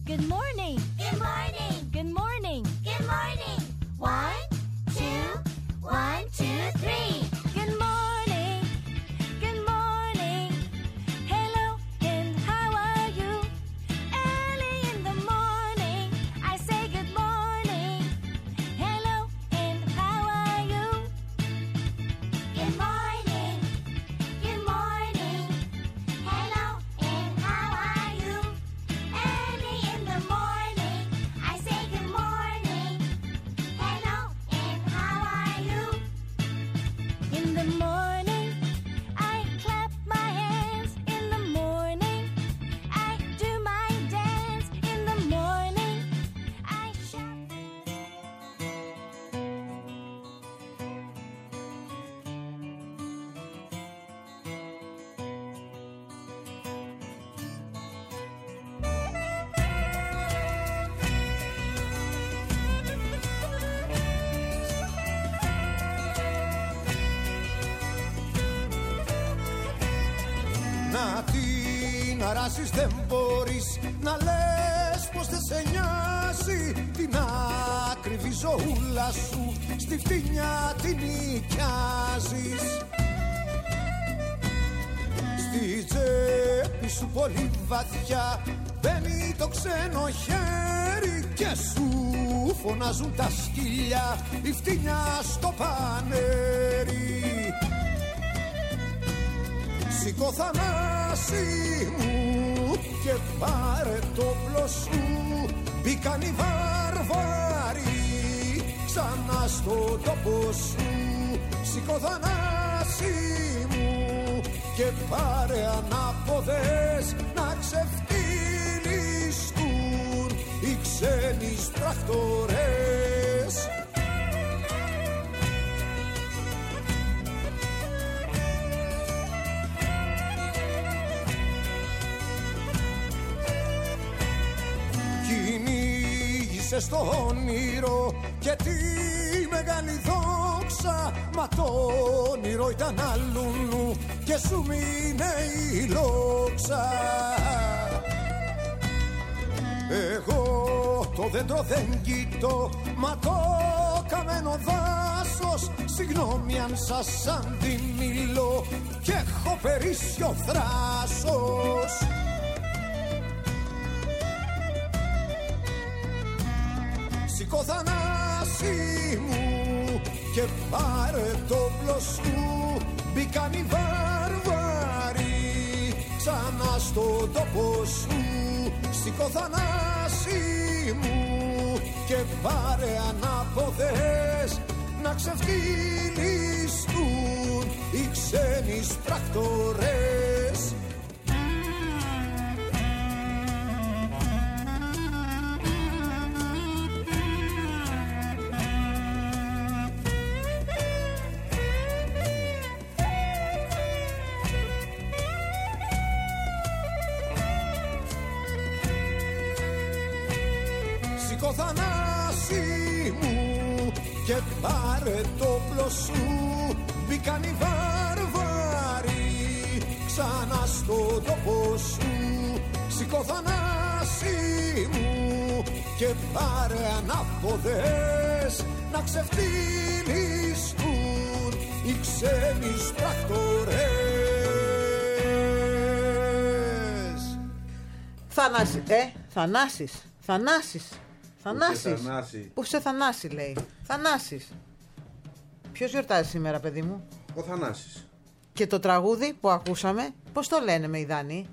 Good morning. Good morning. Good morning. Good morning. 1, 2, 1, 2, 3. Good morning. Good morning. Hello and how are you? Early in the morning, I say good morning. Hello and how are you? Good morning. Good morning. Hello and how are you? Early in the morning, I say good morning. Hello and how are you? In the morning, I clap my hands. In the morning, I do my dance. In the morning, I shout. Να την αράσεις δεν μπορείς, να λες πως δεν σε νοιάζει. Την ακριβή ζωούλα σου στη φτηνιά την νοικιάζεις. Στη τσέπη σου πολύ βαθιά μπαίνει το ξένο χέρι και σου φωνάζουν τα σκυλιά, η φτηνιά στο πανέρι. Σηκώ Θανάση μου και πάρε το όπλο σου. Μπήκαν οι βάρβαροι ξανά στο τόπο σου. Σηκώ Θανάση μου και πάρε ανάποδες να ξεφτυλιστούν οι ξένοι σπρακτορές. Στο όνειρο και τη μεγάλη δόξα, μα το όνειρο ήταν αλλού και σου μείνε η λόξα. Εγώ το δέντρο δεν κοιτώ, μα το καμένο δάσος. Συγγνώμη αν σας αντιμιλώ και έχω περίσσιο θράσος. Σηκώ Θανάση μου και πάρε το όπλο σου. Μπήκαν οι βάρβαροι ξανά στο τόπο σου. Σηκώ Θανάση μου και πάρε ανάποδες να ξεφτυλιστούν οι ξένοι σπρακτορές. Σηκώ Θανάση μου και πάρε το όπλο σου. Μπήκαν οι βάρβαροι ξανά στο τόπο σου. Σηκώ Θανάση μου και πάρε ανάποδες να ξεφτυλιστούν οι ξένοι σπρακτορές. Θανάσης. Πού σε Θανάση λέει. Θανάσης. Ποιος γιορτάζει σήμερα, παιδί μου? Ο Θανάσης. Και το τραγούδι που ακούσαμε, πώς το λένε με Ιδάνη?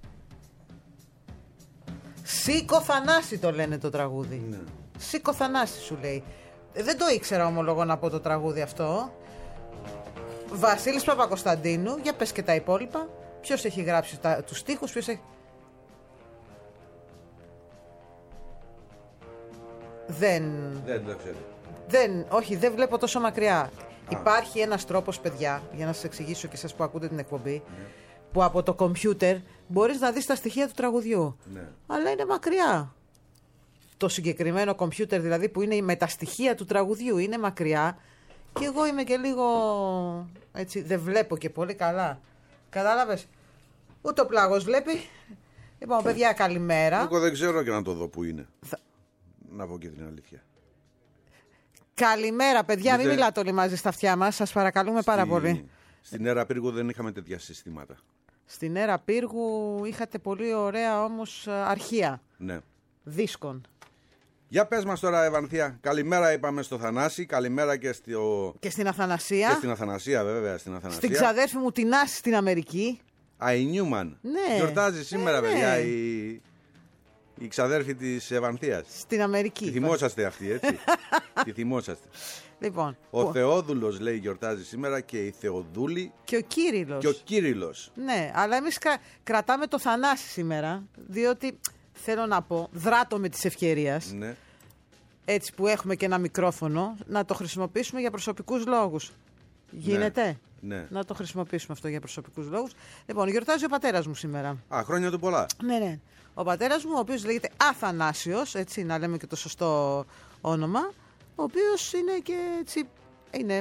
Σήκω Θανάση το λένε το τραγούδι. Ναι. Σήκω Θανάση σου λέει. Δεν το ήξερα ομολογώ να πω το τραγούδι αυτό. Βασίλης Παπακοσταντίνου. Για πες και τα υπόλοιπα. Ποιος έχει γράψει τους στίχους, ποιος έχει... Δεν το ξέρω. Όχι, δεν βλέπω τόσο μακριά. Υπάρχει ένας τρόπος, παιδιά, για να σας εξηγήσω και σας που ακούτε την εκπομπή, που από το κομπιούτερ μπορείς να δεις τα στοιχεία του τραγουδιού. Ναι. Αλλά είναι μακριά. Το συγκεκριμένο κομπιούτερ δηλαδή που είναι με τα στοιχεία του τραγουδιού είναι μακριά και εγώ είμαι και λίγο έτσι, δεν βλέπω και πολύ καλά. Κατάλαβες? Ούτε ο Πλάγος βλέπει. Λοιπόν, παιδιά, καλημέρα. Εγώ δεν ξέρω και να το δω που είναι. Να πω και την αλήθεια. Καλημέρα, παιδιά. Μην Δείτε- μιλάτε όλοι μαζί στα αυτιά μας. Σας παρακαλούμε πάρα πολύ. Στην Έρα Πύργου δεν είχαμε τέτοια συστήματα. Στην Έρα Πύργου είχατε πολύ ωραία όμως αρχεία Ναι. δίσκων. Για πες μας τώρα, Ευανθία. Καλημέρα είπαμε στο Θανάση. Καλημέρα και, Και στην Αθανασία. και στην Αθανασία, βέβαια. Στην Αθανασία. Στην ξαδέρφη μου την Άση στην Αμερική. Η Νιούμαν. Ναι. Γιορτάζει σήμερα, Ναι. παιδιά, η ξαδέρφη της Ευανθίας. Στην Αμερική. Τη θυμόσαστε αυτή, έτσι. Τη θυμόσαστε. Λοιπόν. Ο Θεόδουλος, λέει, γιορτάζει σήμερα και η Θεοδούλη Και ο Κύριλλος. και ο Κύριλλος. Ναι, αλλά εμείς κρατάμε το Θανάση σήμερα, διότι θέλω να πω, δράτω με της ευκαιρίας, Ναι. έτσι που έχουμε και ένα μικρόφωνο, να το χρησιμοποιήσουμε για προσωπικούς λόγους. Γίνεται? Ναι. Να το χρησιμοποιήσουμε αυτό για προσωπικούς λόγους. Λοιπόν, γιορτάζει ο πατέρας μου σήμερα. Χρόνια του πολλά. Ναι, ναι. Ο πατέρας μου, ο οποίος λέγεται Αθανάσιος, έτσι, να λέμε και το σωστό όνομα, ο οποίος είναι και έτσι, είναι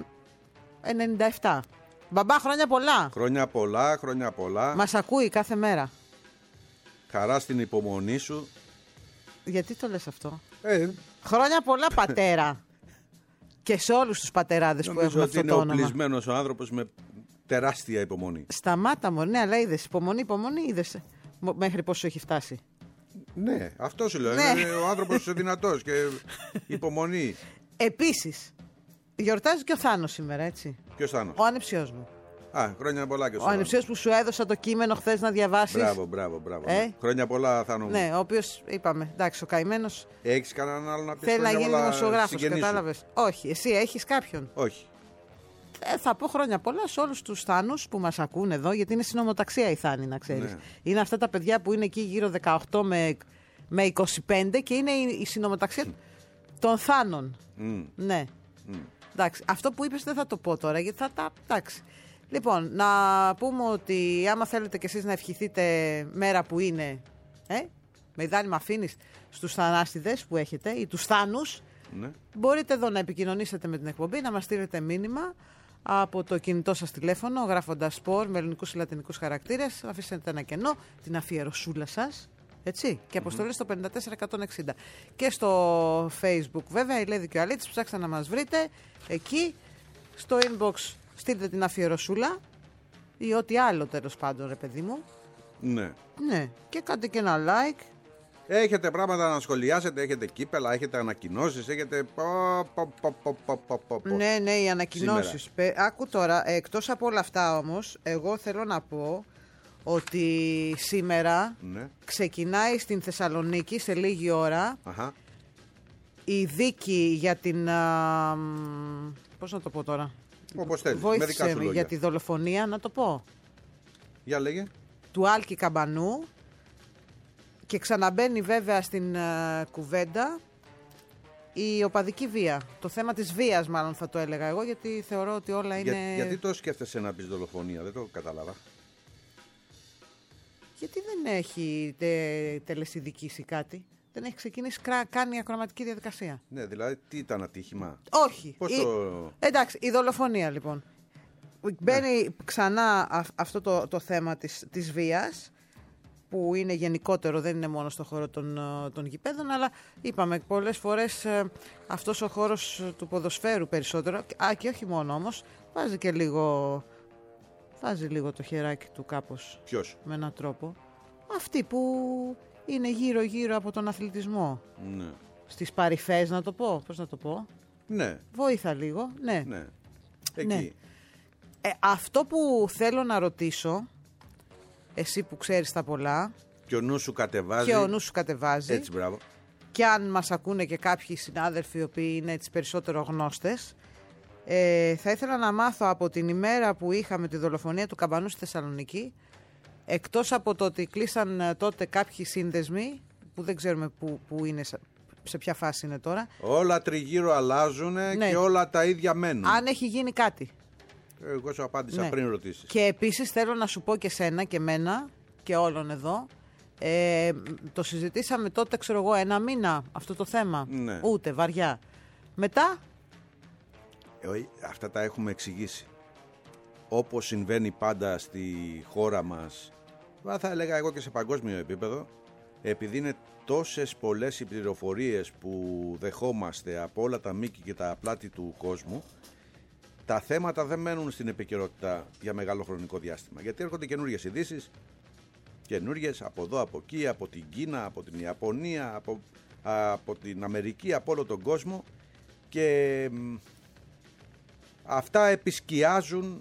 97. Μπαμπά, χρόνια πολλά. Χρόνια πολλά, χρόνια πολλά. Μας ακούει κάθε μέρα. Χαρά στην υπομονή σου. Γιατί το λες αυτό? Ε, Χρόνια πολλά, πατέρα. Και σε όλους τους πατεράδες που νομίζω έχουν ότι αυτό είναι το όνομα. οπλισμένος ο άνθρωπος με τεράστια υπομονή. Σταμάτα μου, ναι, αλλά είδες, υπομονή, είδες μέχρι πόσο έχει φτάσει. Ναι, αυτό σου λέω. Ναι. Είναι ο άνθρωπος δυνατός και υπομονή. Επίσης, γιορτάζει και ο Θάνος σήμερα, έτσι. Ποιος θα είναι? Ο ανεψιός μου. Χρόνια πολλά και Ο ανεψιός που σου έδωσα το κείμενο χθες να διαβάσεις. Μπράβο. Ε? Πολλά, Θάνο μου. Ναι, ο οποίος, είπαμε, εντάξει, ο καημένος Έχεις κανέναν άλλο να πεις? θέλει να χρόνια γίνει πολλά δημοσιογράφος, συγγενείς σου? κατάλαβες? Όχι, εσύ έχεις κάποιον. Όχι. Θα πω χρόνια πολλά σε όλους τους Θάνους που μας ακούν εδώ, γιατί είναι συνομοταξία η Θάνη, να ξέρεις. Ναι. Είναι αυτά τα παιδιά που είναι εκεί γύρω 18 με 25 και είναι η συνομοταξία των Θάνων. Ναι. Εντάξει, αυτό που είπες δεν θα το πω τώρα, γιατί θα τα... Εντάξει. Λοιπόν, να πούμε ότι άμα θέλετε κι εσείς να ευχηθείτε μέρα που είναι, με ιδάνει με αφήνεις στους θανάστιδες που έχετε ή τους Θάνους, Ναι. μπορείτε εδώ να επικοινωνήσετε με την εκπομπή, να μας στείλετε μήνυμα από το κινητό σας τηλέφωνο, γράφοντας σπορ με ελληνικούς ή λατινικούς χαρακτήρες, να αφήσετε ένα κενό, την αφιερωσούλα σας, έτσι, και αποστολές στο 54160. Και στο Facebook βέβαια, η Λέδη και ο Αλίτης, ψάξτε να μας βρείτε, εκεί, στο inbox στείλτε την αφιερωσούλα ή ό,τι άλλο τέλος πάντων, ρε παιδί μου. Ναι. Ναι, και κάντε και ένα like. Έχετε πράγματα να σχολιάσετε, έχετε κύπελα, έχετε ανακοινώσεις, έχετε... Ναι, ναι, οι ανακοινώσεις. Άκου τώρα, εκτός από όλα αυτά όμως, εγώ θέλω να πω ότι σήμερα Ναι. ξεκινάει στην Θεσσαλονίκη σε λίγη ώρα Αχα. η δίκη για την... πώς να το πω τώρα? Όπως θέλεις, με δικά Βοήθησε σου με λόγια. για τη δολοφονία, να το πω, Για λέγε. του Άλκη Καμπανού, και ξαναμπαίνει βέβαια στην κουβέντα η οπαδική βία. Το θέμα της βίας μάλλον θα το έλεγα εγώ, γιατί θεωρώ ότι όλα είναι... Γιατί το σκέφτεσαι να πεις δολοφονία, δεν το κατάλαβα. Γιατί δεν έχει τελεσιδικήσει κάτι. Δεν έχει ξεκινήσει κάνει ακροματική διαδικασία. Ναι, δηλαδή τι ήταν ατύχημα. Όχι. Πώς Εντάξει, η δολοφονία λοιπόν. Μπαίνει ξανά αυτό το θέμα της βίας, που είναι γενικότερο, δεν είναι μόνο στο χώρο των γηπέδων, αλλά είπαμε πολλές φορές αυτός ο χώρος του ποδοσφαίρου περισσότερο, και όχι μόνο όμως, βάζει λίγο το χεράκι του κάπως. Ποιος? Με έναν τρόπο. Αυτοί που είναι γύρω-γύρω από τον αθλητισμό. Ναι. Στις παρυφές, να το πω. Πώς να το πω? Ναι, Βοήθα λίγο. Ναι. ναι. Εκεί. Ναι. Αυτό που θέλω να ρωτήσω, εσύ που ξέρεις τα πολλά Και ο νους σου κατεβάζει. και ο νους σου κατεβάζει, Έτσι, μπράβο. και αν μας ακούνε και κάποιοι συνάδελφοι οι οποίοι είναι έτσι περισσότερο γνώστες, θα ήθελα να μάθω από την ημέρα που είχαμε τη δολοφονία του Καμπανού στη Θεσσαλονίκη, εκτός από το ότι κλείσαν τότε κάποιοι σύνδεσμοι που δεν ξέρουμε που είναι, σε ποια φάση είναι τώρα, Όλα τριγύρω αλλάζουν Ναι. και όλα τα ίδια μένουν. αν έχει γίνει κάτι. Εγώ σου απάντησα Ναι. πριν ρωτήσεις. Και επίσης θέλω να σου πω και σένα και μένα και όλων εδώ, το συζητήσαμε τότε, ξέρω εγώ, ένα μήνα αυτό το θέμα. Ναι. Ούτε βαριά. Μετά, Αυτά τα έχουμε εξηγήσει. Όπως συμβαίνει πάντα στη χώρα μας θα έλεγα εγώ και σε παγκόσμιο επίπεδο, επειδή είναι τόσες πολλές οι πληροφορίες που δεχόμαστε από όλα τα μήκη και τα πλάτη του κόσμου, τα θέματα δεν μένουν στην επικαιρότητα για μεγάλο χρονικό διάστημα. Γιατί έρχονται καινούργιες ειδήσεις, καινούργιες από εδώ, από εκεί, από την Κίνα, από την Ιαπωνία, από την Αμερική, από όλο τον κόσμο, και αυτά επισκιάζουν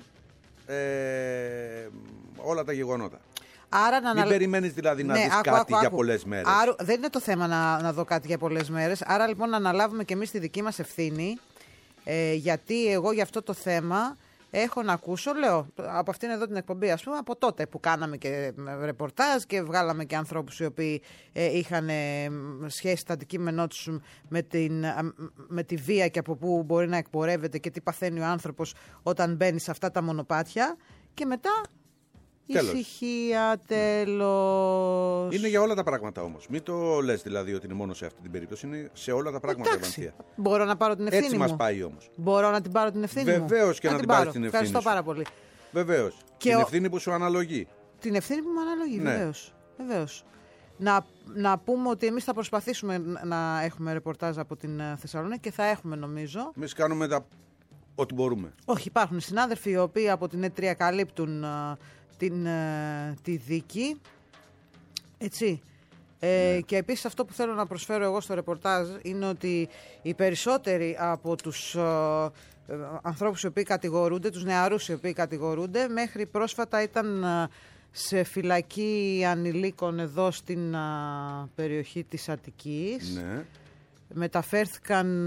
όλα τα γεγονότα. Άρα Μην περιμένεις δηλαδή να δεις κάτι για πολλές μέρες. Άρα, δεν είναι το θέμα να δω κάτι για πολλές μέρες. Άρα λοιπόν να αναλάβουμε και εμείς τη δική μας ευθύνη, γιατί εγώ για αυτό το θέμα έχω να ακούσω, λέω, από αυτήν εδώ την εκπομπή, ας πούμε, από τότε που κάναμε και ρεπορτάζ και βγάλαμε και ανθρώπους οι οποίοι είχαν σχέση, το αντικείμενό τους με τη βία και από πού μπορεί να εκπορεύεται και τι παθαίνει ο άνθρωπος όταν μπαίνει σε αυτά τα μονοπάτια, και μετά ησυχία, τέλος. Είναι για όλα τα πράγματα όμως. Μην το λες δηλαδή ότι είναι μόνο σε αυτή την περίπτωση. Είναι σε όλα τα πράγματα. Εντάξει, μπορώ να πάρω την ευθύνη Έτσι μου. μας πάει όμως. Μπορώ να την πάρω την ευθύνη μου. Βεβαίως και να την πάρεις την ευθύνη. Ευχαριστώ σου. πάρα πολύ. Βεβαίως. Και την ευθύνη που σου αναλογεί. Την ευθύνη που μου αναλογεί, Ναι. βεβαίως. Να πούμε ότι εμείς θα προσπαθήσουμε να έχουμε ρεπορτάζ από την Θεσσαλονίκη και θα έχουμε, νομίζω. Εμείς κάνουμε ό,τι μπορούμε. Όχι, υπάρχουν συνάδελφοι οι οποίοι από την E3 καλύπτουν τη δίκη. Έτσι. Και επίσης αυτό που θέλω να προσφέρω εγώ στο ρεπορτάζ είναι ότι οι περισσότεροι από τους ανθρώπους οι οποίοι κατηγορούνται, τους νεαρούς οι οποίοι κατηγορούνται, μέχρι πρόσφατα ήταν σε φυλακή ανηλίκων εδώ στην περιοχή της Αττικής. Ναι. Μεταφέρθηκαν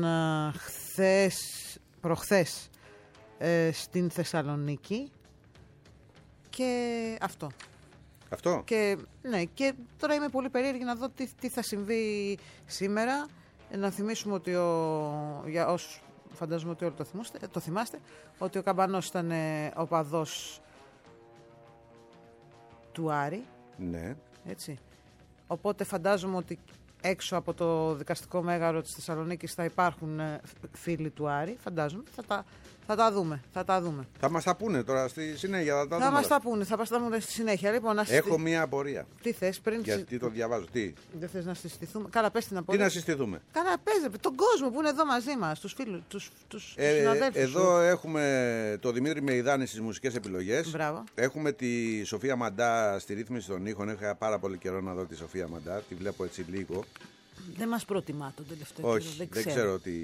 προχθές στην Θεσσαλονίκη, και αυτό. Αυτό. Και, ναι, και τώρα είμαι πολύ περίεργη να δω τι θα συμβεί σήμερα. Να θυμίσουμε ότι για όσους φαντάζομαι ότι όλοι το θυμάστε, ότι ο Καμπανός ήταν οπαδός του Άρη. Ναι. Έτσι. Οπότε φαντάζομαι ότι έξω από το δικαστικό μέγαρο της Θεσσαλονίκης θα υπάρχουν φίλοι του Άρη. Φαντάζομαι. Θα τα δούμε. Θα μας τα πούνε τώρα στη συνέχεια. Θα μας τα πούνε στη συνέχεια. Λοιπόν, Έχω μία απορία. Τι θες πριν. Γιατί το διαβάζω. Τι. Δεν θες να συστηθούμε. Καλά, πες την απορία. Τι να συστηθούμε. Καλά, πες τον κόσμο που είναι εδώ μαζί μας, τους φίλους, τους συναδέλφους. Εδώ έχουμε το Δημήτρη Μεϊδάνη στις μουσικές επιλογές. Μπράβο. Έχουμε τη Σοφία Μαντά στη ρύθμιση των ήχων. Είχα πάρα πολύ καιρό να δω τη Σοφία Μαντά. Τη βλέπω έτσι λίγο. Δεν μας προτιμά τον τελευταίο Όχι, καιρό. δεν ξέρω τι.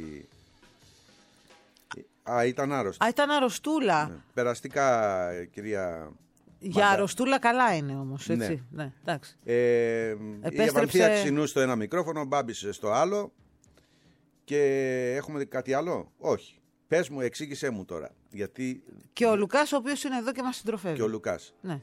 Ήταν άρρωστη. Ήταν αρρωστούλα. Ναι. Περαστικά, κυρία. Για αρρωστούλα καλά είναι όμως, έτσι. Ναι, εντάξει. Η Ευανθία Ξινού στο ένα μικρόφωνο, Μπάμπης στο άλλο. Και έχουμε κάτι άλλο. Όχι. Πες μου, εξήγησέ μου τώρα. Γιατί. Και ο Λουκάς, ο οποίος είναι εδώ και μας συντροφεύει. Και ο Λουκάς. Ναι.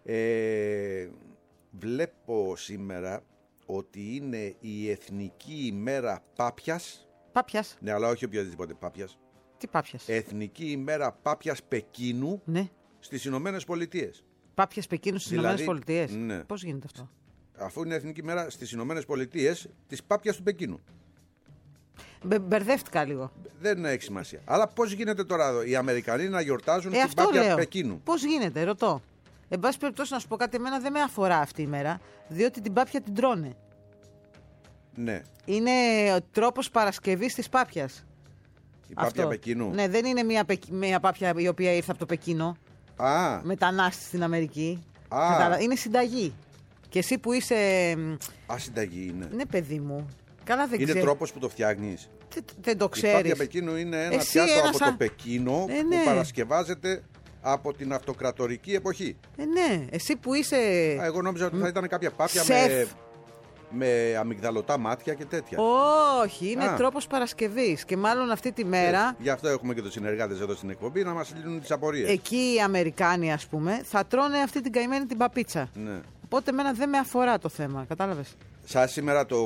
Βλέπω σήμερα ότι είναι η Εθνική ημέρα Πάπιας. Πάπιας. Ναι, αλλά όχι οποιαδήποτε Πάπιας. Τι Πάπιας. Εθνική ημέρα Πάπιας Πεκίνου, Ναι. στις Ηνωμένες Πολιτείες. Πάπιας Πεκίνου στις Δηλαδή, Ηνωμένες Πολιτείες. ναι. Πώς γίνεται αυτό. Αφού είναι Εθνική ημέρα στις Ηνωμένες Πολιτείες της Πάπιας του Πεκίνου. Μπερδεύτηκα λίγο. Δεν έχει σημασία. Αλλά πώς γίνεται τώρα εδώ οι Αμερικανοί να γιορτάζουν την Πάπια Πεκίνου. Πώς γίνεται, ρωτώ. Εν πάση περιπτώσει, να σου πω κάτι, εμένα δεν με αφορά αυτή η μέρα, διότι την Πάπια την τρώνε. Ναι. Είναι ο τρόπος παρασκευής της Πάπιας. Η Πάπια Πεκίνου. Ναι, δεν είναι μια Πάπια η οποία ήρθε από το Πεκίνο. Μετανάστη στην Αμερική. Είναι συνταγή. Και εσύ που είσαι. Συνταγή είναι. Ναι, παιδί μου. Καλά, δεν είναι τρόπος που το φτιάχνεις. Δεν το ξέρεις. Η Πάπια Πεκίνου είναι ένα πιάτο από το Πεκίνο που παρασκευάζεται από την αυτοκρατορική εποχή. Ναι, εσύ που είσαι. Εγώ νόμιζα ότι θα ήταν κάποια Πάπια με αμυγδαλωτά μάτια και τέτοια. Όχι, είναι τρόπος παρασκευής. Και μάλλον αυτή τη μέρα. Γι' αυτό έχουμε και τους συνεργάτες εδώ στην εκπομπή να μας λύνουν τις απορίες. Εκεί οι Αμερικάνοι, ας πούμε, θα τρώνε αυτή την καημένη την παπίτσα. Ναι. Οπότε εμένα δεν με αφορά το θέμα, κατάλαβες. Σαν σήμερα το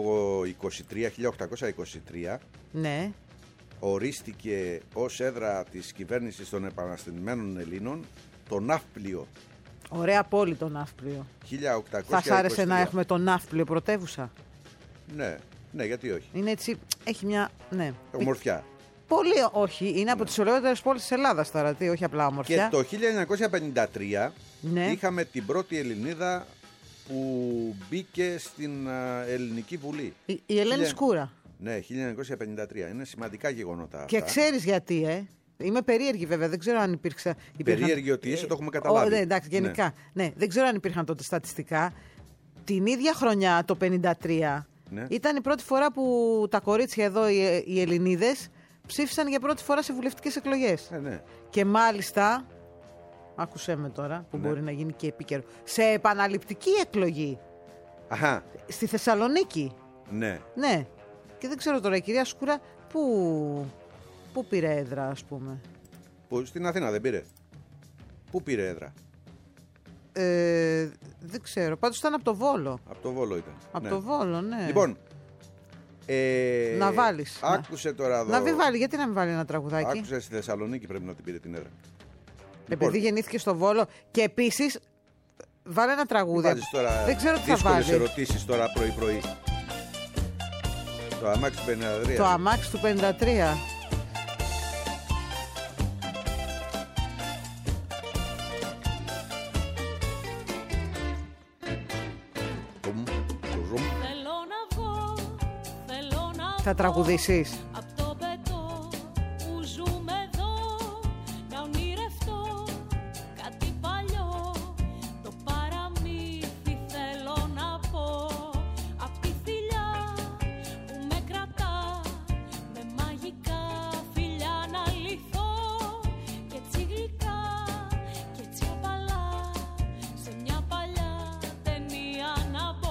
1823, ναι, ορίστηκε ως έδρα της κυβέρνησης των επαναστατημένων Ελλήνων το Ναύπλιο. Ωραία πόλη το Ναύπλιο. 1823. Θα σ' άρεσε να έχουμε το Ναύπλιο πρωτεύουσα. Ναι, ναι, γιατί όχι. Είναι έτσι, έχει μια. Ναι. Ομορφιά. Πολύ, όχι. Είναι από τις ωραιότερες πόλεις της Ελλάδας τώρα, όχι απλά ομορφιά. Και το 1953 ναι, είχαμε την πρώτη Ελληνίδα που μπήκε στην Ελληνική Βουλή. Η Ελένη Σκούρα. Ναι, 1953. Είναι σημαντικά γεγονότα Και αυτά. ξέρεις γιατί, Είμαι περίεργη βέβαια, δεν ξέρω αν υπήρξαν. Περίεργη ότι είσαι, το έχουμε καταλάβει. Ναι, εντάξει, γενικά. Ναι, δεν ξέρω αν υπήρχαν τότε στατιστικά. Την ίδια χρονιά, το 1953, Ναι. ήταν η πρώτη φορά που τα κορίτσια εδώ, οι Ελληνίδες, ψήφισαν για πρώτη φορά σε βουλευτικές εκλογές. Ναι. Και μάλιστα, άκουσέ με τώρα, που Ναι. μπορεί να γίνει και επίκαιρο, σε επαναληπτική εκλογή Αχα, στη Θεσσαλονίκη. ναι. Ναι. Και δεν ξέρω τώρα, η κυρία Σκούρα, πού πήρε έδρα, ας πούμε. Που στην Αθήνα δεν πήρε. Πού πήρε έδρα? Δεν ξέρω. Πάντως ήταν από το Βόλο. Από το Βόλο ήταν. Από Ναι. το Βόλο, ναι. Λοιπόν. Να βάλεις. Άκουσε τώρα εδώ. Να μην βάλει, γιατί να μην βάλει ένα τραγουδάκι. Άκουσε στη Θεσσαλονίκη πρέπει να την πήρε την έδρα. Επειδή γεννήθηκε στο Βόλο. Και επίσης, βάλε ένα τραγούδι. Βάζεις τώρα Δεν ξέρω τι θα δύσκολες βάλει. ερωτήσεις τώρα πρωί-πρωί. Το αμάξι του 53. Το αμάξι του 53. Τουμ, τουζουμ. Θέλω να βγω, θέλω να Θα τραγουδήσεις. απ' το πετώ που ζούμε εδώ, να ονειρευτώ κάτι παλιό. Το παραμύθι θέλω να πω, απ' τη θηλιά που με κρατά, με μαγικά φιλιά να λυθώ. Και έτσι γλυκά και έτσι απαλά, σε μια παλιά ταινία να μπω.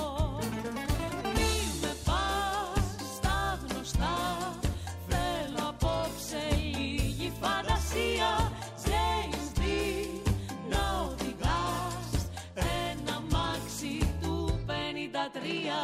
Μη με πας στα γνωστά, θέλω απόψε λίγη φαντασία. James Dean, να οδηγάς ένα αμάξι του 53.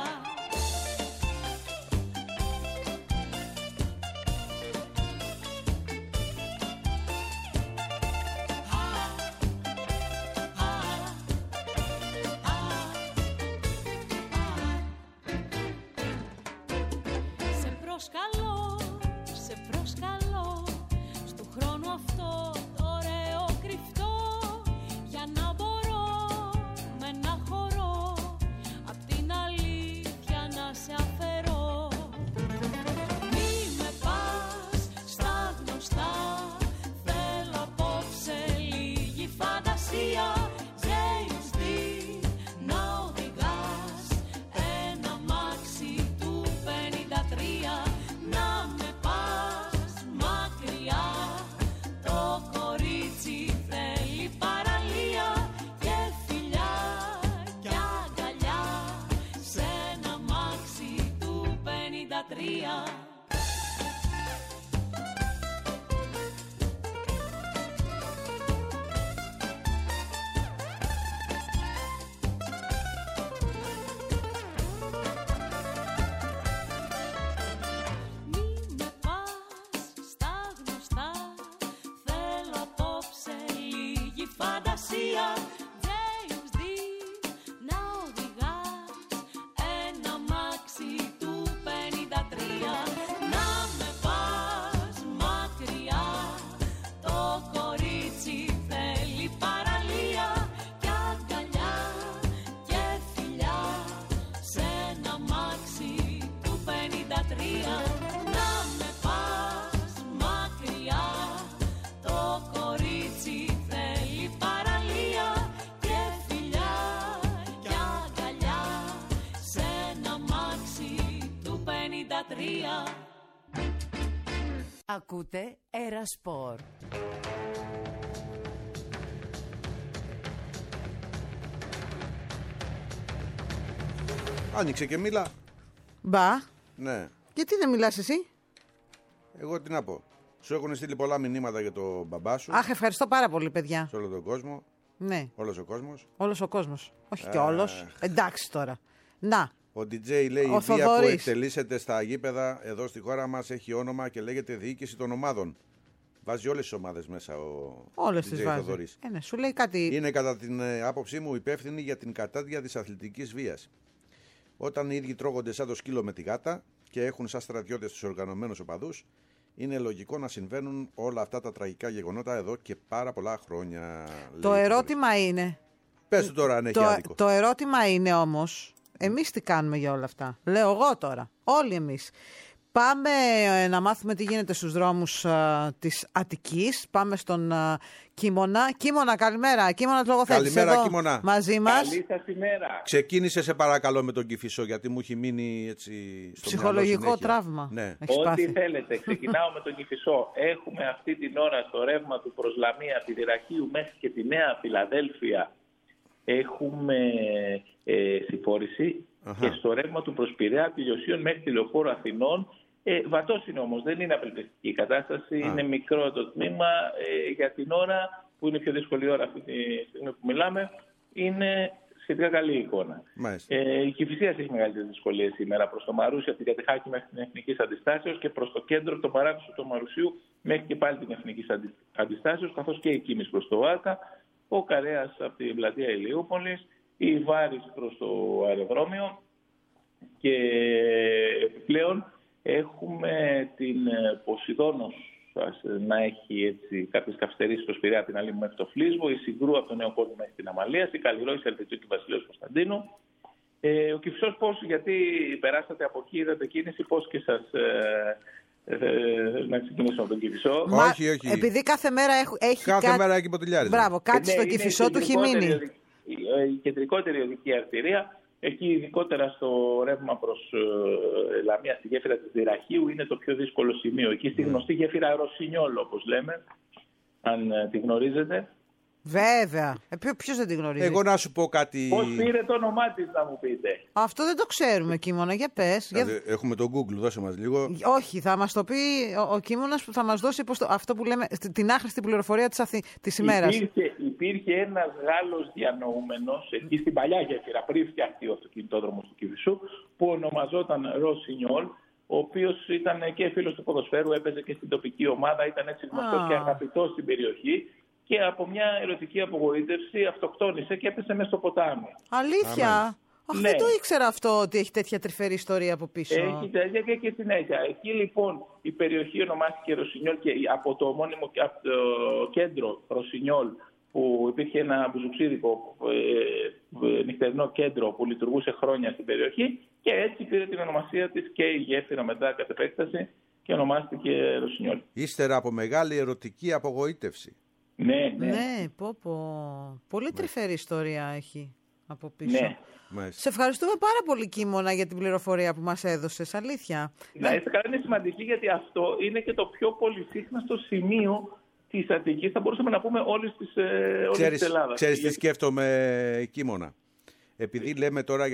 Σε προσκαλώ στο χρόνο αυτό το ωραίο κρυφτό, για να μπορώ με ένα χορό απ' την αλήθεια να σε αφαιρώ. Μη με πας στα γνωστά, θέλω απόψε λίγη φαντασία. James Dean, να οδηγάς ένα αμάξι του 53. Να με πας μακριά, το κορίτσι θέλει παραλία και φιλιά και αγκαλιά, σε ένα αμάξι του 53. Μη με πας στα γνωστά, θέλω απόψε λίγη φαντασία. James Dean, να οδηγάς ένα αμάξι του 53. Να με πας μακριά, το κορίτσι θέλει παραλία και αγκαλιά και φιλιά, σε ένα αμάξι του 53. Να με πας μακριά, το κορίτσι θέλει παραλία και φιλιά και αγκαλιά, σε ένα αμάξι του 53. Ακούτε Ερασπορ. Άνοιξε και μίλα. Μπα. Ναι. Γιατί δεν μιλάς εσύ? Εγώ τι να πω. Σου έχουν στείλει πολλά μηνύματα για το μπαμπά σου. Αχ, ευχαριστώ πάρα πολύ, παιδιά. Σε όλο τον κόσμο. Ναι, Όλος ο κόσμος. όλος ο κόσμος. Όχι και όλος. Εντάξει τώρα. Να, Ο DJ λέει: Ο η βία που Θοδωρής. εκτελήσεται στα γήπεδα εδώ στη χώρα μας έχει όνομα και λέγεται διοίκηση των ομάδων. Βάζει όλες τις ομάδες μέσα ο όλες DJ τις βάζει. Θοδωρής. Ναι, σου λέει κάτι. Είναι κατά την άποψή μου υπεύθυνοι για την κατάδια της αθλητικής βίας. Όταν οι ίδιοι τρώγονται σαν το σκύλο με τη γάτα και έχουν σαν στρατιώτες τους οργανωμένους οπαδούς, είναι λογικό να συμβαίνουν όλα αυτά τα τραγικά γεγονότα εδώ και πάρα πολλά χρόνια. Το λέει ο ερώτημα είναι, Πες του τώρα αν έχει άδικο. Το ερώτημα είναι όμως, εμείς τι κάνουμε για όλα αυτά. Λέω εγώ τώρα, όλοι εμείς. Πάμε να μάθουμε τι γίνεται στους δρόμους της Αττικής. Πάμε στον Κίμωνα. Κίμωνα, καλημέρα. Κίμωνα του Λογοθέτης. Καλημέρα, εδώ Κίμωνα. μαζί μας. Καλή σας ημέρα. Ξεκίνησε σε παρακαλώ με τον Κηφισό, γιατί μου έχει μείνει έτσι στο Ψυχολογικό μυαλό συνέχεια. τραύμα. Ναι. Έχεις Ό,τι πάθει. θέλετε. Ξεκινάω με τον Κηφισό. Έχουμε αυτή την ώρα στο ρεύμα του προς Λαμία, τη Δυραχείου μέχρι και τη Νέα Φιλαδέλφια. Έχουμε συμφόρηση. Και στο ρεύμα του προς Πειραιά, τη Λιωσίων μέχρι τη Λεωφόρο Αθηνών. Βατός είναι όμως, δεν είναι απελπιστική η κατάσταση. Είναι μικρό το τμήμα. Για την ώρα, που είναι πιο δύσκολη ώρα αυτή τη στιγμή που μιλάμε, είναι σχετικά καλή η εικόνα. Η Κηφισίας έχει μεγαλύτερες δυσκολίες σήμερα προς το Μαρούσι, από την Κατεχάκη μέχρι την Εθνική Αντιστάσεως και προς το κέντρο, από τον παράδεισο του Μαρουσίου μέχρι και πάλι την Εθνική Αντιστάσεως, καθώς και η Κίμης προς το Άκα, ο Καρέας από την πλατεία Ηλιούπολης, η Βάρης προς το αεροδρόμιο και επιπλέον έχουμε την Ποσειδώνος να έχει έτσι κάποιες καυστερίες στο Σπειραιά, την άλλη μέχρι το Φλίσβο, η Συγκρού από τον Νέο Κόσμο μέχρι την Αμαλία, η Καλλιρόη, Ελβετίου και Βασιλέως Κωνσταντίνου. Ο Κηφισός πώς, γιατί περάσατε από εκεί, είδατε κίνηση, πώς και σας... να ξεκινήσουμε από τον Κηφισό. Όχι. Επειδή κάθε μέρα έχει κάθε μέρα έχει ποτηλιάρισμα. Μπράβο, κάτι στο Κηφισό του έχει μείνει. Η κεντρικότερη οδική αρτηρία, εκεί ειδικότερα στο ρεύμα προς Λαμία, στη γέφυρα της Δυραχείου, είναι το πιο δύσκολο σημείο. Εκεί στη γνωστή γέφυρα Ρωσινιόλ, όπως λέμε, αν τη γνωρίζετε. Βέβαια. Ποιος δεν την γνωρίζει. Εγώ να σου πω κάτι. Πώς πήρε το όνομά της, να μου πείτε. Αυτό δεν το ξέρουμε, Κίμωνα. Για πες. Έχουμε τον Google, δώσε μας λίγο. Όχι, θα μας το πει ο Κίμωνας που θα μας δώσει αυτό που λέμε την άχρηστη πληροφορία της ημέρας. Υπήρχε ένας Γάλλος διανοούμενος εκεί στην παλιά γέφυρα, πριν φτιαχτεί ο αυτοκινητόδρομος του Κηφισού, που ονομαζόταν Ρωσινιόλ, ο οποίος ήταν και φίλος του ποδοσφαίρου, έπαιζε και στην τοπική ομάδα, ήταν έτσι γνωστός και αγαπητός στην περιοχή. Και από μια ερωτική απογοήτευση αυτοκτόνησε και έπεσε μέσα στο ποτάμι. Αλήθεια. Αχ, ναι. Δεν το ήξερα αυτό ότι έχει τέτοια τρυφερή ιστορία από πίσω. Έχει τέτοια και συνέχεια. Εκεί λοιπόν η περιοχή ονομάστηκε Ρωσινιόλ και από το ομώνυμο από το κέντρο Ρωσινιόλ, που υπήρχε ένα μπουζουξίδικο νυχτερινό κέντρο που λειτουργούσε χρόνια στην περιοχή, και έτσι πήρε την ονομασία της και η γέφυρα μετά κατ' επέκταση και ονομάστηκε Ρωσινιόλ. Ύστερα από μεγάλη ερωτική απογοήτευση. Ναι, Πολύ τρυφερή ιστορία έχει από πίσω. Ναι. Σε ευχαριστούμε πάρα πολύ, Κίμωνα, για την πληροφορία που μας έδωσες. Αλήθεια. Να είστε καλά, είναι σημαντική, γιατί αυτό είναι και το πιο πολυσύχναστο σημείο της Αττικής. Θα μπορούσαμε να πούμε όλης της Ελλάδας. Ξέρεις τι σκέφτομαι, Κίμωνα. Επειδή λέμε τώρα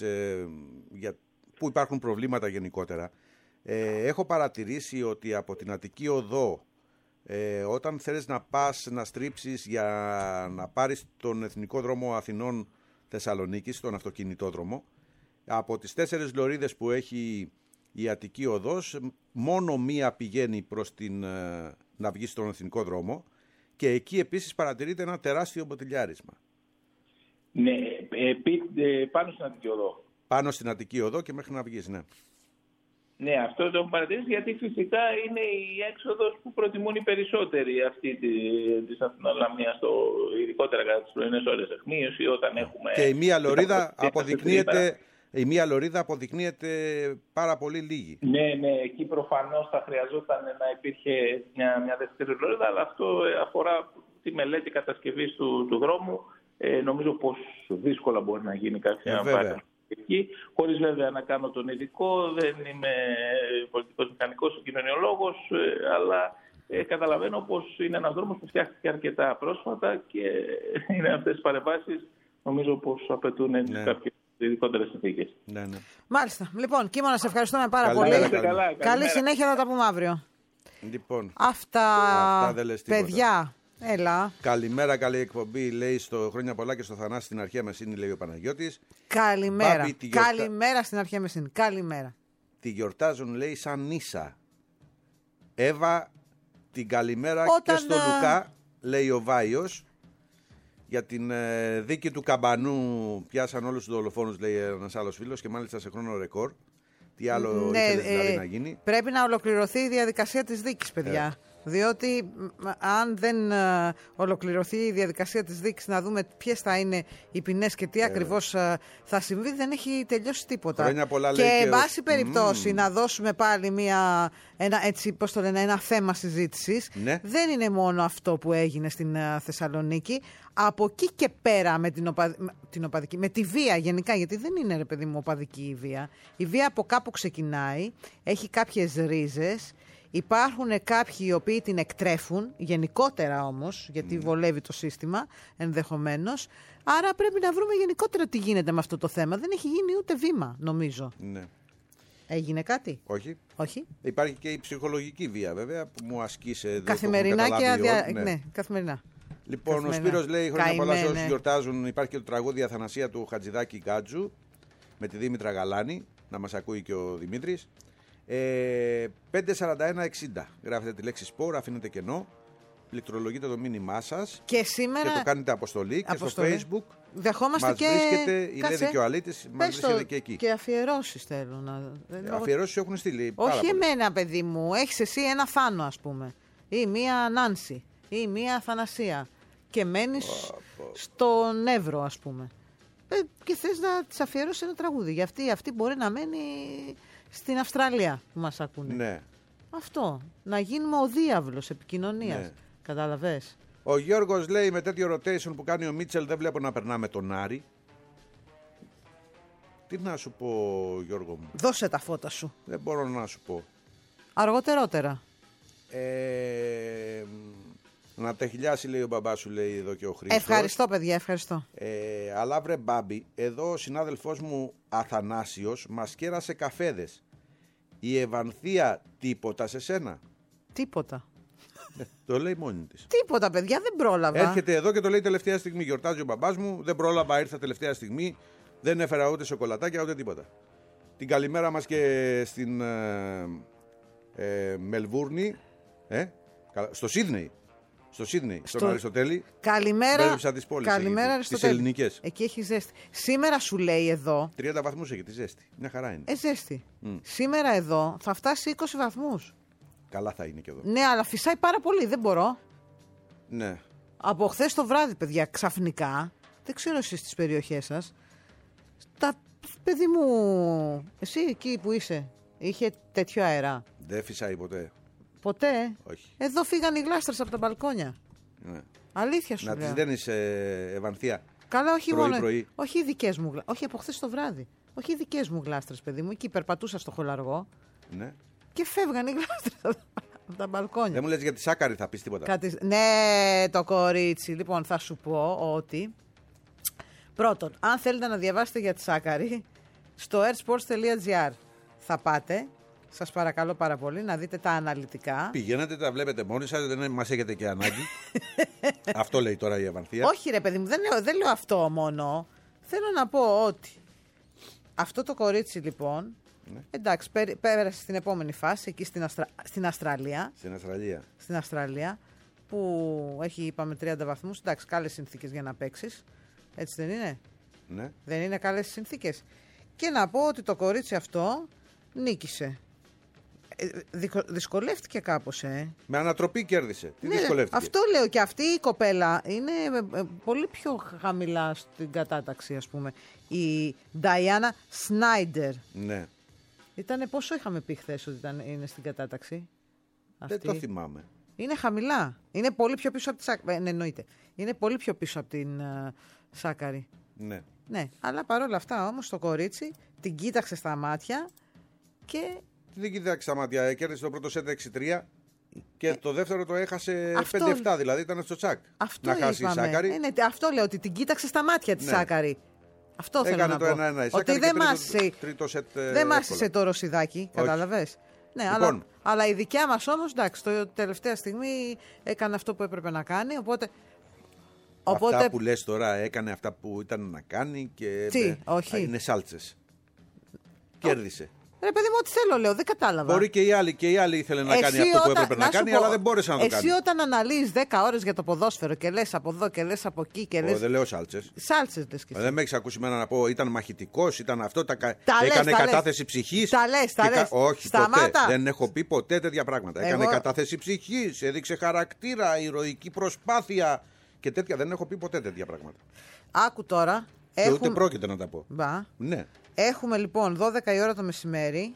που υπάρχουν προβλήματα γενικότερα, έχω παρατηρήσει ότι από την Αττική Οδό, όταν θέλεις να πας να στρίψεις για να πάρεις τον Εθνικό Δρόμο Αθηνών Θεσσαλονίκης, τον αυτοκινητόδρομο, από τις 4 λωρίδες που έχει η Αττική Οδός, μόνο μία πηγαίνει προς να βγει στον Εθνικό Δρόμο, και εκεί επίσης παρατηρείται ένα τεράστιο μποτιλιάρισμα. Ναι, πάνω στην Αττική Οδό. Πάνω στην Αττική Οδό και μέχρι να βγεις, ναι. Ναι, αυτό το έχω παρατηρήσει, γιατί φυσικά είναι η έξοδος που προτιμούν οι περισσότεροι αυτή της Αθηναλαμίας, ειδικότερα κατά τις πρωινές ώρες αιχμής, ή όταν έχουμε... Και η μία λωρίδα αποδεικνύεται πάρα πολύ λίγη. Ναι, εκεί προφανώς θα χρειαζόταν να υπήρχε μια δεύτερη λωρίδα, αλλά αυτό αφορά τη μελέτη κατασκευής του δρόμου. Νομίζω πως δύσκολα μπορεί να γίνει κάποια παρέμβαση εκεί, χωρίς βέβαια να κάνω τον ειδικό. Δεν είμαι πολιτικός μηχανικός, κοινωνιολόγος, αλλά καταλαβαίνω πως είναι ένας δρόμος που φτιάχτηκε αρκετά πρόσφατα και είναι αυτές τις παρεμβάσεις, νομίζω πως απαιτούν κάποιες ειδικότερες συνθήκες. Ναι. Μάλιστα. Λοιπόν, Κίμωνα, σε ευχαριστούμε πάρα πολύ. Καλή συνέχεια, θα τα πούμε αύριο. Λοιπόν, αυτά δεν λες παιδιά. Έλα. Καλημέρα, καλή εκπομπή, λέει στο χρόνια πολλά και στο Θανάση στην Αρχαία Μεσίνη, λέει ο Παναγιώτης. Καλημέρα. Καλημέρα στην Αρχαία Μεσίνη. Καλημέρα. Τη γιορτάζουν, λέει, σαν Νίσα. Εύα, την καλημέρα και στο Λουκά, λέει ο Βάιος. Για την δίκη του Καμπανού πιάσαν όλους τους δολοφόνους, λέει ένας άλλος φίλος, και μάλιστα σε χρόνο ρεκόρ. Τι άλλο ήθελες δηλαδή να γίνει? Πρέπει να ολοκληρωθεί η διαδικασία της δίκης, παιδιά. Διότι αν δεν ολοκληρωθεί η διαδικασία της δίκης, να δούμε ποιες θα είναι οι ποινές και τι ακριβώς θα συμβεί, δεν έχει τελειώσει τίποτα. Χρόνια πολλά, και λέει, εν πάση περιπτώσει να δώσουμε πάλι ένα θέμα συζήτησης. Ναι. Δεν είναι μόνο αυτό που έγινε στην Θεσσαλονίκη. Από εκεί και πέρα με τη βία γενικά, γιατί δεν είναι, ρε παιδί μου, οπαδική η βία. Η βία από κάπου ξεκινάει, έχει κάποιες ρίζες. Υπάρχουν κάποιοι οι οποίοι την εκτρέφουν, γενικότερα όμως, γιατί βολεύει το σύστημα ενδεχομένως. Άρα πρέπει να βρούμε γενικότερα τι γίνεται με αυτό το θέμα. Δεν έχει γίνει ούτε βήμα, νομίζω. Ναι. Έγινε κάτι? Όχι. Υπάρχει και η ψυχολογική βία, βέβαια, που μου ασκεί καθημερινά ναι, καθημερινά. Λοιπόν, ο Σπύρος λέει: χρόνια πολλά σε όσους γιορτάζουν. Υπάρχει και το τραγούδι Αθανασία του Χατζηδάκη Γκάτζου με τη Δήμητρα Γαλάνη. Να μας ακούει και ο Δημήτρης. 54160. Γράφετε τη λέξη σπορ, αφήνετε κενό. Πληκτρολογείτε το μήνυμά σας και σήμερα και το κάνετε αποστολή. Και στο Facebook δεχόμαστε μας και βρίσκεται η Λέδη και ο Αλήτης. Μας βρίσκεται και εκεί. Και αφιερώσεις θέλω να. Αφιερώσεις έχουν στείλει. Όχι εμένα, παιδί μου. Έχεις εσύ ένα Θάνο, ας πούμε. Ή μία Νάνση. Ή μία Αθανασία. Και μένεις στον Εύρο, ας πούμε. Και θες να της αφιερώσεις ένα τραγούδι. Γιατί αυτή μπορεί να μένει στην Αυστραλία που μας ακούνε. Ναι. Αυτό. Να γίνουμε ο διάβλος επικοινωνίας. Ναι. Κατάλαβες. Ο Γιώργος λέει: με τέτοιο rotation που κάνει ο Μίτσελ, δεν βλέπω να περνάμε τον Άρη. Τι να σου πω, Γιώργο μου. Δώσε τα φώτα σου. Δεν μπορώ να σου πω. Αργότερότερα. Να τα χιλιάσει, λέει ο μπαμπάς σου, λέει εδώ και ο Χρήστος. Ευχαριστώ, παιδιά, ευχαριστώ. Αλλά βρε μπάμπη, εδώ ο συνάδελφός μου Αθανάσιος μας κέρασε καφέδες. Η Ευανθία τίποτα σε σένα? Τίποτα. Το λέει μόνη της. Τίποτα, παιδιά, δεν πρόλαβα. Έρχεται εδώ και το λέει τελευταία στιγμή. Γιορτάζει ο μπαμπάς μου, δεν πρόλαβα, ήρθα τελευταία στιγμή. Δεν έφερα ούτε σοκολατάκια ούτε τίποτα. Την καλημέρα μας και στην Μελβούρνη, στο Σίδνεϊ. Στον Αριστοτέλη. Καλημέρα. Τις πόλεις, καλημέρα, Αριστοτέλη. Τις ελληνικές. Εκεί έχει ζέστη. Σήμερα σου λέει εδώ. 30 βαθμούς έχει τη ζέστη. Μια χαρά είναι. Ζέστη. Σήμερα εδώ θα φτάσει 20 βαθμούς. Καλά θα είναι και εδώ. Ναι, αλλά φυσάει πάρα πολύ. Δεν μπορώ. Ναι. Από χθες το βράδυ, παιδιά, ξαφνικά. Δεν ξέρω εσείς στις περιοχές σας. Παιδί μου, εσύ εκεί που είσαι, είχε τέτοιο αέρα? Δεν φυσάει ποτέ. Ποτέ? Όχι. Εδώ φύγαν οι γλάστρες από τα μπαλκόνια. Ναι. Αλήθεια σου να λέω. τις δένεις, Ευανθία. Καλά, όχι μόνο. Πρωί. Όχι οι δικές μου γλάστρες. Όχι από χθες το βράδυ. Όχι οι δικές μου γλάστρες, παιδί μου. Εκεί περπατούσα στο χολαργό. Ναι. Και φεύγαν οι γλάστρες από τα μπαλκόνια. Δεν μου λες για τη Σάκαρη, θα πεις τίποτα? Ναι, το κορίτσι. Λοιπόν, θα σου πω ότι. Πρώτον, αν θέλετε να διαβάσετε για τη Σάκαρη, στο airsports.gr θα πάτε. Σας παρακαλώ πάρα πολύ να δείτε τα αναλυτικά. Πηγαίνετε, τα βλέπετε μόνοι σας, δεν μας έχετε και ανάγκη. Αυτό λέει τώρα η Ευανθία. Όχι ρε παιδί μου, δεν λέω αυτό μόνο. Θέλω να πω ότι αυτό το κορίτσι λοιπόν, ναι. Εντάξει, πέρασε στην επόμενη φάση, εκεί στην Αυστραλία. Στην Αυστραλία, που έχει, είπαμε, 30 βαθμούς. Εντάξει, καλές συνθήκες για να παίξεις. Έτσι δεν είναι? Ναι. Δεν είναι καλές συνθήκες? Και να πω ότι το κορίτσι αυτό νίκησε. Δυσκολεύτηκε κάπως, Με ανατροπή κέρδισε. Τι δυσκολεύτηκε? Αυτό λέω, και αυτή η κοπέλα είναι πολύ πιο χαμηλά στην κατάταξη, ας πούμε. Η Νταϊάννα Σνάιντερ. Ναι. Πόσο είχαμε πει χθες ότι είναι στην κατάταξη? Δεν το θυμάμαι. Είναι χαμηλά. Είναι πολύ πιο πίσω από τη Σάκαρη. Ναι, εννοείται. Είναι πολύ πιο πίσω από την Σάκαρη. Ναι. Ναι, αλλά παρόλα αυτά όμως το κορίτσι την κοίταξε στα μάτια και... Δεν κοίταξε στα μάτια. Κέρδισε το πρώτο σετ 6-3 και το δεύτερο το έχασε 5-7. Δηλαδή ήταν στο τσακ. Αυτό να χάσει η Σάκαρη. Ναι, αυτό λέω, ότι την κοίταξε στα μάτια τη Σάκαρη. Αυτό θέλω να πω. Έκανε το 1-1. Ότι δεν μάσησε το Ρωσιδάκι, κατάλαβες. Ναι, λοιπόν. αλλά η δικιά μας όμως, εντάξει, το τελευταία στιγμή έκανε αυτό που έπρεπε να κάνει, οπότε αυτά που λες τώρα, έκανε αυτά που ήταν να κάνει και τι, όχι. Είναι σάλτσες. Κέρδισε. Ρε παιδί μου, ό,τι θέλω λέω, δεν κατάλαβα. Μπορεί και η άλλη ήθελε να κάνει αυτό που έπρεπε να κάνει, αλλά δεν μπόρεσε να το κάνει. Εσύ όταν αναλύεις 10 ώρες για το ποδόσφαιρο και λες από εδώ και λες από εκεί και λες. Δεν λέω σάλτσες. Σάλτσες λες και εσύ. Δεν με έχεις ακούσει εμένα να πω ήταν μαχητικός, ήταν αυτό, έκανε κατάθεση ψυχής. Τα λες. Όχι, Σταμάτα. ποτέ. Δεν έχω πει ποτέ τέτοια πράγματα. Έκανε κατάθεση ψυχής, έδειξε χαρακτήρα, ηρωική προσπάθεια και τέτοια. Δεν έχω πει ποτέ τέτοια πράγματα. Άκου τώρα. Και ούτε πρόκειται να τα πω. Μπα. Ναι. Έχουμε λοιπόν 12 η ώρα το μεσημέρι.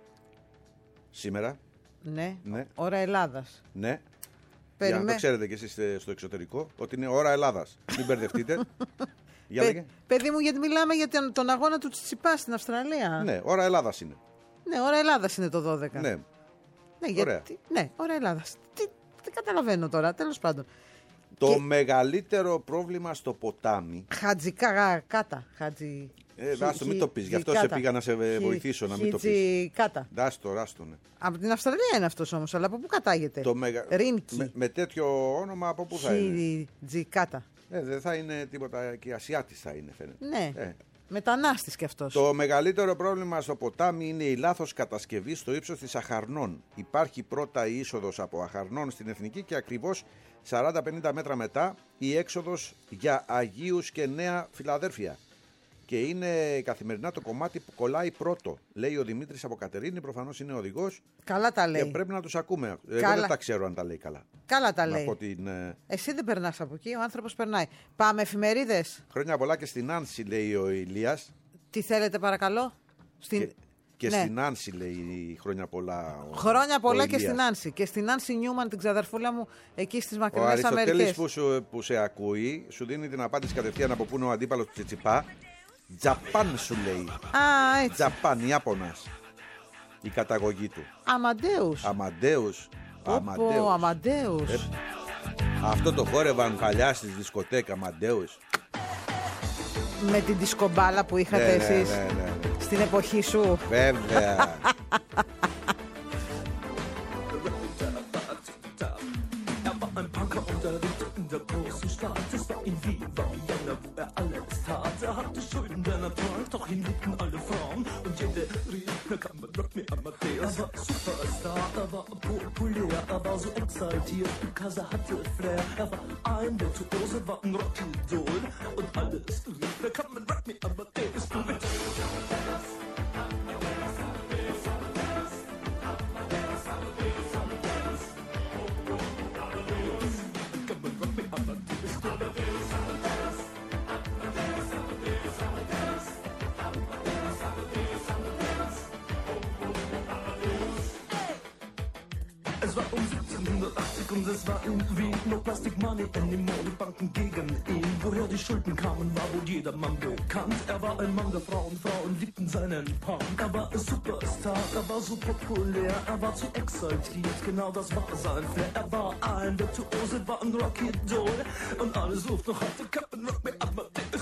Σήμερα. Ναι. Ναι. Ώρα Ελλάδας. Ναι. Για να το ξέρετε κι εσείς στο εξωτερικό ότι είναι ώρα Ελλάδας. Μην μπερδευτείτε. Για λέγε. Παιδί μου, γιατί μιλάμε για τον αγώνα του Τσιτσιπά στην Αυστραλία. Ναι, ώρα Ελλάδας είναι. Ναι, ώρα Ελλάδας είναι το 12. Ναι. Ναι, ωραία. Ναι, ώρα Ελλάδας. Τι καταλαβαίνω τώρα, τέλος πάντων. Το μεγαλύτερο πρόβλημα στο ποτάμι. Χατζικάτα. Δάστο, μην το πεις. Γι' αυτό σε πήγα να σε βοηθήσω να μην το πεις. Χιτζικάτα. Δάστο. Ναι. Από την Αυστραλία είναι αυτός όμως, αλλά από πού κατάγεται? Ρίνκι. Με τέτοιο όνομα από πού θα είναι? Χιτζικάτα. Δεν θα είναι τίποτα και Ασιάτης θα είναι, φαίνεται. Ναι. Μετανάστης κι αυτός. Το μεγαλύτερο πρόβλημα στο ποτάμι είναι η λάθος κατασκευή στο ύψος της Αχαρνών. Υπάρχει πρώτα η είσοδος από Αχαρνών στην Εθνική και ακριβώς 40-50 μέτρα μετά η έξοδος για Αγίους και Νέα Φιλαδέλφια. Και είναι καθημερινά το κομμάτι που κολλάει πρώτο. Λέει ο Δημήτρης από Κατερίνη, προφανώς είναι οδηγός. Καλά τα λέει. Και πρέπει να τους ακούμε. Εγώ δεν τα ξέρω αν τα λέει καλά. Καλά τα λέει. Την... Εσύ δεν περνάς από εκεί, ο άνθρωπος περνάει. Πάμε εφημερίδες. Χρόνια πολλά και στην Άνση, λέει ο Ηλίας. Τι θέλετε παρακαλώ? Και ναι. Στην Άνση λέει χρόνια πολλά. Χρόνια πολλά και στην Άνση. Και στην Άνση Νιούμαν, την ξαδερφούλα μου, εκεί στις μακρινές Αμερικές. Ο Αριστοτέλης που σε ακούει, σου δίνει την απάντηση κατευθείαν από πού είναι ο αντίπαλος του Τσιτσιπά. Τζαπάν σου λέει. Έτσι. Τζαπάν, Ιάπωνας. Η καταγωγή του. Αμαντέους. Αυτό το χόρευαν παλιά στις δισκοτέκα, Αμαντέους. Με την δισκομπάλα που είχατε εσείς στην εποχή σου. Βέβαια. der großen Stadt. Es war in Wien, war Vienna, wo alles tat. Hatte Schulden, der Natur, doch ihn liebten alle Frauen. Und jede rief, na kann man Rock me Amadeus. War Superstar, war populär, war so exaltiert, because hatte Flair. War ein Virtuose, war ein Rockidol. Und alles rief, na kann man Rock me Amadeus. Es war 1780 und es war in Wien. No Plastic Money anymore, die Banken gegen ihn. Woher die Schulden kamen, war wohl jedermann bekannt. Er war ein Mann der Frauen, Frauen liebten seinen Punk. Er war ein Superstar, er war so populär, er war zu exaltiert, genau das war sein Flair. Er war ein Virtuose, war ein Rockidol. Und alles ruft noch heute, Captain Rock me Amadeus.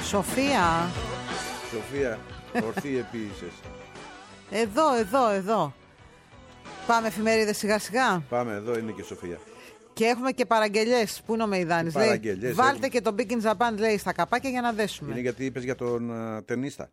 Σοφία. Σοφία, ορθή επίησες. Εδώ. Πάμε εφημερίδες σιγά σιγά. Πάμε, εδώ είναι και η Σοφία. Και έχουμε και παραγγελιές. Πού είναι ο Μεϊδάνης? Παραγγελιές Βάλτε έχουμε. και τον Big in Japan, λέει, στα καπάκια για να δέσουμε. Είναι γιατί είπες για τον ταινίστα.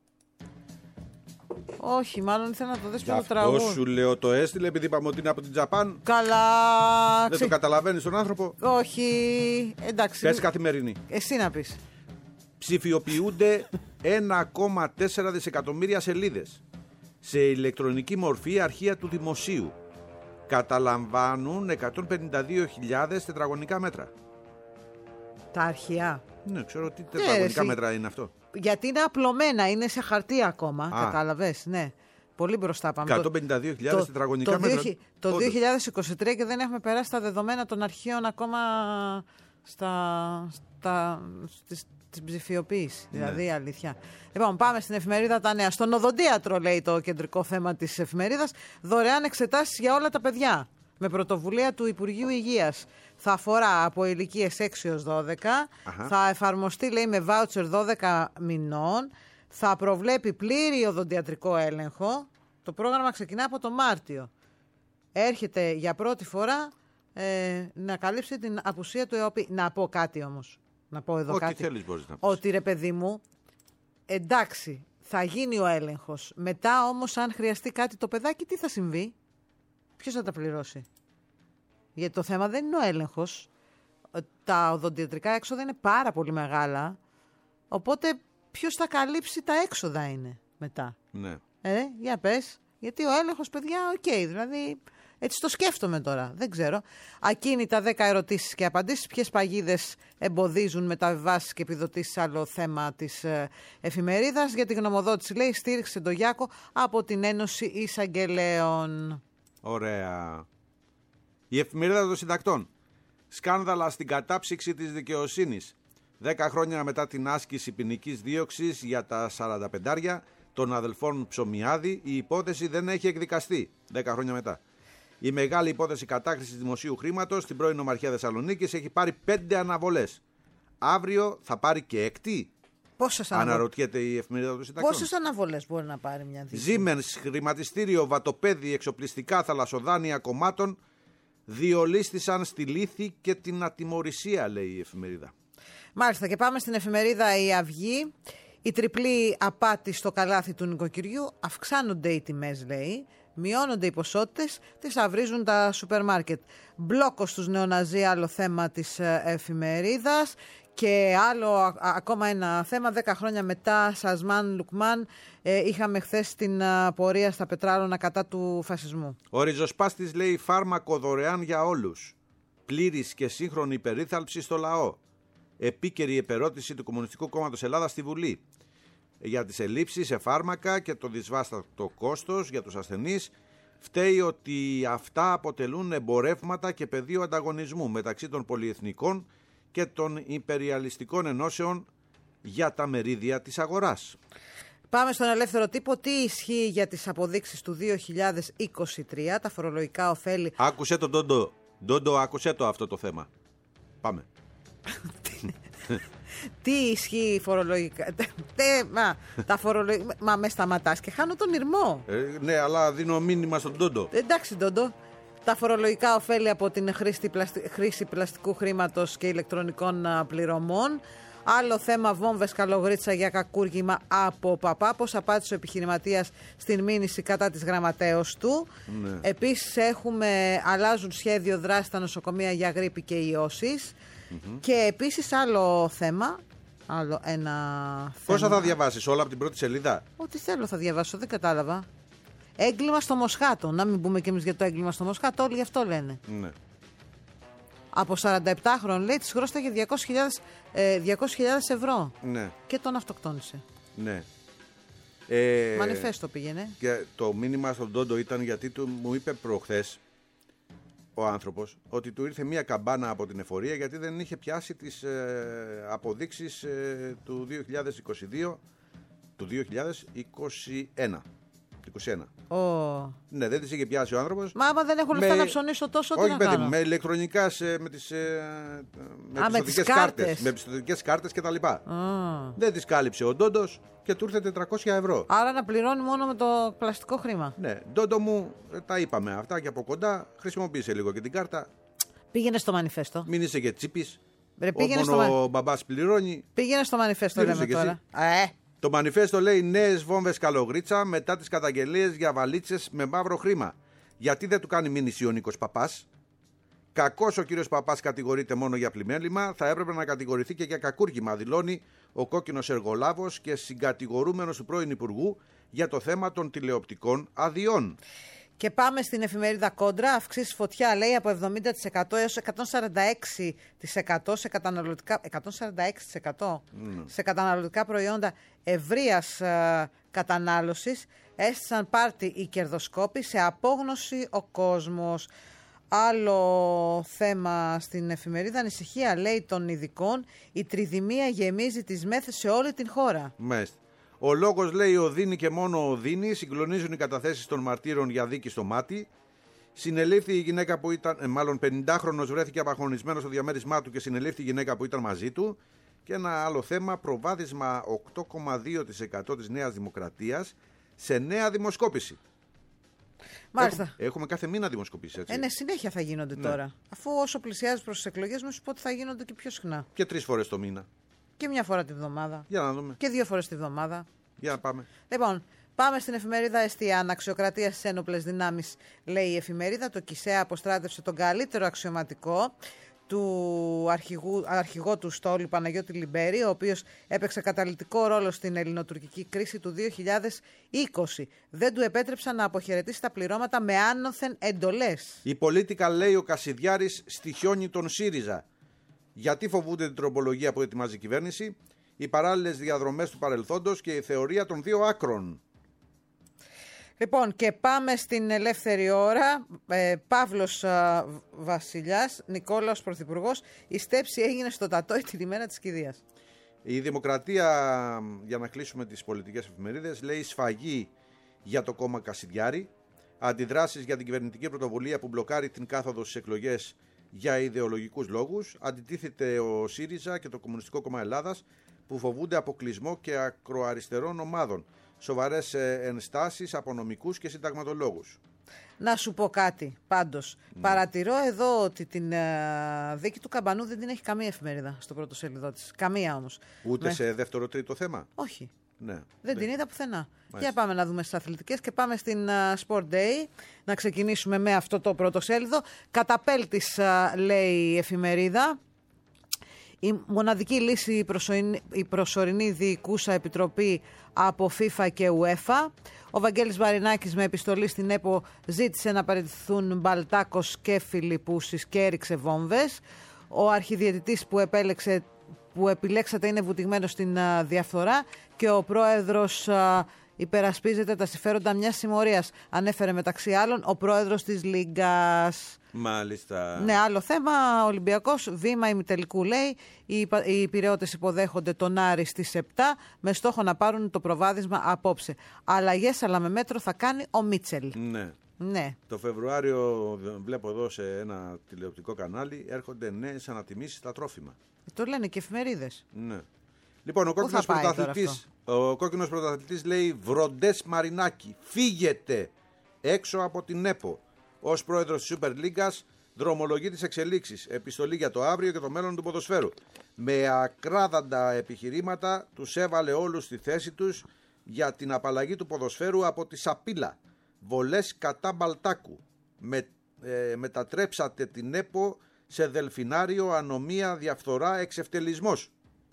Όχι, μάλλον ήθελα να το δεις Γι' με το αυτό τραγούδι. σου λέω το έστειλε, επειδή είπαμε ότι είναι από την Τζαπάν. Καλά. Δεν το καταλαβαίνεις τον άνθρωπο. Όχι. Εντάξει. Πες Καθημερινή. Εσύ να πεις. Ψηφιοποιούνται 1,4 δισεκατομμύρια σελίδες σε ηλεκτρονική μορφή αρχεία του δημοσίου. Καταλαμβάνουν 152.000 τετραγωνικά μέτρα. Τα αρχεία. Ναι, ξέρω τι τετραγωνικά εσύ. μέτρα είναι αυτό. Γιατί είναι απλωμένα, είναι σε χαρτί ακόμα. Α. Κατάλαβες, ναι. Πολύ μπροστά πάμε. 152.000 τετραγωνικά μέτρα. Το Όντως. 2023 και δεν έχουμε περάσει τα δεδομένα των αρχείων ακόμα στην ψηφιοποίηση. Ναι. Δηλαδή, αλήθεια. Λοιπόν, πάμε στην εφημερίδα Τα Νέα. Στον οδοντίατρο, λέει το κεντρικό θέμα της εφημερίδας, δωρεάν εξετάσεις για όλα τα παιδιά. Με πρωτοβουλία του Υπουργείου Υγείας. Θα αφορά από ηλικίες 6 έως 12. Αχα. Θα εφαρμοστεί, λέει, με βάουτσερ 12 μηνών. Θα προβλέπει πλήρη οδοντιατρικό έλεγχο. Το πρόγραμμα ξεκινά από το Μάρτιο. Έρχεται για πρώτη φορά να καλύψει την απουσία του ΕΟΠΗ. Να πω κάτι όμως. Να πω εδώ Ό,τι κάτι. θέλεις μπορείς να πεις. Ότι, ρε παιδί μου, εντάξει, θα γίνει ο έλεγχος. Μετά όμως, αν χρειαστεί κάτι το παιδάκι, τι θα συμβεί? Ποιος θα τα πληρώσει? Γιατί το θέμα δεν είναι ο έλεγχος. Τα οδοντιατρικά έξοδα είναι πάρα πολύ μεγάλα. Οπότε ποιος θα καλύψει τα έξοδα είναι μετά? Ναι. Για πες. Γιατί ο έλεγχος, παιδιά, οκ. Δηλαδή, έτσι το σκέφτομαι τώρα. Δεν ξέρω. Ακίνητα 10 ερωτήσεις και απαντήσεις. Ποιες παγίδες εμποδίζουν μεταβιβάσεις και επιδοτήσεις? Άλλο θέμα της εφημερίδας. Για τη γνωμοδότηση, λέει, στήριξε τον Γιάκο από την Ένωση Εισαγγελέων. Ωραία. Η εφημερίδα των συντακτών. Σκάνδαλα στην κατάψυξη της δικαιοσύνης. 10 χρόνια μετά την άσκηση ποινικής δίωξης για τα 45 των αδελφών Ψωμιάδη, η υπόθεση δεν έχει εκδικαστεί. 10 χρόνια μετά. Η μεγάλη υπόθεση κατάχρησης δημοσίου χρήματος στην πρώην Ομαρχία Θεσσαλονίκης έχει πάρει 5 αναβολές. Αύριο θα πάρει και 6η. Πόσες αναβολές? Αναρωτιέται η εφημερίδα των συντακτών. Πόσες αναβολές μπορεί να πάρει μια δίκη? Siemens, χρηματιστήριο, βατοπέδι, εξοπλιστικά, θαλασσοδάνεια κομμάτων διολίστησαν στη λύθη και την ατιμωρησία, λέει η εφημερίδα. Μάλιστα, και πάμε στην εφημερίδα Η Αυγή. Η τριπλή απάτη στο καλάθι του νοικοκυριού. Αυξάνονται οι τιμές, λέει. Μειώνονται οι ποσότητες. Τις αυρίζουν τα σούπερ μάρκετ. Μπλόκο στους νεοναζί, άλλο θέμα της εφημερίδας. Και άλλο, ακόμα ένα θέμα, 10 χρόνια μετά, Σασμάν Λουκμάν, είχαμε χθες την πορεία στα Πετράλωνα κατά του φασισμού. Ο ριζοσπάστης λέει φάρμακο δωρεάν για όλους. Πλήρης και σύγχρονη περίθαλψη στο λαό. Επίκαιρη επερώτηση του Κομμουνιστικού Κόμματος Ελλάδας στη Βουλή για τις ελλείψεις σε φάρμακα και το δυσβάστατο κόστος για τους ασθενείς. Φταίει ότι αυτά αποτελούν εμπορεύματα και πεδίο ανταγωνισμού μεταξύ των πολυεθνικών και των υπεριαλιστικών ενώσεων για τα μερίδια της αγοράς. Πάμε στον ελεύθερο τύπο. Τι ισχύει για τις αποδείξεις του 2023, τα φορολογικά ωφέλη? Άκουσε τον Ντόντο. Ντόντο, άκουσε το αυτό το θέμα. Πάμε. Τι ισχύει φορολογικά? Τα φορολογικά. Μα με σταματάς και χάνω τον ηρμό. Ναι, αλλά δίνω μήνυμα στον Ντόντο. Εντάξει, Ντόντο. Τα φορολογικά ωφέλη από την χρήση πλαστικού χρήματος και ηλεκτρονικών πληρωμών. Άλλο θέμα, βόμβες καλογρίτσα για κακούργημα από παπά. Πώς απάντησε ο επιχειρηματίας στην μήνυση κατά της γραμματέως του. Ναι. Επίσης αλλάζουν σχέδιο δράση στα νοσοκομεία για γρίπη και ιώσεις. Και επίσης άλλο θέμα. Άλλο ένα Πόσα θέμα. θα διαβάσεις, όλα από την πρώτη σελίδα? Ό,τι θέλω θα διαβάσω, δεν κατάλαβα. Έγκλημα στο Μοσχάτο. Να μην πούμε κι εμείς για το έγκλημα στο Μοσχάτο, όλοι γι' αυτό λένε. Ναι. Από 47 χρόνια, λέει, της χρώσταγε 200.000 ευρώ. Ναι. Και τον αυτοκτόνησε. Ναι. Μανιφέστο πήγαινε. Και το μήνυμα στον Ντόντο ήταν γιατί μου είπε προχθές ο άνθρωπος ότι του ήρθε μία καμπάνα από την εφορία γιατί δεν είχε πιάσει τις αποδείξεις του 2022, του 2021. 21. Oh. Ναι, δεν τις είχε πιάσει ο άνθρωπος. Μα άμα δεν έχω λεφτά να ψωνίσω τόσο, τι όχι, να παιδί κάνω. μου, με ηλεκτρονικά, με τις πιστωτικές κάρτες. Με πιστωτικές κάρτες κτλ. Δεν τις κάλυψε ο Ντόντος και του ήρθε 400 ευρώ. Άρα να πληρώνει μόνο με το πλαστικό χρήμα. Ναι, Ντόντο μου, τα είπαμε αυτά και από κοντά. Χρησιμοποίησε λίγο και την κάρτα. Πήγαινε στο μανιφέστο. Μην είσαι και τσίπης. Μόνο ο μπαμπάς πληρώνει. Πήγαινε στο μανιφέστο, λέμε τώρα. Το μανιφέστο λέει νέες βόμβες Καλογρίτσα μετά τις καταγγελίες για βαλίτσες με μαύρο χρήμα. Γιατί δεν του κάνει μήνυση ο Νίκος Παπάς. Κακός ο κύριος Παπάς κατηγορείται μόνο για πλημέλημα. Θα έπρεπε να κατηγορηθεί και για κακούργημα, δηλώνει ο κόκκινος εργολάβος και συγκατηγορούμενος του πρώην Υπουργού για το θέμα των τηλεοπτικών αδειών. Και πάμε στην εφημερίδα Κόντρα. Αυξήσει φωτιά, λέει, από 70% έως 146% σε καταναλωτικά, 146% σε καταναλωτικά προϊόντα ευρείας κατανάλωσης. Έστησαν πάρτι οι κερδοσκόποι, σε απόγνωση ο κόσμος. Άλλο θέμα στην εφημερίδα, ανησυχία, λέει, των ειδικών. Η τριδημία γεμίζει τις μέθες σε όλη την χώρα. Μάλιστα. Ο λόγος, λέει, οδύνη και μόνο οδύνη. Συγκλονίζουν οι καταθέσεις των μαρτύρων για δίκη στο μάτι. Συνελήφθη η γυναίκα που ήταν, μάλλον 50χρονος, βρέθηκε απαγχωνισμένος στο διαμέρισμά του και συνελήφθη η γυναίκα που ήταν μαζί του. Και ένα άλλο θέμα, προβάδισμα 8,2% της Νέας Δημοκρατίας σε νέα δημοσκόπηση. Μάλιστα. Έχουμε κάθε μήνα δημοσκοπήσεις, έτσι. Ναι, συνέχεια θα γίνονται τώρα. Αφού όσο πλησιάζει προς τις εκλογές, μου σου πω ότι θα γίνονται και πιο συχνά. Και 3 φορές το μήνα. Και μια φορά τη βδομάδα. Για να δούμε. Και 2 φορές τη βδομάδα. Για να πάμε. Λοιπόν, πάμε στην εφημερίδα Εστιάν. Αξιοκρατία στις ένοπλες δυνάμεις, λέει η εφημερίδα. Το ΚΙΣΕΑ αποστράτευσε τον καλύτερο αξιωματικό του αρχηγό του στόλου, Παναγιώτη Λιμπέρη, ο οποίος έπαιξε καταλυτικό ρόλο στην ελληνοτουρκική κρίση του 2020. Δεν του επέτρεψαν να αποχαιρετήσει τα πληρώματα με άνωθεν εντολές. Η πολίτικα, λέει ο Κασιδιάρης, στοιχιώνει τον ΣΥΡΙΖΑ. Γιατί φοβούνται την τροπολογία που ετοιμάζει η κυβέρνηση, οι παράλληλες διαδρομές του παρελθόντος και η θεωρία των δύο άκρων. Λοιπόν, και πάμε στην ελεύθερη ώρα. Παύλος Βασιλιάς, Νικόλαος Πρωθυπουργός. Η στέψη έγινε στο Τατόι την ημέρα της κηδείας. Η Δημοκρατία, για να κλείσουμε τις πολιτικές εφημερίδες, λέει σφαγή για το κόμμα Κασιδιάρη. Αντιδράσεις για την κυβερνητική πρωτοβουλία που μπλοκάρει την κάθοδο στις εκλογές για ιδεολογικούς λόγους. Αντιτίθεται ο ΣΥΡΙΖΑ και το Κομμουνιστικό Κόμμα Ελλάδας που φοβούνται αποκλεισμό και ακροαριστερών ομάδων. Σοβαρές ενστάσεις από νομικούς και συνταγματολόγους. Να σου πω κάτι πάντως. Παρατηρώ εδώ ότι την δίκη του Καμπανού δεν την έχει καμία εφημερίδα στο πρώτο σελίδο της. Καμία όμως. Ούτε σε δεύτερο τρίτο θέμα. Όχι. Ναι. Δεν την είδα πουθενά. Για πάμε να δούμε στις αθλητικές και πάμε στην Sport Day. Να ξεκινήσουμε με αυτό το πρώτο σέλιδο. Καταπέλτης, λέει η εφημερίδα. Η μοναδική λύση η προσωρινή διοικούσα επιτροπή από FIFA και UEFA. Ο Βαγγέλης Μαρινάκης με επιστολή στην ΕΠΟ ζήτησε να παραιτηθούν Μπαλτάκος και Φιλιππούσης και έριξε βόμβες. Ο αρχιδιαιτητής που επιλέξατε είναι βουτυγμένος στην διαφθορά και ο πρόεδρος υπερασπίζεται τα συμφέροντα μιας συμμορίας. Ανέφερε μεταξύ άλλων ο πρόεδρος της Λίγκας. Μάλιστα. Ναι, άλλο θέμα. Ολυμπιακός, βήμα ημιτελικού, λέει. Οι Πειραιώτες υποδέχονται τον Άρη στις 7 με στόχο να πάρουν το προβάδισμα απόψε. Αλλαγές, αλλά με μέτρο θα κάνει ο Μίτσελ. Ναι. Το Φεβρουάριο, βλέπω εδώ σε ένα τηλεοπτικό κανάλι, έρχονται νέες ανατιμήσεις στα τρόφιμα. Το λένε και εφημερίδες. Ναι. Λοιπόν, ο κόκκινος πρωταθλητής λέει Βροντές Μαρινάκη, φύγετε έξω από την ΕΠΟ. Ως πρόεδρος της Super League δρομολογεί τις εξελίξεις. Επιστολή για το αύριο και το μέλλον του ποδοσφαίρου. Με ακράδαντα επιχειρήματα τους έβαλε όλους στη θέση τους για την απαλλαγή του ποδοσφαίρου από τη σαπίλα. Βολές κατά Μπαλτάκου. Μετατρέψατε την ΕΠΟ σε δελφινάριο, ανομία, διαφθορά, εξευτελισμός.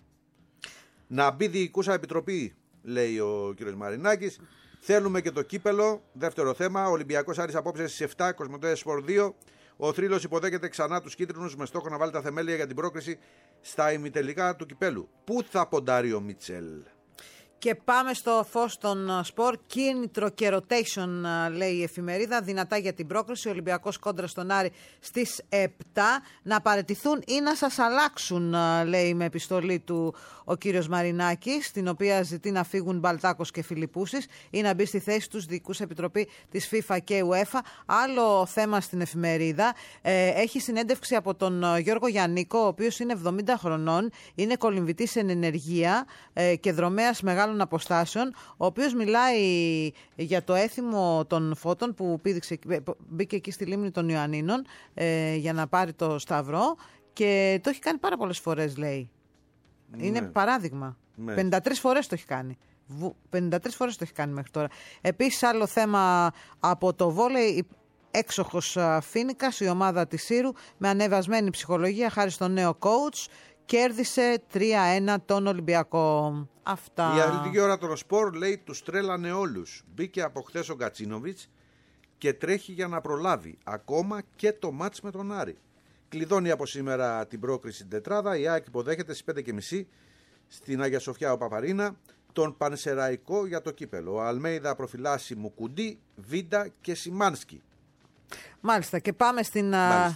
Να μπει διοικούσα επιτροπή, λέει ο κ. Μαρινάκης. Θέλουμε και το κύπελο. Δεύτερο θέμα. Ολυμπιακός Άρης απόψε στις 7, Κοσμοτέ Σπορ 2. Ο Θρύλος υποδέχεται ξανά τους κίτρινους με στόχο να βάλει τα θεμέλια για την πρόκριση στα ημιτελικά του κυπέλου. Πού θα ποντάρει ο Μίτσελ? Και πάμε στο φως των σπορ. Κίνητρο και rotation, λέει η εφημερίδα. Δυνατά για την πρόκριση. Ολυμπιακός κόντρα στον Άρη στις 7. Να παραιτηθούν ή να σας αλλάξουν, λέει με επιστολή του ο κύριος Μαρινάκης, στην οποία ζητεί να φύγουν Μπαλτάκος και Φιλιππούσης ή να μπει στη θέση τους διοικούς επιτροπή της FIFA και UEFA. Άλλο θέμα στην εφημερίδα. Έχει συνέντευξη από τον Γιώργο Γιαννίκο, ο οποίος είναι 70 χρονών, είναι κολυμβητής εν ενεργεία και δρομέας μεγάλων αποστάσεων, ο οποίος μιλάει για το έθιμο των φώτων που μπήκε εκεί στη λίμνη των Ιωαννίνων για να πάρει το σταυρό και το έχει κάνει πάρα πολλές φορές, λέει. Είναι παράδειγμα. 53 φορές το έχει κάνει. 53 φορές το έχει κάνει μέχρι τώρα. Επίσης, άλλο θέμα από το βόλεϊ. Έξοχος Φίνικας, η ομάδα της Σύρου, με ανεβασμένη ψυχολογία χάρη στον νέο coach, κέρδισε 3-1 τον Ολυμπιακό. Αυτά. Η αθλητική ώρα των σπορ, λέει, τους τρέλανε όλους. Μπήκε από χθες ο Γκατσίνοβιτς και τρέχει για να προλάβει ακόμα και το μάτς με τον Άρη. Κλειδώνει από σήμερα την πρόκριση στην τετράδα. Η ΑΕΚ υποδέχεται στις 5:30 στην Αγία Σοφιά ο Παπαρίνα τον Πανσεραϊκό για το κύπελο. Ο Αλμέιδα προφυλάσσει Μουκουντή, Βίντα και Σιμάνσκι. Μάλιστα, και πάμε στην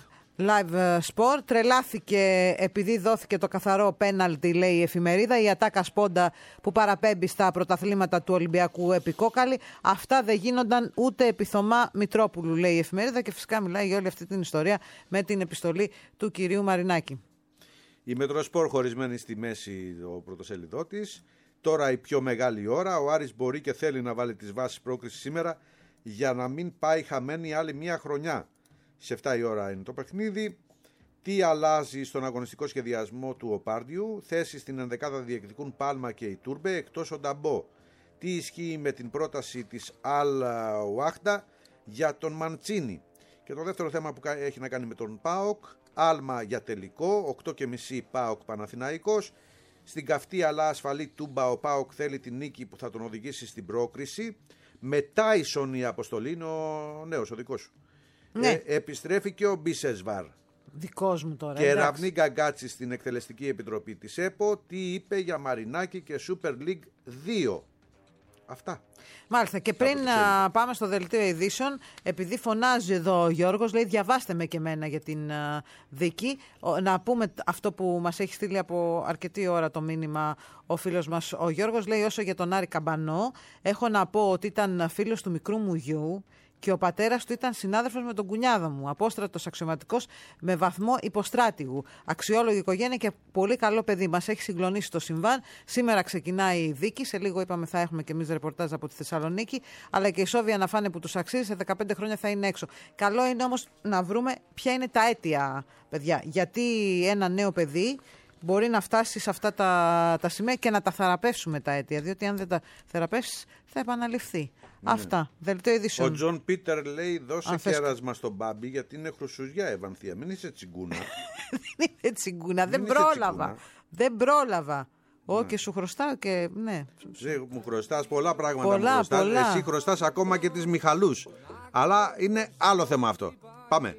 Live Sport. Τρελάθηκε επειδή δόθηκε το καθαρό πέναλτι, λέει η εφημερίδα, η ατάκα Σπόντα που παραπέμπει στα πρωταθλήματα του Ολυμπιακού επικόκαλη. Αυτά δεν γίνονταν ούτε επί Θωμά Μητρόπουλου, λέει η εφημερίδα, και φυσικά μιλάει για όλη αυτή την ιστορία με την επιστολή του κυρίου Μαρινάκη. Η Μετροσπορ χωρισμένη στη μέση, ο πρωτοσέλιδό της. Τώρα η πιο μεγάλη ώρα. Ο Άρης μπορεί και θέλει να βάλει τις βάσεις πρόκρισης σήμερα για να μην πάει χαμένη άλλη μια χρονιά. Σε 7 η ώρα είναι το παιχνίδι. Τι αλλάζει στον αγωνιστικό σχεδιασμό του Οπάρντιου? Θέση στην ενδεκάδα διεκδικούν Πάλμα και η Τούρμπε, εκτός ο Νταμπό. Τι ισχύει με την πρόταση της Αλ Ουάχτα για τον Μαντσίνη? Και το δεύτερο θέμα που έχει να κάνει με τον ΠΑΟΚ. Άλμα για τελικό, 8:30 ΠΑΟΚ Παναθηναϊκός. Στην καυτή αλλά ασφαλή Τούμπα ο ΠΑΟΚ θέλει την νίκη που θα τον οδηγήσει στην πρόκριση. Με Τάισον η αποστολή είναι ο νέος, ο δικός σου. Ναι. Επιστρέφει και ο Μπίσεσβαρ. Δικός μου τώρα. Και Ραβνή Γκαγκάτση στην εκτελεστική επιτροπή της ΕΠΟ. Τι είπε για Μαρινάκη και Super League 2. Αυτά. Μάλιστα, και πριν πάμε στο δελτίο ειδήσεων, επειδή φωνάζει εδώ ο Γιώργος, λέει διαβάστε με και εμένα για την δίκη. Να πούμε αυτό που μας έχει στείλει από αρκετή ώρα το μήνυμα ο φίλος μας ο Γιώργος. Λέει όσο για τον Άρη Καμπανό, έχω να πω ότι ήταν φίλος του μικρού μου γιου και ο πατέρας του ήταν συνάδελφος με τον κουνιάδο μου. Απόστρατος αξιωματικός με βαθμό υποστράτηγου. Αξιόλογη οικογένεια και πολύ καλό παιδί. Μας έχει συγκλονίσει το συμβάν. Σήμερα ξεκινάει η δίκη. Σε λίγο είπαμε θα έχουμε και εμείς ρεπορτάζ από τη Θεσσαλονίκη. Αλλά και η Σόβια να φάνε που τους αξίζει. Σε 15 χρόνια θα είναι έξω. Καλό είναι όμως να βρούμε ποια είναι τα αίτια, παιδιά. Γιατί ένα νέο παιδί μπορεί να φτάσει σε αυτά τα σημεία και να τα θεραπεύσουμε τα αίτια. Διότι αν δεν τα θεραπεύσεις θα επαναληφθεί. Ναι. Αυτά. Δελτίο ειδήσεων. Ο Τζον Πίτερ λέει δώσε κέρασμα στον Μπάμπη γιατί είναι χρυσουζιά Ευανθία. Μην είσαι τσιγκούνα. Δεν είναι τσιγκούνα. Δεν πρόλαβα. Δεν πρόλαβα. Όχι, και σου χρωστάω και ναι. Μου χρωστάς πολλά πράγματα. Πολλά. Εσύ χρωστάς ακόμα και τις Μιχαλούς. Αλλά είναι άλλο θέμα αυτό. Πάμε.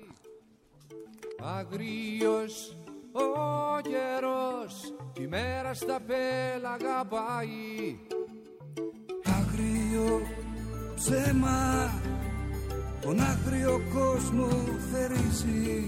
Αγρίος ο καιρός, η μέρα στα πέλαγα πάει. Αγρίο ψέμα, τον άγριο κόσμο θερίζει.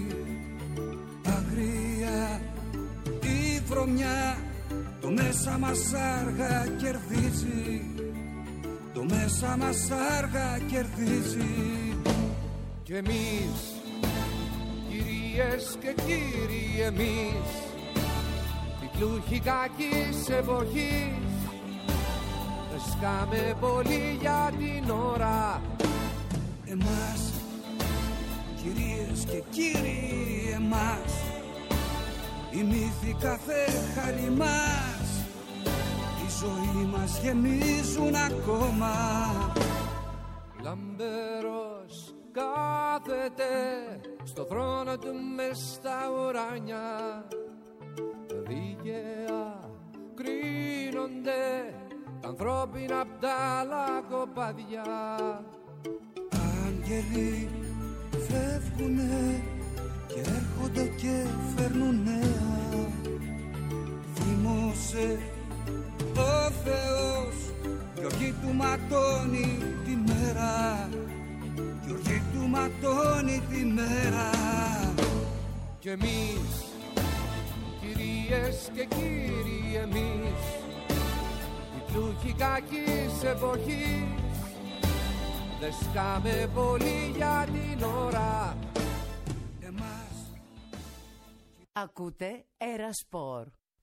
Αγρία η βρωμιά, το μέσα μας άργα κερδίζει. Το μέσα μας άργα κερδίζει. Κι εμείς, κυρίες και κύριοι εμείς, οι πλούχοι κακής εποχής, σκάμε πολύ για την ώρα. Εμάς, κυρίες και κύριοι εμάς, οι μύθοι κάθε χάρη μας, η ζωή μας γεμίζουν ακόμα. Λαμπερός κάθεται στο θρόνο του μες στα ουράνια, δίκαια κρίνονται τα ανθρώπινα απ' τα λακοπάδια. Άγγελοι φεύγουνε και έρχονται και φέρνουν νέα. Θύμωσε ο Θεός ματώνει τη μέρα, η οργή του ματώνει τη μέρα. Κι εμείς, κυρίες και κύριοι εμείς, οι πλούχοι κακής εποχής, δεν σκάμε πολύ για την ώρα. Ακούτε Ερασπορ.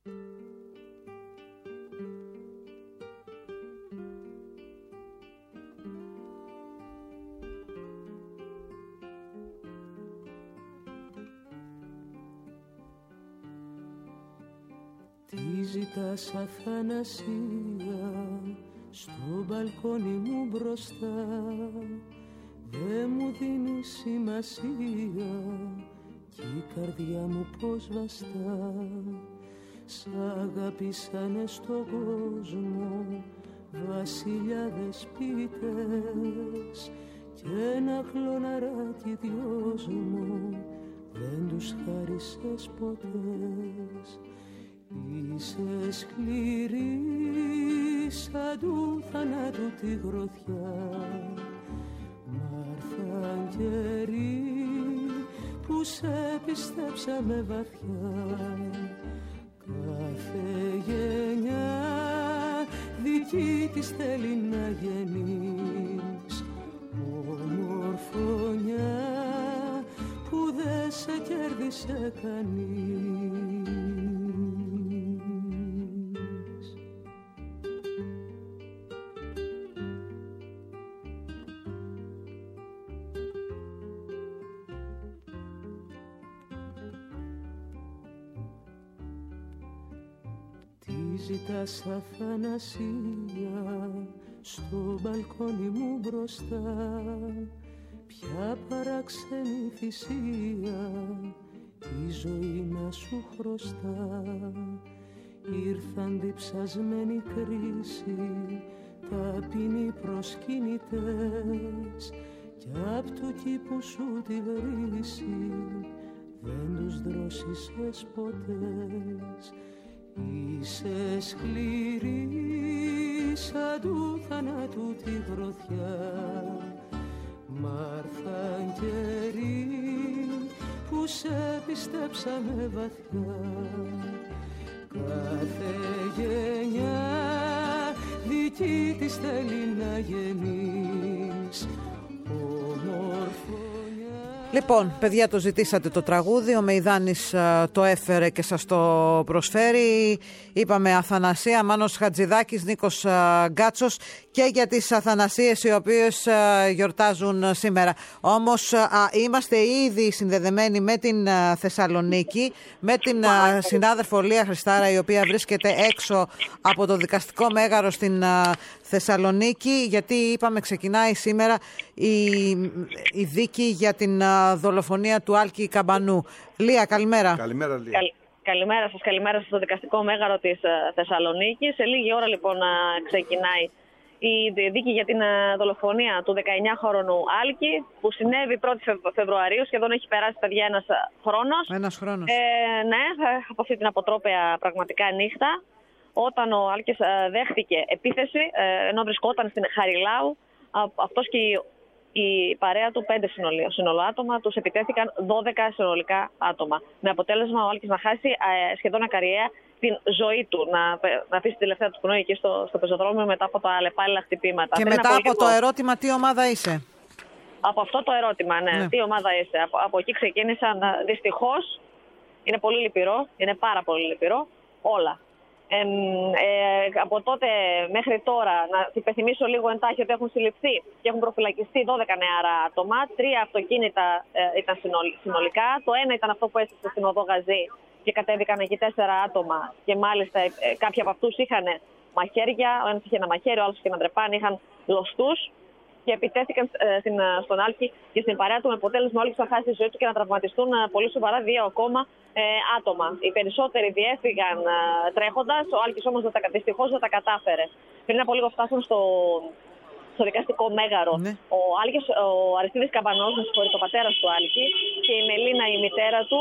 Τι ζητάς αθανασία στο μπαλκόνι μου μπροστά, δε μου δίνει σημασία κι η καρδιά μου πως βαστά. Σ' αγάπησανε στον κόσμο βασιλιάδες ποιητές κι ένα χλωναράκι δυος μου δεν τους χάρισες ποτέ. Είσαι σκληρή σαν του θανάτου τη γροθιά, μ' καιροί που σε πιστέψαμε βαθιά. Κάθε γενιά δική της θέλει να γεννείς, ομορφωνιά που δεν σε κέρδισε κανείς. Ζητάς αθανασία στο μπαλκόνι μου μπροστά, ποια παράξενη θυσία η ζωή να σου χρωστά. Ήρθαν διψασμένη κρίση, ταπεινοί προσκυνητές κι απ' του κήπου σου τη βρύση δεν τους δρόσισες ποτέ. Είσαι σκληρή σαν του θανάτου τη γροθιά, μ' άρθαν καιροί που σε πιστέψαμε βαθιά. Κάθε γενιά δική της θέλει να γεννείς, ομορφωνιά. Λοιπόν, παιδιά, το ζητήσατε το τραγούδι, ο Μεϊδάνης το έφερε και σας το προσφέρει. Είπαμε Αθανασία, Μάνος Χατζηδάκης, Νίκος Γκάτσος, και για τις Αθανασίες οι οποίες γιορτάζουν σήμερα. Όμως είμαστε ήδη συνδεδεμένοι με την Θεσσαλονίκη, με την συνάδελφο Λία Χριστάρα, η οποία βρίσκεται έξω από το δικαστικό μέγαρο στην Θεσσαλονίκη, γιατί είπαμε ξεκινάει σήμερα η δίκη για την δολοφονία του Άλκη Καμπανού. Λία, καλημέρα. Καλημέρα, Λία. Καλημέρα σας στο δικαστικό μέγαρο της Θεσσαλονίκης. Σε λίγη ώρα λοιπόν ξεκινάει η δίκη για την δολοφονία του 19χρονου Άλκη, που συνέβη 1η Φεβρουαρίου, σχεδόν έχει περάσει, παιδιά, ένας χρόνος. Ναι, από αυτή την αποτρόπαια πραγματικά νύχτα, όταν ο Άλκης δέχτηκε επίθεση ενώ βρισκόταν στην Χαριλάου. Αυτός και η παρέα του 5 συνολοάτομα, τους επιτέθηκαν 12 συνολικά άτομα. Με αποτέλεσμα ο Άλκης να χάσει σχεδόν ακαριαία την ζωή του, να αφήσει τη τελευταία του πνοή εκεί στο πεζοδρόμιο μετά από τα αλλεπάλληλα χτυπήματα. Και μετά από το ερώτημα, τι ομάδα είσαι? Από αυτό το ερώτημα, ναι. Τι ομάδα είσαι? Από εκεί ξεκίνησαν, δυστυχώς, είναι πολύ λυπηρό, είναι πάρα πολύ λυπηρό, όλα. Από τότε μέχρι τώρα, να υπενθυμίσω λίγο εντάχει ότι έχουν συλληφθεί και έχουν προφυλακιστεί 12 νεαρά άτομα. 3 αυτοκίνητα ήταν συνολικά. Το ένα ήταν αυτό που έστησε στην οδό Γαζή και κατέβηκαν εκεί 4 άτομα. Και μάλιστα κάποιοι από αυτούς είχαν μαχαίρια. Ο ένας είχε ένα μαχαίρι, ο άλλος είχε ένα ντρεπάνι, είχαν λωστούς. Και επιτέθηκαν στον Άλκη και στην παρέα του, με αποτέλεσμα όλοι να χάσει τη ζωή του και να τραυματιστούν πολύ σοβαρά 2 ακόμα άτομα. Οι περισσότεροι διέφυγαν τρέχοντας, ο Άλκης όμως δυστυχώς δεν τα κατάφερε. Πριν από λίγο φτάσαν στο δικαστικό μέγαρο. Ναι. Ο Αριστίδης Καμπανός, ο πατέρας του Άλκη, και η Μελίνα, η μητέρα του,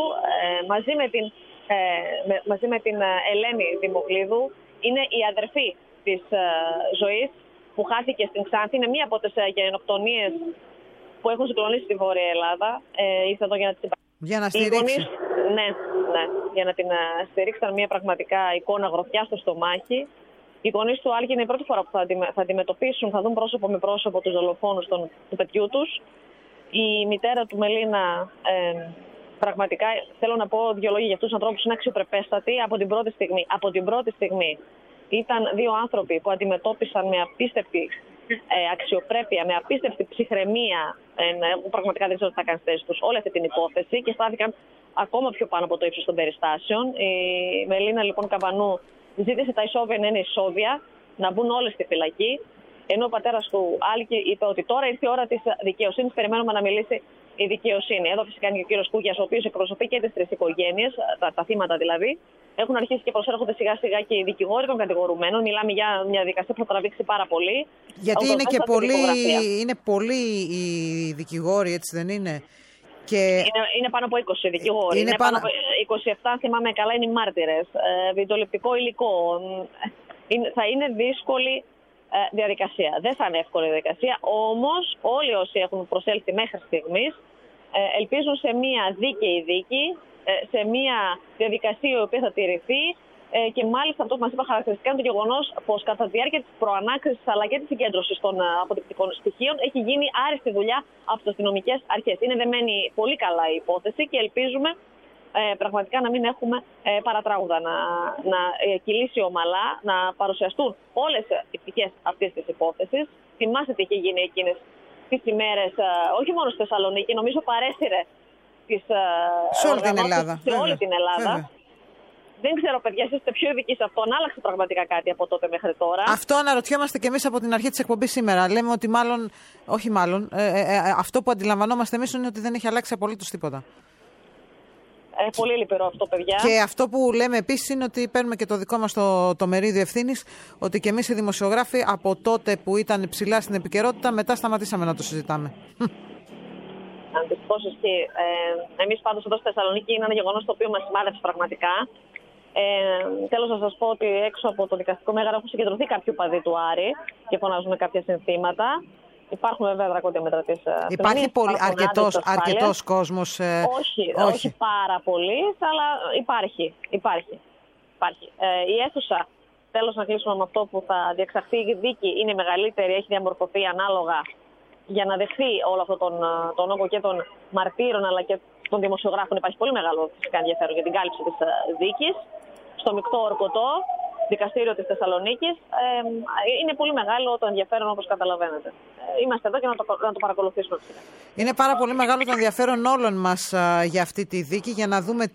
μαζί με την Ελένη Δημοκλίδου, είναι η αδερφή της ζωής που χάθηκε στην Ξάνθη. Είναι μία από τις γενοκτονίες που έχουν συγκλονίσει τη Βόρεια Ελλάδα. Ήρθε εδώ για να την Για να στηρίξει. Ναι, για να την στηρίξει. Ήταν μια πραγματικά εικόνα γροθιά στο στομάχι. Οι γονείς του Άλκη είναι η πρώτη φορά που θα αντιμετωπίσουν, θα δουν πρόσωπο με πρόσωπο τους δολοφόνους του παιδιού τους. Η μητέρα του Μελίνα, πραγματικά θέλω να πω 2 λόγια για αυτούς τους ανθρώπους, είναι αξιοπρεπέστατη από την πρώτη στιγμή. Από την πρώτη στιγμή ήταν 2 άνθρωποι που αντιμετώπισαν με απίστευτη αξιοπρέπεια, με απίστευτη ψυχραιμία. Πραγματικά δεν ξέρω τι θα κάνει στη θέση τους όλη αυτή την υπόθεση και στάθηκαν ακόμα πιο πάνω από το ύψος των περιστάσεων. Η Μελίνα λοιπόν Καμπανού ζήτησε τα ισόβια να είναι ισόβια, να μπουν όλες στη φυλακή. Ενώ ο πατέρας του Άλκη είπε ότι τώρα ήρθε η ώρα της δικαιοσύνης, περιμένουμε να μιλήσει η δικαιοσύνη. Εδώ φυσικά είναι και ο κύριος Κούγιας, ο οποίος εκπροσωπεί και τις 3 οικογένειες, τα θύματα δηλαδή. Έχουν αρχίσει και προσέρχονται σιγά σιγά και οι δικηγόροι των κατηγορουμένων. Μιλάμε για μια δικασία που θα τραβήξει πάρα πολύ. Γιατί είναι πολλοί οι δικηγόροι, έτσι δεν είναι? Είναι πάνω από 20 δικηγόροι. Είναι πάνω από 27, θυμάμαι καλά, είναι οι μάρτυρες. Βιντεοληπτικό υλικό. Θα είναι δύσκολη διαδικασία. Δεν θα είναι εύκολη διαδικασία. Όμως όλοι όσοι έχουν προσέλθει μέχρι στιγμής ελπίζουν σε μια δίκαιη δίκη, σε μια διαδικασία η οποία θα τηρηθεί. Και μάλιστα αυτό που μας είπα χαρακτηριστικά είναι το γεγονός πως κατά τη διάρκεια της προανάκρισης αλλά και της συγκέντρωσης των αποδεικτικών στοιχείων έχει γίνει άριστη δουλειά από τις αστυνομικές αρχές. Είναι δεμένη πολύ καλά η υπόθεση και ελπίζουμε πραγματικά να μην έχουμε παρατράγουδα, να κυλήσει ομαλά, να παρουσιαστούν όλες οι πτυχές αυτής της υπόθεσης. Θυμάστε τι είχε γίνει εκείνες τις ημέρες, όχι μόνο στη Θεσσαλονίκη, νομίζω παρέσυρε σε όλη την Ελλάδα. Σε όλη την Ελλάδα. Δεν ξέρω, παιδιά, εσείς είστε πιο ειδικοί σε αυτό. Αν άλλαξε πραγματικά κάτι από τότε μέχρι τώρα. Αυτό αναρωτιόμαστε κι εμείς από την αρχή της εκπομπής σήμερα. Λέμε ότι αυτό που αντιλαμβανόμαστε εμείς είναι ότι δεν έχει αλλάξει απολύτως τίποτα. Πολύ λυπηρό αυτό, παιδιά. Και αυτό που λέμε επίσης είναι ότι παίρνουμε και το δικό μας το μερίδιο ευθύνης, ότι κι εμείς οι δημοσιογράφοι από τότε που ήταν ψηλά στην επικαιρότητα, μετά σταματήσαμε να το συζητάμε. Αντιστοιχώς ισχύει. Εμείς πάντως εδώ στη Θεσσαλονίκη είναι ένα γεγονός το οποίο μας σημάδεψε πραγματικά. Θέλω να σας πω ότι έξω από το δικαστικό μέγαρο έχουν συγκεντρωθεί κάποιοι οπαδοί του Άρη και φωνάζουν κάποια συνθήματα. Υπάρχουν βέβαια δρακόντια μέτρα της αστυνομίας. Υπάρχει αρκετός κόσμος. Όχι πάρα πολύ, αλλά υπάρχει. Η αίθουσα, τέλος να κλείσουμε με αυτό που θα διεξαχθεί η δίκη, είναι μεγαλύτερη, έχει διαμορφωθεί ανάλογα για να δεχθεί όλο αυτό τον όγκο και των μαρτύρων αλλά και των δημοσιογράφων. Υπάρχει πολύ μεγάλο φυσικά ενδιαφέρον για την κάλυψη της δίκης. Στο μεικτό ορκωτό δικαστήριο της Θεσσαλονίκης είναι πολύ μεγάλο το ενδιαφέρον, όπως καταλαβαίνετε. Είμαστε εδώ και να το παρακολουθήσουμε. Είναι πάρα πολύ μεγάλο το ενδιαφέρον όλων μας για αυτή τη δίκη, για να δούμε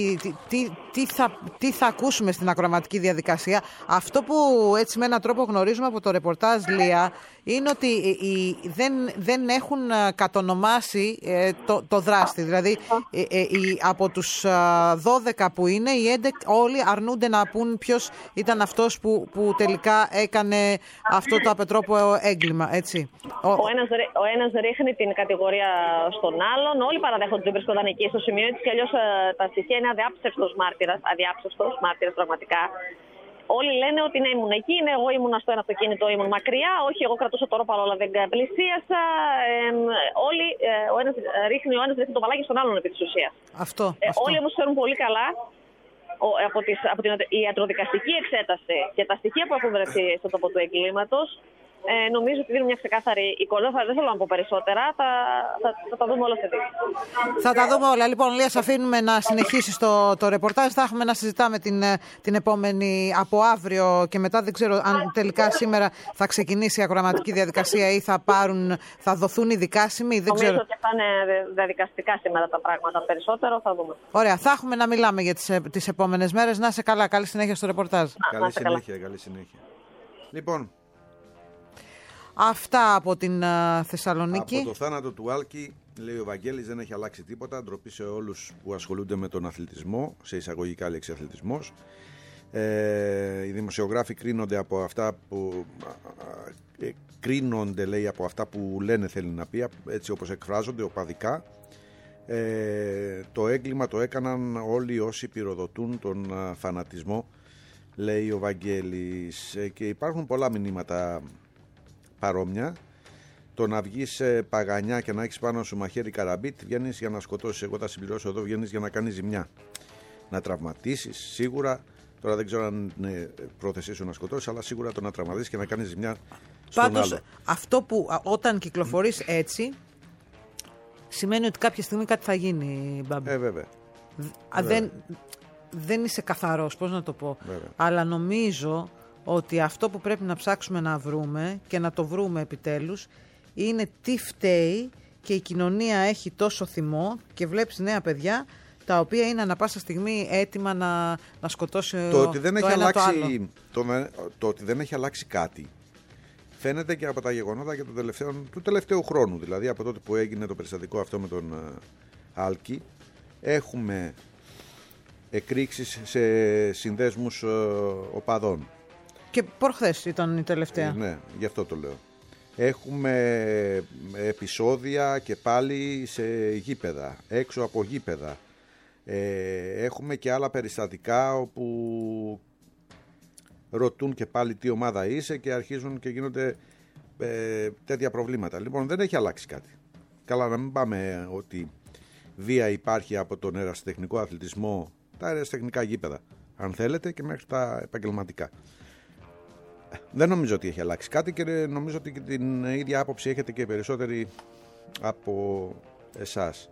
τι θα ακούσουμε στην ακροαματική διαδικασία. Αυτό που έτσι με έναν τρόπο γνωρίζουμε από το ρεπορτάζ, Λία, είναι ότι δεν έχουν κατονομάσει το δράστη. Δηλαδή από τους 12 που είναι, οι 11 όλοι αρνούνται να πούν ποιος ήταν αυτός που τελικά έκανε αυτό το απετρόπαιο έγκλημα, έτσι. Ο ένας ρίχνει την κατηγορία στον άλλον, όλοι παραδέχονται ότι βρίσκονταν εκεί στο σημείο, έτσι κι αλλιώς τα στοιχεία είναι αδιάψευστος μάρτυρας πραγματικά. Όλοι λένε ότι ναι, ήμουν εκεί, ναι, εγώ ήμουν στο ένα αυτοκίνητο, ήμουν μακριά, όχι, εγώ κρατούσα το ρόπαλο, αλλά δεν πλησίασα. Όλοι, ο ένας ρίχνει το μπαλάκι στον άλλον επί της ουσίας. Όλοι όμως ξέρουν πολύ καλά από την ιατροδικαστική εξέταση και τα στοιχεία που έχουν βρεθεί στον τόπο του εγκλήματος, νομίζω ότι δίνουν μια ξεκάθαρη εικόνα. Δεν θέλω να πω περισσότερα. Θα τα δούμε όλα σε δίκη. Θα τα δούμε όλα. Λοιπόν, Λία, σε αφήνουμε να συνεχίσεις το ρεπορτάζ. Θα έχουμε να συζητάμε την επόμενη από αύριο και μετά. Δεν ξέρω αν τελικά σήμερα θα ξεκινήσει η ακροαματική διαδικασία ή θα δοθούν οι δικάσιμοι. Νομίζω ότι θα είναι διαδικαστικά σήμερα τα πράγματα περισσότερο. Θα δούμε. Ωραία. Θα έχουμε να μιλάμε για τις επόμενες μέρες. Να είσαι καλά. Καλή συνέχεια στο ρεπορτάζ. Καλή συνέχεια. Λοιπόν. Αυτά από την Θεσσαλονίκη. Από το θάνατο του Άλκη, λέει ο Βαγγέλης, δεν έχει αλλάξει τίποτα. Ντροπή σε όλους που ασχολούνται με τον αθλητισμό, σε εισαγωγικά λέξη αθλητισμός. Οι δημοσιογράφοι κρίνονται από αυτά που λένε, θέλει να πει, έτσι όπως εκφράζονται οπαδικά. Το έγκλημα το έκαναν όλοι όσοι πυροδοτούν τον φανατισμό, λέει ο Βαγγέλης. Και υπάρχουν πολλά μηνύματα παρόμοια. Το να βγεις παγανιά και να έχεις πάνω σου μαχαίρι καραμπίτ, βγαίνεις για να σκοτώσεις. Εγώ θα συμπληρώσω εδώ, βγαίνεις για να κάνεις ζημιά. Να τραυματίσεις, σίγουρα. Τώρα δεν ξέρω αν είναι πρόθεσή σου να σκοτώσεις, αλλά σίγουρα το να τραυματίσεις και να κάνεις ζημιά στον Πάντως, άλλο. αυτό που όταν κυκλοφορείς έτσι, σημαίνει ότι κάποια στιγμή κάτι θα γίνει, Μπάμπη. Βέβαια. Δεν είσαι καθαρός, πώς να το πω. Βέβαια. Αλλά νομίζω ότι αυτό που πρέπει να ψάξουμε να βρούμε και να το βρούμε επιτέλους είναι τι φταίει και η κοινωνία έχει τόσο θυμό και βλέπεις νέα παιδιά τα οποία είναι ανα πάσα στιγμή έτοιμα να σκοτώσει Το ότι δεν έχει ένα αλλάξει, το ότι δεν έχει αλλάξει κάτι φαίνεται και από τα γεγονότα και του τελευταίου χρόνου. Δηλαδή από τότε που έγινε το περιστατικό αυτό με τον Άλκη, έχουμε εκρήξεις σε συνδέσμους οπαδών. Και προχθές ήταν η τελευταία. Ναι, γι' αυτό το λέω. Έχουμε επεισόδια και πάλι σε γήπεδα, έξω από γήπεδα. Έχουμε και άλλα περιστατικά όπου ρωτούν και πάλι τι ομάδα είσαι και αρχίζουν και γίνονται τέτοια προβλήματα. Λοιπόν, δεν έχει αλλάξει κάτι. Καλά, να μην πάμε ότι βία υπάρχει από τον ερασιτεχνικό αθλητισμό, τα ερασιτεχνικά γήπεδα, αν θέλετε, και μέχρι τα επαγγελματικά. Δεν νομίζω ότι έχει αλλάξει κάτι και νομίζω ότι και την ίδια άποψη έχετε και περισσότεροι από εσάς.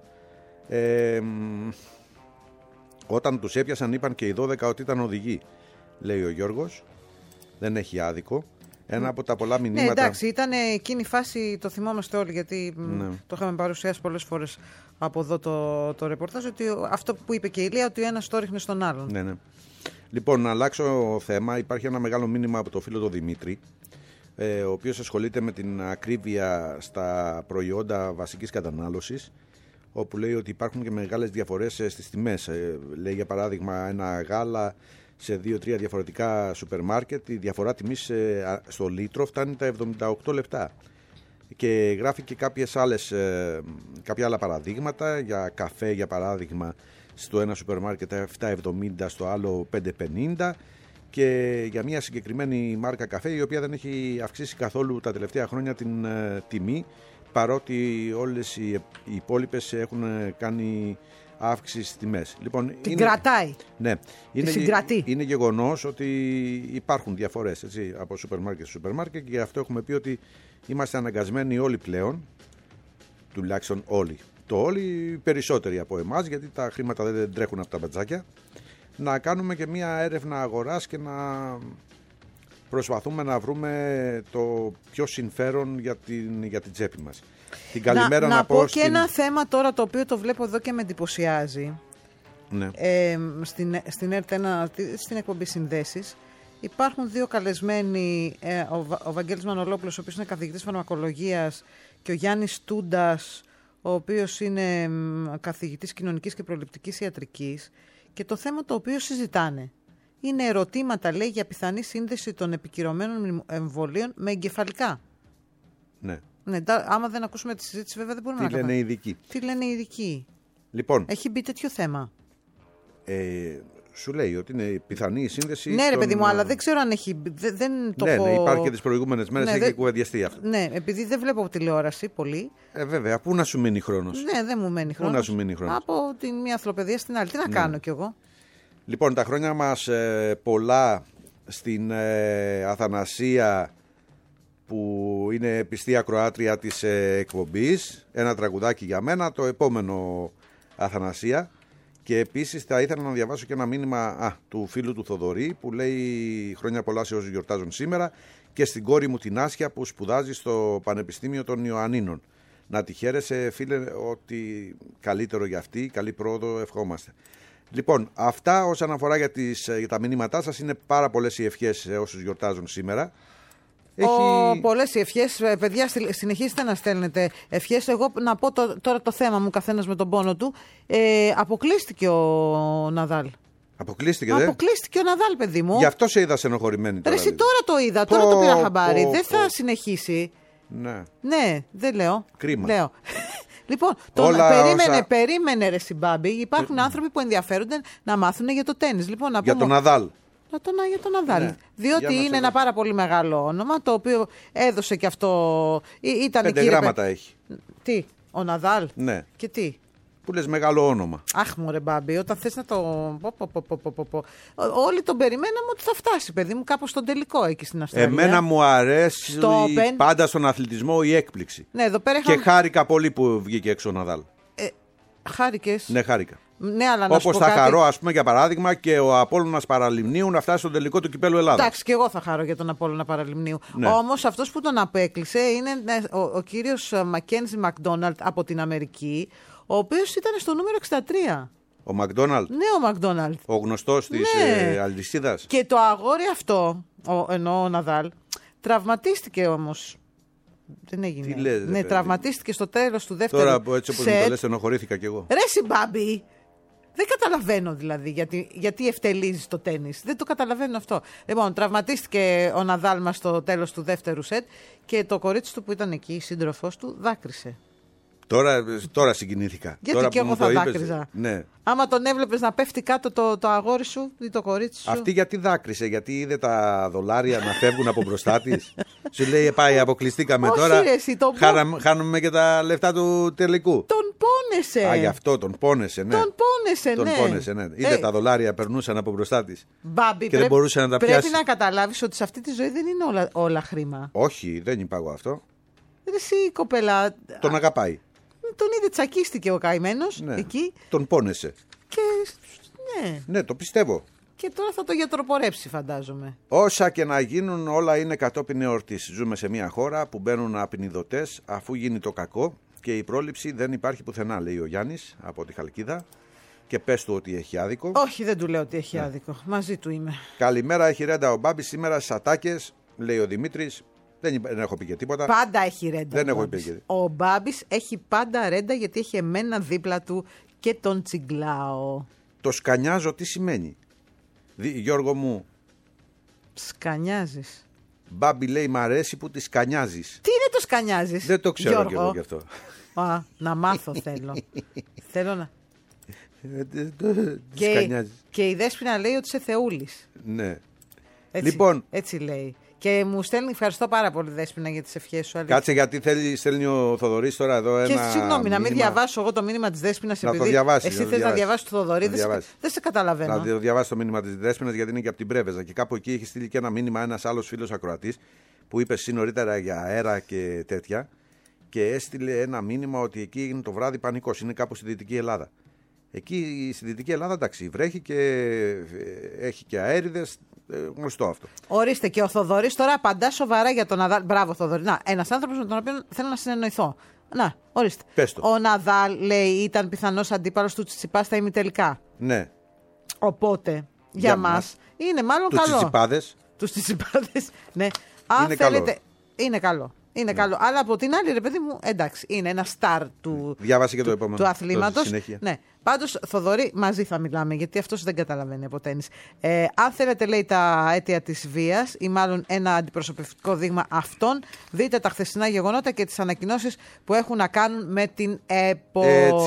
Όταν τους έπιασαν είπαν και οι 12 ότι ήταν οδηγοί, λέει ο Γιώργος. Δεν έχει άδικο. Ένα από τα πολλά μηνύματα. Ναι, εντάξει, ήταν εκείνη η φάση, το θυμόμαστε όλοι, γιατί το είχαμε παρουσιάσει πολλές φορές από εδώ το ρεπορτάζ, ότι αυτό που είπε και η Ηλία, ότι ο ένας το ρίχνει στον άλλον. Ναι, ναι. Λοιπόν, να αλλάξω θέμα. Υπάρχει ένα μεγάλο μήνυμα από το φίλο του Δημήτρη, ο οποίος ασχολείται με την ακρίβεια στα προϊόντα βασικής κατανάλωσης, όπου λέει ότι υπάρχουν και μεγάλες διαφορές στις τιμές. Λέει για παράδειγμα ένα γάλα σε 2-3 διαφορετικά σούπερ μάρκετ, η διαφορά τιμής στο λίτρο φτάνει τα 78 λεπτά. Και γράφει και κάποια άλλα παραδείγματα για καφέ, για παράδειγμα, στο ένα σούπερ μάρκετ 7,70, στο άλλο 5,50, και για μια συγκεκριμένη μάρκα καφέ η οποία δεν έχει αυξήσει καθόλου τα τελευταία χρόνια την τιμή, παρότι όλες οι υπόλοιπες έχουν κάνει αύξηση στις τιμές. Λοιπόν, κρατάει. Ναι, είναι γεγονός ότι υπάρχουν διαφορές, έτσι, από σούπερ μάρκετ σε σούπερ μάρκετ, και γι' αυτό έχουμε πει ότι είμαστε αναγκασμένοι όλοι πλέον, τουλάχιστον όλοι, όλοι περισσότεροι από εμάς, γιατί τα χρήματα δεν τρέχουν από τα μπατζάκια, να κάνουμε και μια έρευνα αγοράς και να προσπαθούμε να βρούμε το πιο συμφέρον για την τσέπη μας. Την καλημέρα να πω και ένα θέμα τώρα το οποίο το βλέπω εδώ και με εντυπωσιάζει. Ναι. Στην ΕΡΤ1, στην εκπομπή Συνδέσεις, υπάρχουν δύο καλεσμένοι, ο Βαγγέλης Μανολόπουλος, ο οποίος είναι καθηγητής φαρμακολογίας, και ο Γιάννης Τούντας, ο οποίος είναι καθηγητής κοινωνικής και προληπτικής ιατρικής, και το θέμα το οποίο συζητάνε είναι ερωτήματα, λέει, για πιθανή σύνδεση των επικυρωμένων εμβολίων με εγκεφαλικά. Ναι. Ναι, άμα δεν ακούσουμε τη συζήτηση, βέβαια δεν μπορούμε να κάνουμε. Τι λένε οι ειδικοί. Λοιπόν, έχει μπει τέτοιο θέμα. Σου λέει ότι είναι πιθανή η σύνδεση. Ναι, ρε παιδί μου, αλλά δεν ξέρω αν έχει. Δεν το ναι, υπάρχει και τις προηγούμενες μέρες, έχει κουβεντιαστεί αυτό. Ναι, επειδή δεν βλέπω τηλεόραση πολύ. Βέβαια, πού να σου μείνει χρόνος. Ναι, δεν μου μένει χρόνος. Πού να σου μείνει χρόνος. Από τη μία αθλοπαιδεία στην άλλη. Τι να κάνω κι εγώ. Λοιπόν, τα χρόνια μας πολλά στην Αθανασία, που είναι πιστή ακροάτρια της εκπομπής. Ένα τραγουδάκι για μένα, το επόμενο, Αθανασία. Και επίσης θα ήθελα να διαβάσω και ένα μήνυμα του φίλου του Θοδωρή, που λέει χρόνια πολλά σε όσους γιορτάζουν σήμερα, και στην κόρη μου την Άσια που σπουδάζει στο Πανεπιστήμιο των Ιωαννίνων. Να τη χαίρεσαι, φίλε, ότι καλύτερο για αυτή, καλή πρόοδο ευχόμαστε. Λοιπόν, αυτά όσον αφορά για τα μηνύματά σας. Είναι πάρα πολλές οι ευχές σε όσους γιορτάζουν σήμερα. Πολλές οι ευχές, παιδιά, συνεχίστε να στέλνετε ευχές. Εγώ να πω τώρα το θέμα μου, καθένας με τον πόνο του. Αποκλείστηκε ο Ναδάλ. Αποκλείστηκε ο Ναδάλ, παιδί μου. Γι' αυτό σε είδα στενοχωρημένη τώρα. Εσύ τώρα το είδα, τώρα το πήρα χαμπάρι. Δεν θα συνεχίσει. Ναι, δεν λέω. Κρίμα. Λέω. Λοιπόν, περίμενε ρε Συμπάμπη. Υπάρχουν άνθρωποι που ενδιαφέρονται να μάθουν για το τένις. Λοιπόν, για τον Ναδάλ. Για τον Ναδάλ. Ναι. Διότι είναι ένα πάρα πολύ μεγάλο όνομα, το οποίο έδωσε και αυτό. 5 γράμματα έχει. Τι, ο Ναδάλ. Ναι. Και τι. Που λες μεγάλο όνομα. Αχ, μωρέ Μπάμπη, όταν θες να το. Όλοι τον περιμέναμε ότι θα φτάσει, παιδί μου, κάπως στον τελικό εκεί στην Αυστραλία. Εμένα μου αρέσει πάντα στον αθλητισμό η έκπληξη. Ναι, εδώ πέρα και χάρηκα πολύ που βγήκε έξω ο Ναδάλ. Χάρηκες. Ναι, χάρηκα. Ναι, αλλά να όπως θα χαρώ, ας πούμε, για παράδειγμα, και ο Απόλλωνας Παραλιμνίου να φτάσει στον τελικό του κυπέλλου Ελλάδας. Εντάξει, και εγώ θα χαρώ για τον Απόλλωνα Παραλιμνίου. Ναι. Όμως αυτός που τον απέκλεισε είναι ο κύριος Μακένζι Μακδόναλντ από την Αμερική, ο οποίος ήταν στο νούμερο 63. Ο Μακδόναλντ. Ναι, ο Μακδόναλντ. Ο γνωστός της αλυσίδας. Και το αγόρι αυτό, ενώ ο Ναδάλ, τραυματίστηκε όμως. Δεν έγινε. Τι λες, ναι, τραυματίστηκε στο τέλος του δεύτερου. Τώρα έτσι όπως μου το λες, στενοχωρήθηκα κι εγώ. Ρε Συμπάμπη, δεν καταλαβαίνω δηλαδή γιατί ευτελίζεις το τένις. Δεν το καταλαβαίνω αυτό. Λοιπόν, τραυματίστηκε ο Ναδάλ μας στο τέλος του δεύτερου σετ και το κορίτσι του που ήταν εκεί, η σύντροφός του, δάκρυσε. Τώρα συγκινήθηκα. Γιατί τώρα και εγώ θα δάκρυζα. Ναι. Άμα τον έβλεπες να πέφτει κάτω το αγόρι σου ή το κορίτσι σου. Αυτή γιατί δάκρυσε, γιατί είδε τα δολάρια να φεύγουν από μπροστά της. Σου λέει πάει, αποκλειστήκαμε. Όχι, τώρα. Ρε, εσύ, χάνουμε και τα λεφτά του τελικού. Τον πόνεσε. Α, γι' αυτό τον πόνεσε, ναι. Τον πόνεσε, ναι. Είδε τα δολάρια περνούσαν από μπροστά της. Μπάμπη, και δεν μπορούσε να τα πιάσει. Πρέπει να καταλάβεις ότι σε αυτή τη ζωή δεν είναι όλα χρήμα. Όχι, δεν είπα εγώ αυτό. Εσύ η κοπέλα. Τον αγαπάει. Τον είδε, τσακίστηκε ο καημένος εκεί. Τον πόνεσε. Και ναι, το πιστεύω. Και τώρα θα το γιατροπορέψει, φαντάζομαι. Όσα και να γίνουν, όλα είναι κατόπιν εορτής. Ζούμε σε μια χώρα που μπαίνουν απεινιδωτές αφού γίνει το κακό και η πρόληψη δεν υπάρχει πουθενά, λέει ο Γιάννης από τη Χαλκίδα. Και πες του ότι έχει άδικο. Όχι, δεν του λέω ότι έχει άδικο. Μαζί του είμαι. Καλημέρα, έχει ρέντα ο Μπάμπης σήμερα στις ατάκες, λέει ο Δημήτρης. Δεν έχω πει και τίποτα. Πάντα έχει ρέντα. Δεν έχω πει και. Ο Μπάμπης έχει πάντα ρέντα γιατί έχει εμένα δίπλα του και τον τσιγκλάω. Το σκανιάζω τι σημαίνει? Γιώργο μου. Σκανιάζεις. Μπάμπη λέει μ' αρέσει που τη σκανιάζεις. Τι είναι το σκανιάζεις? Δεν το ξέρω Γιώργο. κι εγώ γι' αυτό. Να μάθω θέλω. Θέλω να... και η Δέσποινα λέει ότι είσαι θεούλης. Ναι. Έτσι, λοιπόν. Έτσι λέει. Και μου στέλνει, ευχαριστώ πάρα πολύ Δέσποινα για τις ευχές σου. Κάτσε γιατί στέλνει ο Θοδωρής τώρα εδώ ένα. Και συγγνώμη, να μην διαβάσω εγώ το μήνυμα της Δέσποινας επειδή το διαβάσεις, εσύ θες να διαβάσεις το Θοδωρή. Δεν σε καταλαβαίνω. Να διαβάσει το μήνυμα της Δέσποινας γιατί είναι και από την Πρέβεζα. Και κάπου εκεί έχει στείλει και ένα μήνυμα ένας άλλος φίλος ακροατής που είπε εσύ νωρίτερα για αέρα και τέτοια. Και έστειλε ένα μήνυμα ότι εκεί έγινε το βράδυ πανικός. Είναι κάπου στη Δυτική Ελλάδα. Εκεί στη Δυτική Ελλάδα εντάξει, βρέχει και έχει και αέριδες. Γνωστό αυτό. Ορίστε, και ο Θοδωρής τώρα απαντά σοβαρά για τον Ναδάλ. Μπράβο, Θοδωρή. Να, ένας άνθρωπος με τον οποίο θέλω να συνεννοηθώ. Να, ορίστε. Πες το. Ο Ναδάλ, λέει, ήταν πιθανός αντίπαλος του Τσιτσιπά στα ημιτελικά. Ναι. Οπότε, για μας είναι μάλλον τους καλό. Τους Τσιτσιπάδες. Ναι. Αν είναι θέλετε. Καλό. Είναι καλό. Είναι καλό. Αλλά από την άλλη, ρε παιδί μου, εντάξει, είναι ένα στάρ του, διάβασε και το επόμενο, του αθλήματος. Ναι. Πάντως, Θοδωρή, μαζί θα μιλάμε, γιατί αυτός δεν καταλαβαίνει από τένις. Αν θέλετε, λέει, τα αίτια της βίας ή μάλλον ένα αντιπροσωπευτικό δείγμα αυτών, δείτε τα χθεσινά γεγονότα και τις ανακοινώσεις που έχουν να κάνουν με την ΕΠΟ.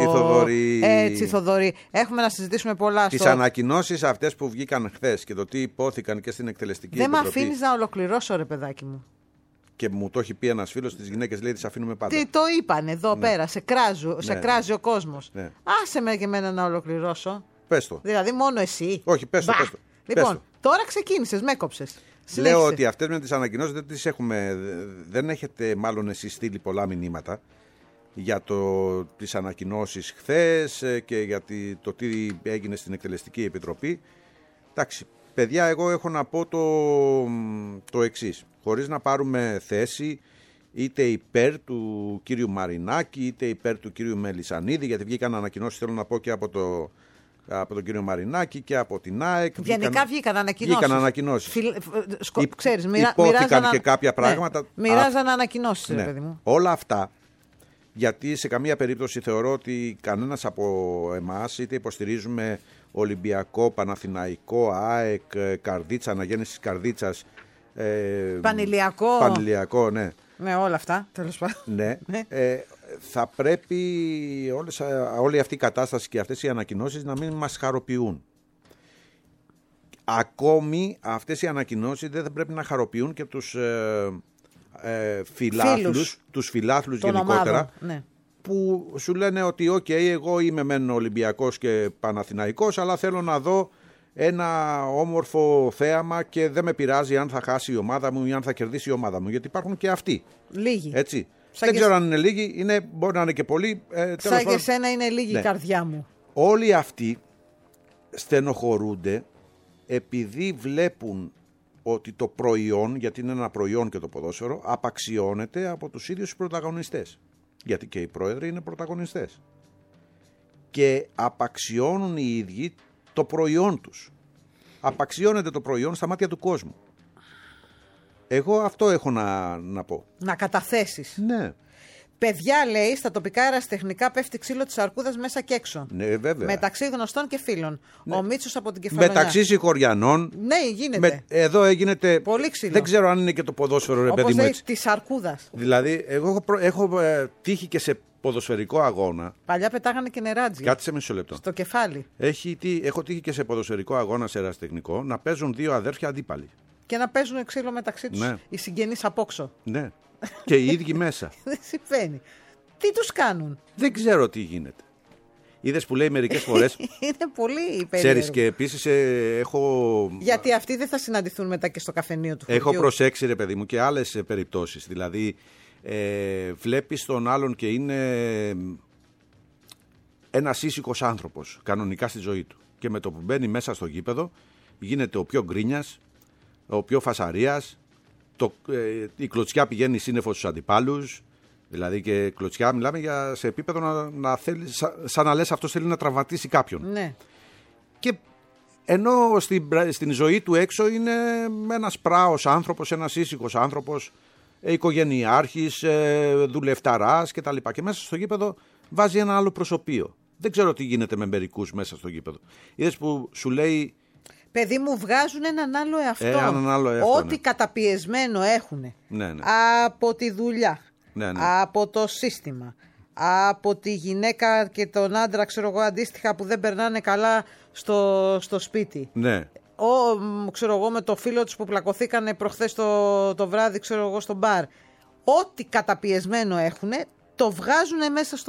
Έτσι, Θοδωρή. Έχουμε να συζητήσουμε πολλά. Τις ανακοινώσεις αυτές που βγήκαν χθες και το τι υπόθηκαν και στην εκτελεστική επιτροπή. Δεν με αφήνεις να ολοκληρώσω, ρε παιδάκι μου. Και μου το έχει πει ένας φίλος, τις γυναίκες λέει τις αφήνουμε πάντα. Τι το είπαν εδώ πέρα, σε κράζει ο κόσμος. Ναι. Άσε με και εμένα να ολοκληρώσω. Πες το. Δηλαδή μόνο εσύ. Όχι, πες το. Λοιπόν, τώρα ξεκίνησες, με έκοψες. Λέω ότι αυτές με τις ανακοινώσεις δεν τις έχουμε, δεν έχετε μάλλον εσείς στείλει πολλά μηνύματα για τις ανακοινώσεις χθες και για το τι έγινε στην Εκτελεστική Επιτροπή. Εντάξει, παιδιά, εγώ έχω να πω το εξής. Χωρίς να πάρουμε θέση είτε υπέρ του κύριου Μαρινάκη είτε υπέρ του κύριου Μελισσανίδη, γιατί βγήκαν ανακοινώσεις, θέλω να πω, και από τον κύριο Μαρινάκη και από την ΑΕΚ. Γενικά βγήκαν ανακοινώσεις. Ξέρεις, υπόθηκαν και κάποια πράγματα. Μοιράζαν ανακοινώσεις, ναι. παιδί μου. Όλα αυτά, γιατί σε καμία περίπτωση θεωρώ ότι κανένας από εμάς, είτε υποστηρίζουμε Ολυμπιακό, Παναθηναϊκό, ΑΕΚ, Καρδίτσα, αναγέννηση Καρδίτσας, Πανηλιακό, ναι. Ναι, όλα αυτά, τέλος πάντων. Ναι. Θα πρέπει όλη αυτή η κατάσταση και αυτές οι ανακοινώσεις να μην μας χαροποιούν. ακόμη αυτές οι ανακοινώσεις δεν θα πρέπει να χαροποιούν και τους φιλάθλους γενικότερα, ναι. που σου λένε ότι εγώ είμαι μεν Ολυμπιακός και Παναθηναϊκός, αλλά θέλω να δω ένα όμορφο θέαμα και δεν με πειράζει αν θα χάσει η ομάδα μου ή αν θα κερδίσει η ομάδα μου, γιατί υπάρχουν και αυτοί. Λίγοι. Έτσι. Δεν ξέρω αν είναι λίγοι, μπορεί να είναι και πολλοί. Σαν και εσένα είναι λίγη η καρδιά μου. Όλοι αυτοί στενοχωρούνται επειδή βλέπουν ότι το προϊόν, γιατί είναι ένα προϊόν και το ποδόσφαιρο, απαξιώνεται από τους ίδιους τους πρωταγωνιστές. Γιατί και οι πρόεδροι είναι πρωταγωνιστές. Και απαξιώνουν οι ίδιοι το προϊόν τους. Απαξιώνεται το προϊόν στα μάτια του κόσμου. Εγώ αυτό έχω να πω. Να καταθέσεις. Ναι. Παιδιά, λέει, στα τοπικά αεραστεχνικά πέφτει ξύλο της αρκούδας μέσα και έξω. Ναι, βέβαια. Μεταξύ γνωστών και φίλων. Ναι. Ο Μίτσος από την Κεφαλονιά. Μεταξύ συγχωριανών. Ναι, γίνεται. Εδώ γίνεται. Πολύ ξύλο. Δεν ξέρω αν είναι και το ποδόσφαιρο, ρε παιδί μου. Όπως της αρκούδας. Δηλαδή, εγώ έχω τύχει και σε ποδοσφαιρικό αγώνα. Παλιά πετάγανε και νεράτζι. Κάτσε μισό λεπτό. Στο κεφάλι. Έχω τύχει και σε ποδοσφαιρικό αγώνα σε αεραστεχνικό να παίζουν δύο αδέρφια αντίπαλοι. Και να παίζουν ξύλο μεταξύ τους, ναι. Οι συγγενείς απόξω. Ναι. Και οι ίδιοι μέσα. Δεν συμβαίνει. Τι τους κάνουν? Δεν ξέρω τι γίνεται. Είδες που λέει μερικές φορές. Είναι πολύ περίεργο. Ξέρεις, και επίσης έχω. Γιατί αυτοί δεν θα συναντηθούν μετά και στο καφενείο του χωριού. Έχω προσέξει, ρε παιδί μου, και άλλες περιπτώσεις. Δηλαδή, βλέπεις τον άλλον και είναι ένας ήσυχος άνθρωπος κανονικά στη ζωή του. Και με το που μπαίνει μέσα στο γήπεδο, γίνεται ο πιο γκρίνιας, ο πιο φασαρίας. Η κλωτσιά πηγαίνει σύννεφο στους αντιπάλους. Δηλαδή και κλωτσιά μιλάμε σε επίπεδο να θέλει, σαν να λες αυτός θέλει να τραυματίσει κάποιον. Ναι. Και ενώ στην ζωή του έξω είναι ένας πράος άνθρωπος, ένας ήσυχος άνθρωπος, οικογενειάρχης, δουλευταράς κτλ. Και μέσα στο γήπεδο βάζει ένα άλλο προσωπείο. Δεν ξέρω τι γίνεται με μερικούς μέσα στο γήπεδο. Είδες που σου λέει. Παιδί μου, βγάζουν έναν άλλο εαυτό. Ό,τι ναι. καταπιεσμένο έχουν. Ναι, ναι. Από τη δουλειά. Ναι, ναι. Από το σύστημα. Από τη γυναίκα και τον άντρα, ξέρω εγώ, αντίστοιχα, που δεν περνάνε καλά στο σπίτι. Ναι. Ξέρω εγώ, με το φίλο τους που πλακωθήκανε προχθές το βράδυ, ξέρω εγώ, στο μπαρ. Ό,τι καταπιεσμένο έχουν, το βγάζουν μέσα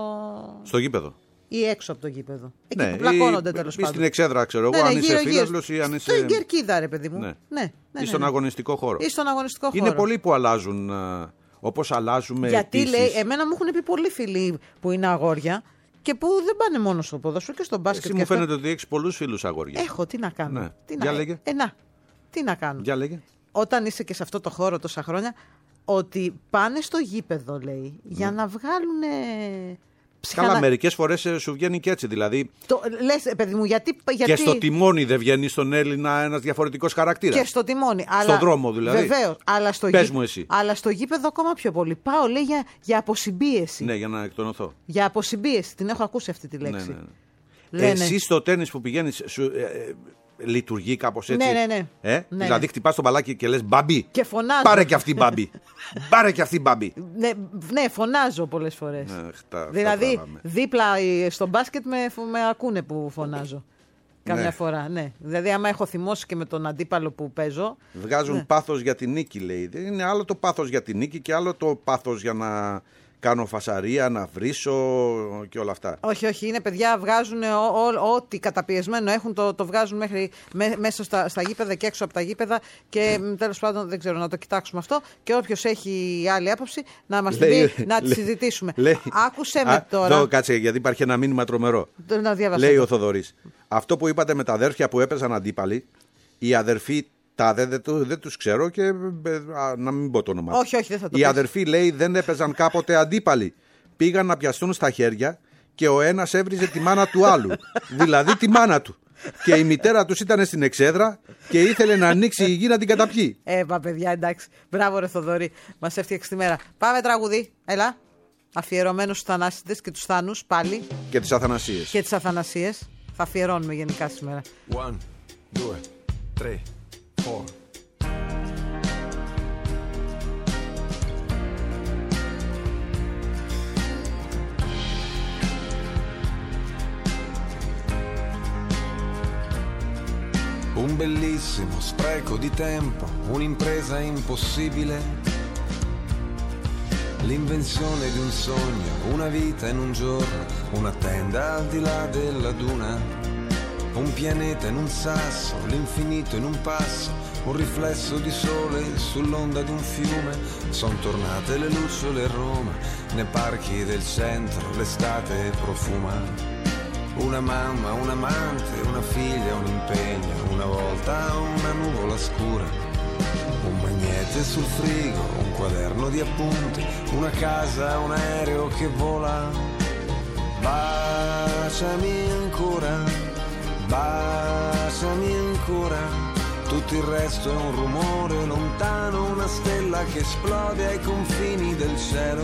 στο γήπεδο. Ή έξω από το γήπεδο. Εκεί που πλακώνονται, τέλος πάντων. Ή στην εξέδρα, ξέρω εγώ, αν είσαι φίλος ή αν είσαι. Στην κερκίδα, ρε παιδί μου. Ναι. Ή στον αγωνιστικό χώρο. Είναι πολλοί που αλλάζουν, όπως αλλάζουμε. Γιατί λέει, εμένα μου έχουν πει πολλοί φίλοι που είναι αγόρια και που δεν πάνε μόνο στο ποδόσφαιρο και στο μπάσκετ. Εσύ μου φαίνεται ότι έχεις πολλούς φίλους αγόρια. Έχω, τι να κάνω. Ναι. Για λέγε. Τι να κάνω. Για λέγε. Όταν είσαι και σε αυτό το χώρο τόσα χρόνια, ότι πάνε στο γήπεδο, λέει, για να βγάλουν. Καλά, μερικές φορές σου βγαίνει και έτσι. Δηλαδή. Λες, παιδί μου, γιατί. Και στο τιμόνι δεν βγαίνει στον Έλληνα ένας διαφορετικός χαρακτήρας. Και στο τιμόνι. Στον δρόμο δηλαδή. Βεβαίως. Πες μου εσύ. Αλλά στο γήπεδο ακόμα πιο πολύ. Πάω, λέει, για αποσυμπίεση. Ναι, για να εκτονωθώ. Για αποσυμπίεση. Την έχω ακούσει αυτή τη λέξη. Ναι. Εσύ στο τένις που πηγαίνεις. Λειτουργεί κάπως έτσι. Ναι. Δηλαδή χτυπάς το μπαλάκι και λες μπαμπί. Και φωνάζω. Πάρε και αυτή μπαμπί. Πάρε και αυτή μπαμπί. Ναι, φωνάζω πολλές φορές. Δηλαδή δίπλα στο μπάσκετ με ακούνε που φωνάζω. Καμιά φορά, ναι. Δηλαδή άμα έχω θυμώσει και με τον αντίπαλο που παίζω. Βγάζουν πάθος για τη νίκη, λέει. Είναι άλλο το πάθος για τη νίκη και άλλο το πάθος για να κάνω φασαρία, να βρίσω και όλα αυτά. Όχι, είναι παιδιά, βγάζουν ό,τι καταπιεσμένο έχουν, το βγάζουν μέσα στα γήπεδα και έξω από τα γήπεδα και τέλος πάντων δεν ξέρω, να το κοιτάξουμε αυτό και όποιος έχει άλλη άποψη να μας πει, να τη συζητήσουμε. Άκουσε με τώρα. Εδώ κάτσε, γιατί υπάρχει ένα μήνυμα τρομερό. Λέει ο Θοδωρής. Αυτό που είπατε με τα αδέρφια που έπαιζαν αντίπαλοι, οι αδερφοί δεν τους ξέρω και να μην πω το όνομα. Όχι, δεν θα το Οι αδερφοί, λέει, δεν έπαιζαν κάποτε αντίπαλοι. Πήγαν να πιαστούν στα χέρια και ο ένας έβριζε τη μάνα του άλλου. Δηλαδή τη μάνα του. Και η μητέρα τους ήταν στην εξέδρα και ήθελε να ανοίξει η γη να την καταπιεί. Παιδιά, εντάξει. Μπράβο, ρε Θοδωρή. Μας έφτιαξε τη μέρα. Πάμε τραγουδί. Έλα. Αφιερωμένο στους θανάσιτες και τους θάνους πάλι. Και τις αθανασίες. Θα αφιερώνουμε γενικά σήμερα. 1, 2, 3, 4. Un bellissimo spreco di tempo, un'impresa impossibile, l'invenzione di un sogno, una vita in un giorno, una tenda al di là della duna, un pianeta in un sasso, l'infinito in un passo, un riflesso di sole sull'onda di un fiume. Son tornate le lucciole a Roma, nei parchi del centro l'estate profuma. Una mamma, un amante, una figlia, un impegno, una volta una nuvola scura, un magnete sul frigo, un quaderno di appunti, una casa, un aereo che vola. Baciami ancora, baciami ancora, tutto il resto è un rumore lontano, una stella che esplode ai confini del cielo.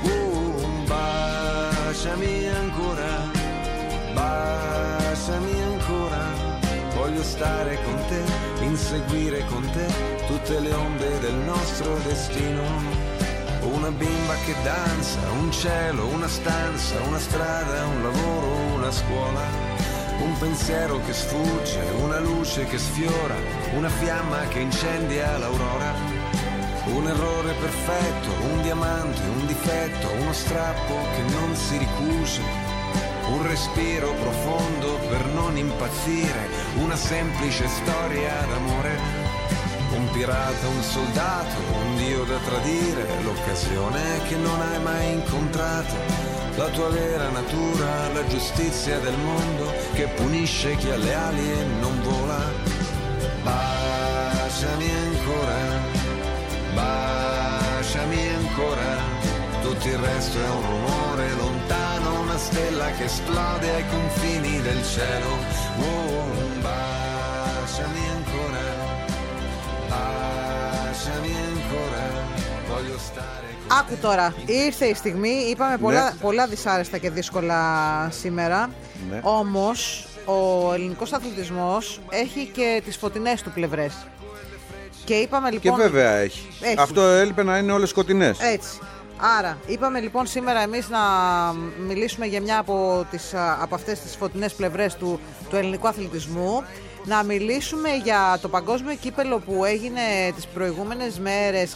Baciami ancora, baciami ancora, voglio stare con te, inseguire con te tutte le onde del nostro destino. Una bimba che danza, un cielo, una stanza, una strada, un lavoro, una scuola, un pensiero che sfugge, una luce che sfiora, una fiamma che incendia l'aurora. Un errore perfetto, un diamante, un difetto, uno strappo che non si ricuce, un respiro profondo per non impazzire, una semplice storia d'amore, un pirata, un soldato, un dio da tradire, l'occasione che non hai mai incontrato, la tua vera natura, la giustizia del mondo che punisce chi ha le ali e non vola. Baciami ancora, baciami ancora, tutto il resto è un rumore lontano, una stella che esplode ai confini del cielo. Baciami ancora, baciami ancora, voglio stare con... Άκου τώρα, ήρθε η στιγμή, είπαμε πολλά δυσάρεστα και δύσκολα σήμερα, όμως ο ελληνικός αθλητισμός έχει και τις φωτεινές του πλευρές. Και είπαμε λοιπόν... Και βέβαια έχει. Αυτό έλειπε να είναι όλες σκοτεινές. Έτσι. Άρα, είπαμε λοιπόν σήμερα εμείς να μιλήσουμε για μια από αυτές τις φωτεινές πλευρές του ελληνικού αθλητισμού. Να μιλήσουμε για το παγκόσμιο κύπελο που έγινε τις προηγούμενες μέρες,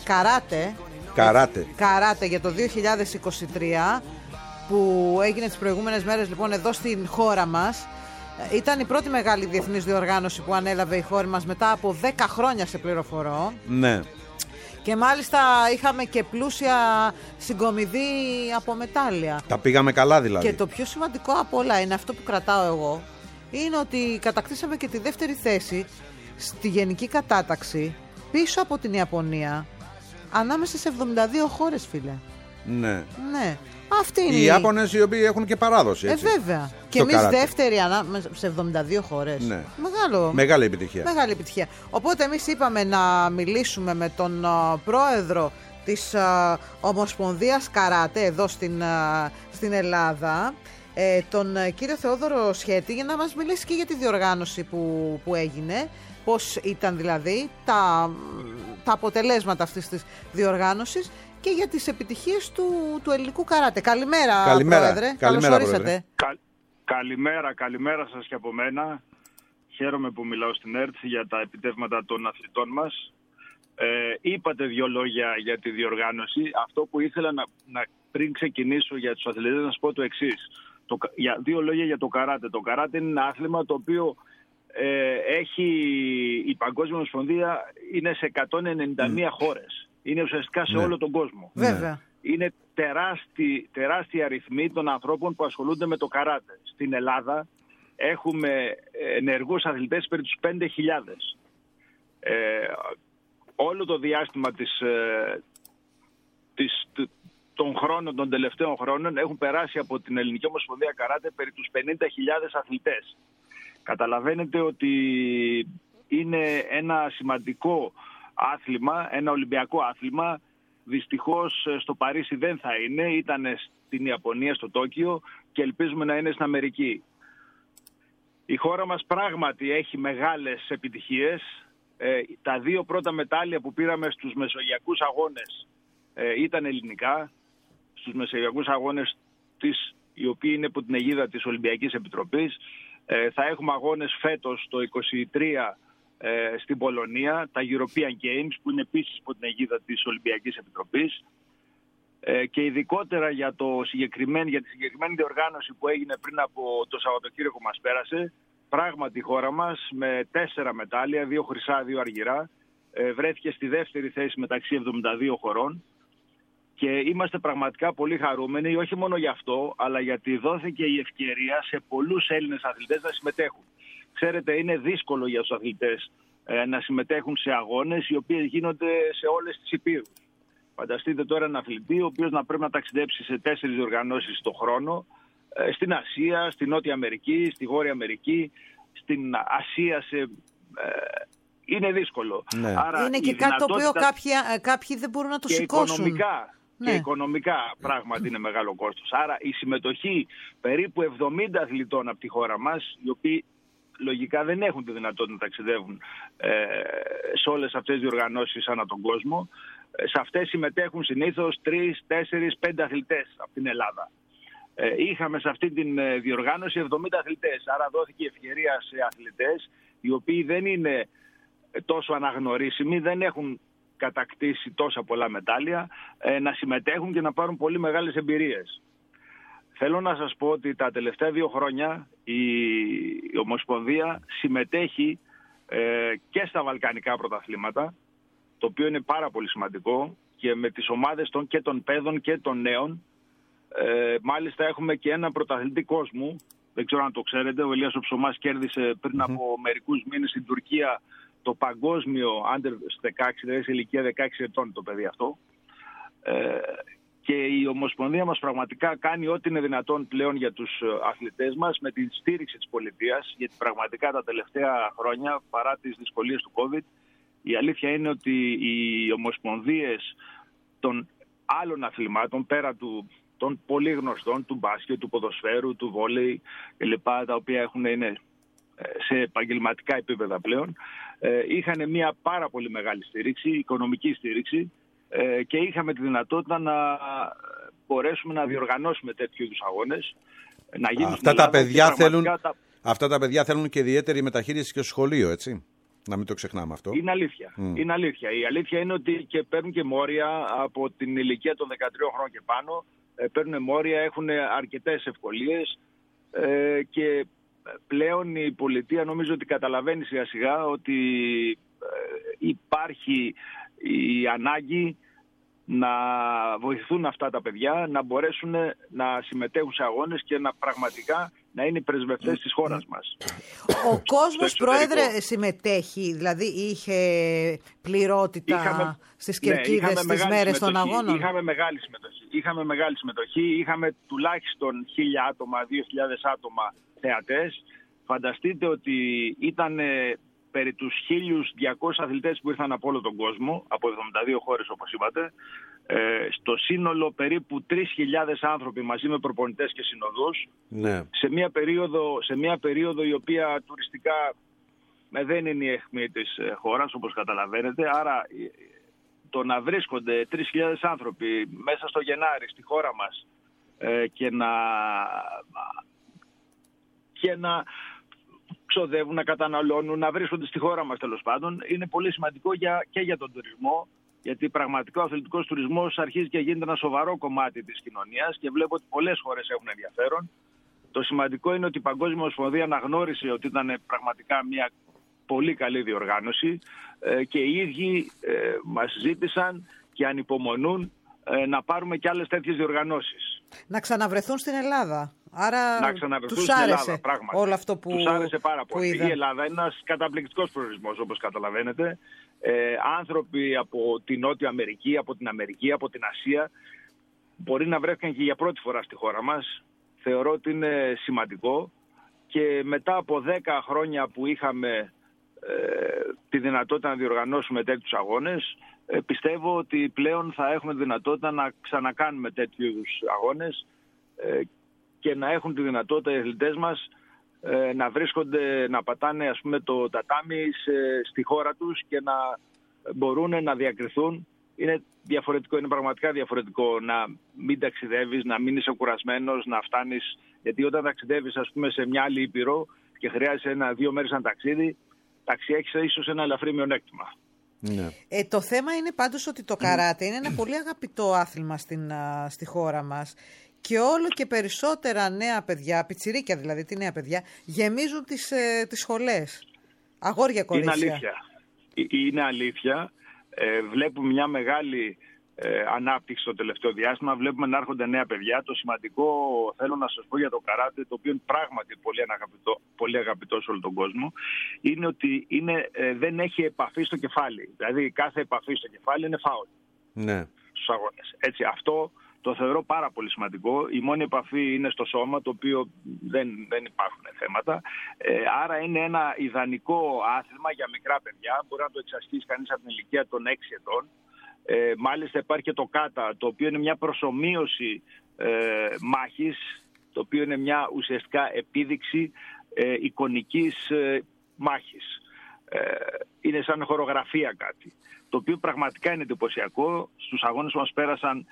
καράτε για το 2023, που έγινε τις προηγούμενες μέρες λοιπόν εδώ στην χώρα μας. Ήταν η πρώτη μεγάλη διεθνής διοργάνωση που ανέλαβε η χώρα μας μετά από 10 χρόνια, σε πληροφορώ. Ναι. Και μάλιστα είχαμε και πλούσια συγκομιδή από μετάλλια. Τα πήγαμε καλά δηλαδή. Και το πιο σημαντικό από όλα είναι αυτό που κρατάω εγώ, είναι ότι κατακτήσαμε και τη δεύτερη θέση στη γενική κατάταξη πίσω από την Ιαπωνία, ανάμεσα σε 72 χώρες, φίλε. Ναι. Ναι. Αυτή είναι οι Ιάπωνες οι οποίοι έχουν και παράδοση, έτσι. Βέβαια. Και εμείς δεύτεροι σε 72 χώρες. Ναι. Μεγάλη επιτυχία. Μεγάλη επιτυχία. Οπότε εμείς είπαμε να μιλήσουμε με τον πρόεδρο της Ομοσπονδίας Καράτε εδώ στην Ελλάδα, τον κύριο Θεόδωρο Σχέτη, για να μας μιλήσει και για τη διοργάνωση που έγινε, πώς ήταν δηλαδή τα αποτελέσματα αυτής της διοργάνωσης και για τις επιτυχίες του ελληνικού καράτε. Καλημέρα, Πρόεδρε. Καλώς ορίσατε. Καλημέρα σας και από μένα. Χαίρομαι που μιλάω στην ΕΡΤ για τα επιτεύγματα των αθλητών μας. Είπατε δύο λόγια για τη διοργάνωση. Αυτό που ήθελα πριν ξεκινήσω για τους αθλητές να σας πω το εξής. Δύο λόγια για το καράτε. Το καράτε είναι ένα άθλημα το οποίο έχει η Παγκόσμια Ομοσπονδία, είναι σε 191 χώρες. Είναι ουσιαστικά σε όλο τον κόσμο. Βέβαια. Είναι τεράστια αριθμή των ανθρώπων που ασχολούνται με το καράτε. Στην Ελλάδα έχουμε ενεργούς αθλητές περί τους 5.000. Όλο το διάστημα των τελευταίων χρόνων έχουν περάσει από την Ελληνική Ομοσπονδία Καράτε περί τους 50.000 αθλητές. Καταλαβαίνετε ότι είναι ένα σημαντικό άθλημα, ένα ολυμπιακό άθλημα. Δυστυχώς στο Παρίσι δεν θα είναι, ήταν στην Ιαπωνία, στο Τόκιο, και ελπίζουμε να είναι στην Αμερική. Η χώρα μας πράγματι έχει μεγάλες επιτυχίες. Τα δύο πρώτα μετάλλια που πήραμε στους Μεσογειακούς Αγώνες ήταν ελληνικά. Στους Μεσογειακούς Αγώνες, οι οποίοι είναι υπό την αιγίδα της Ολυμπιακής Επιτροπής. Θα έχουμε αγώνες φέτος το 2023 στην Πολωνία, τα European Games, που είναι επίσης υπό την αιγίδα της Ολυμπιακής Επιτροπής, και ειδικότερα για τη συγκεκριμένη διοργάνωση που έγινε πριν από το Σαββατοκύριακο που μας πέρασε. Πράγματι η χώρα μας με 4 μετάλλια, 2 χρυσά, 2 αργυρά, βρέθηκε στη δεύτερη θέση μεταξύ 72 χωρών και είμαστε πραγματικά πολύ χαρούμενοι, όχι μόνο γι' αυτό, αλλά γιατί δόθηκε η ευκαιρία σε πολλούς Έλληνες αθλητές να συμμετέχουν. Ξέρετε, είναι δύσκολο για τους αθλητές να συμμετέχουν σε αγώνες οι οποίες γίνονται σε όλες τις υπήρους. Φανταστείτε τώρα έναν αθλητή ο οποίος να πρέπει να ταξιδέψει σε 4 διοργανώσεις το χρόνο, στην Ασία, στη Νότια Αμερική, στη Βόρεια Αμερική, στην Ασία. Είναι δύσκολο. Ναι. Άρα, είναι και κάτι το οποίο κάποιοι δεν μπορούν να το σηκώσουν. Και οικονομικά πράγματι είναι μεγάλο κόστος. Άρα η συμμετοχή περίπου 70 αθλητών από τη χώρα μας, οι οποίοι λογικά δεν έχουν τη δυνατότητα να ταξιδεύουν σε όλες αυτές τις διοργανώσεις ανά τον κόσμο, σε αυτές συμμετέχουν συνήθως 3, 4, 5 αθλητές από την Ελλάδα. Είχαμε σε αυτή τη διοργάνωση 70 αθλητές, άρα δόθηκε ευκαιρία σε αθλητές οι οποίοι δεν είναι τόσο αναγνωρίσιμοι, δεν έχουν κατακτήσει τόσα πολλά μετάλλια, να συμμετέχουν και να πάρουν πολύ μεγάλες εμπειρίες. Θέλω να σας πω ότι τα τελευταία 2 χρόνια η Ομοσπονδία συμμετέχει και στα βαλκανικά πρωταθλήματα, το οποίο είναι πάρα πολύ σημαντικό, και με τις ομάδες και των παιδών και των νέων. Μάλιστα έχουμε και ένα πρωταθλητή κόσμου, δεν ξέρω αν το ξέρετε, ο Ηλίας ο Ψωμάς κέρδισε πριν από μερικούς μήνες στην Τουρκία το παγκόσμιο under 16, δηλαδή σε ηλικία 16 ετών το παιδί αυτό. Και η Ομοσπονδία μας πραγματικά κάνει ό,τι είναι δυνατόν πλέον για τους αθλητές μας με τη στήριξη της πολιτείας, γιατί πραγματικά τα τελευταία χρόνια, παρά τις δυσκολίες του COVID, η αλήθεια είναι ότι οι ομοσπονδίες των άλλων αθλημάτων, πέρα των πολύ γνωστών, του μπάσκετ, του ποδοσφαίρου, του βόλεϊ κλπ., τα οποία είναι σε επαγγελματικά επίπεδα πλέον, είχαν μια πάρα πολύ μεγάλη στήριξη, οικονομική στήριξη, και είχαμε τη δυνατότητα να μπορέσουμε να διοργανώσουμε τέτοιου είδους αγώνες. Αυτά τα παιδιά θέλουν και ιδιαίτερη μεταχείριση και στο σχολείο, έτσι. Να μην το ξεχνάμε αυτό. Είναι αλήθεια. Είναι αλήθεια. Η αλήθεια είναι ότι και παίρνουν και μόρια από την ηλικία των 13 χρόνων και πάνω. Παίρνουν μόρια, έχουν αρκετές ευκολίες και πλέον η πολιτεία νομίζω ότι καταλαβαίνει σιγά σιγά ότι υπάρχει η ανάγκη να βοηθούν αυτά τα παιδιά να μπορέσουν να συμμετέχουν σε αγώνες και να πραγματικά να είναι οι πρεσβευτές της χώρας μας. Ο κόσμος, Πρόεδρε, συμμετέχει, δηλαδή είχε πληρότητα στις κερκίδες τις μέρες των αγώνων? Είχαμε μεγάλη συμμετοχή. Είχαμε τουλάχιστον 1.000 άτομα, 2.000 άτομα θεατές. Φανταστείτε ότι ήταν περί τους 1.200 αθλητές που ήρθαν από όλο τον κόσμο, από 72 χώρες όπως είπατε. Στο σύνολο περίπου 3.000 άνθρωποι μαζί με προπονητές και συνοδούς, ναι. σε μια περίοδο η οποία τουριστικά δεν είναι η αιχμή της χώρας όπως καταλαβαίνετε. Άρα το να βρίσκονται 3.000 άνθρωποι μέσα στο Γενάρη στη χώρα μας και να ξοδεύουν, να καταναλώνουν, να βρίσκονται στη χώρα μας τέλος πάντων, είναι πολύ σημαντικό και για τον τουρισμό, γιατί πραγματικά ο αθλητικός τουρισμός αρχίζει και γίνεται ένα σοβαρό κομμάτι της κοινωνίας και βλέπω ότι πολλές χώρες έχουν ενδιαφέρον. Το σημαντικό είναι ότι η Παγκόσμια Ομοσπονδία αναγνώρισε ότι ήταν πραγματικά μια πολύ καλή διοργάνωση και οι ίδιοι μας ζήτησαν και ανυπομονούν να πάρουμε και άλλες τέτοιες διοργανώσεις. Να ξαναβρεθούν στην Ελλάδα. Άρα τους άρεσε όλο αυτό που τους άρεσε πάρα πολύ. Είδα. Η Ελλάδα είναι ένας καταπληκτικός προορισμός όπως καταλαβαίνετε. Άνθρωποι από την Νότια Αμερική, από την Αμερική, από την Ασία μπορεί να βρέθηκαν και για πρώτη φορά στη χώρα μας. Θεωρώ ότι είναι σημαντικό και μετά από 10 χρόνια που είχαμε τη δυνατότητα να διοργανώσουμε τέτοιους αγώνες, πιστεύω ότι πλέον θα έχουμε τη δυνατότητα να ξανακάνουμε τέτοιου είδους αγώνες και να έχουν τη δυνατότητα οι αθλητές μας να βρίσκονται, να πατάνε ας πούμε το τατάμι στη χώρα τους και να μπορούν να διακριθούν. Είναι διαφορετικό, είναι πραγματικά διαφορετικό να μην ταξιδεύεις, να μην είσαι κουρασμένος, να φτάνεις. Γιατί όταν ταξιδεύεις ας πούμε σε μια άλλη ήπειρο και χρειάζεσαι 1-2 μέρες ένα ταξίδι, εντάξει, έχεις ίσως ένα ελαφρύ μειονέκτημα. Ναι. Το θέμα είναι πάντως ότι το καράτε είναι ένα πολύ αγαπητό άθλημα στη χώρα μας και όλο και περισσότερα νέα παιδιά, πιτσιρίκια δηλαδή, τι νέα παιδιά, γεμίζουν τις σχολές. Αγόρια, κορίτσια. Είναι αλήθεια. Βλέπουμε μια μεγάλη ανάπτυξη στο τελευταίο διάστημα. Βλέπουμε να έρχονται νέα παιδιά. Το σημαντικό, θέλω να σας πω για το καράτε, το οποίο είναι πράγματι πολύ αγαπητό σε όλο τον κόσμο, είναι ότι δεν έχει επαφή στο κεφάλι. Δηλαδή κάθε επαφή στο κεφάλι είναι φάουλ στους αγώνες. Έτσι, αυτό το θεωρώ πάρα πολύ σημαντικό. Η μόνη επαφή είναι στο σώμα, το οποίο δεν υπάρχουν θέματα. Άρα είναι ένα ιδανικό άθλημα για μικρά παιδιά. Μπορεί να το εξασκήσει κανείς από την ηλικία των 6 ετών. Μάλιστα υπάρχει και το κάτα, το οποίο είναι μια προσομοίωση μάχης, το οποίο είναι μια ουσιαστικά επίδειξη εικονικής μάχης. Είναι σαν χορογραφία κάτι, το οποίο πραγματικά είναι εντυπωσιακό. Στους αγώνες που μας πέρασαν,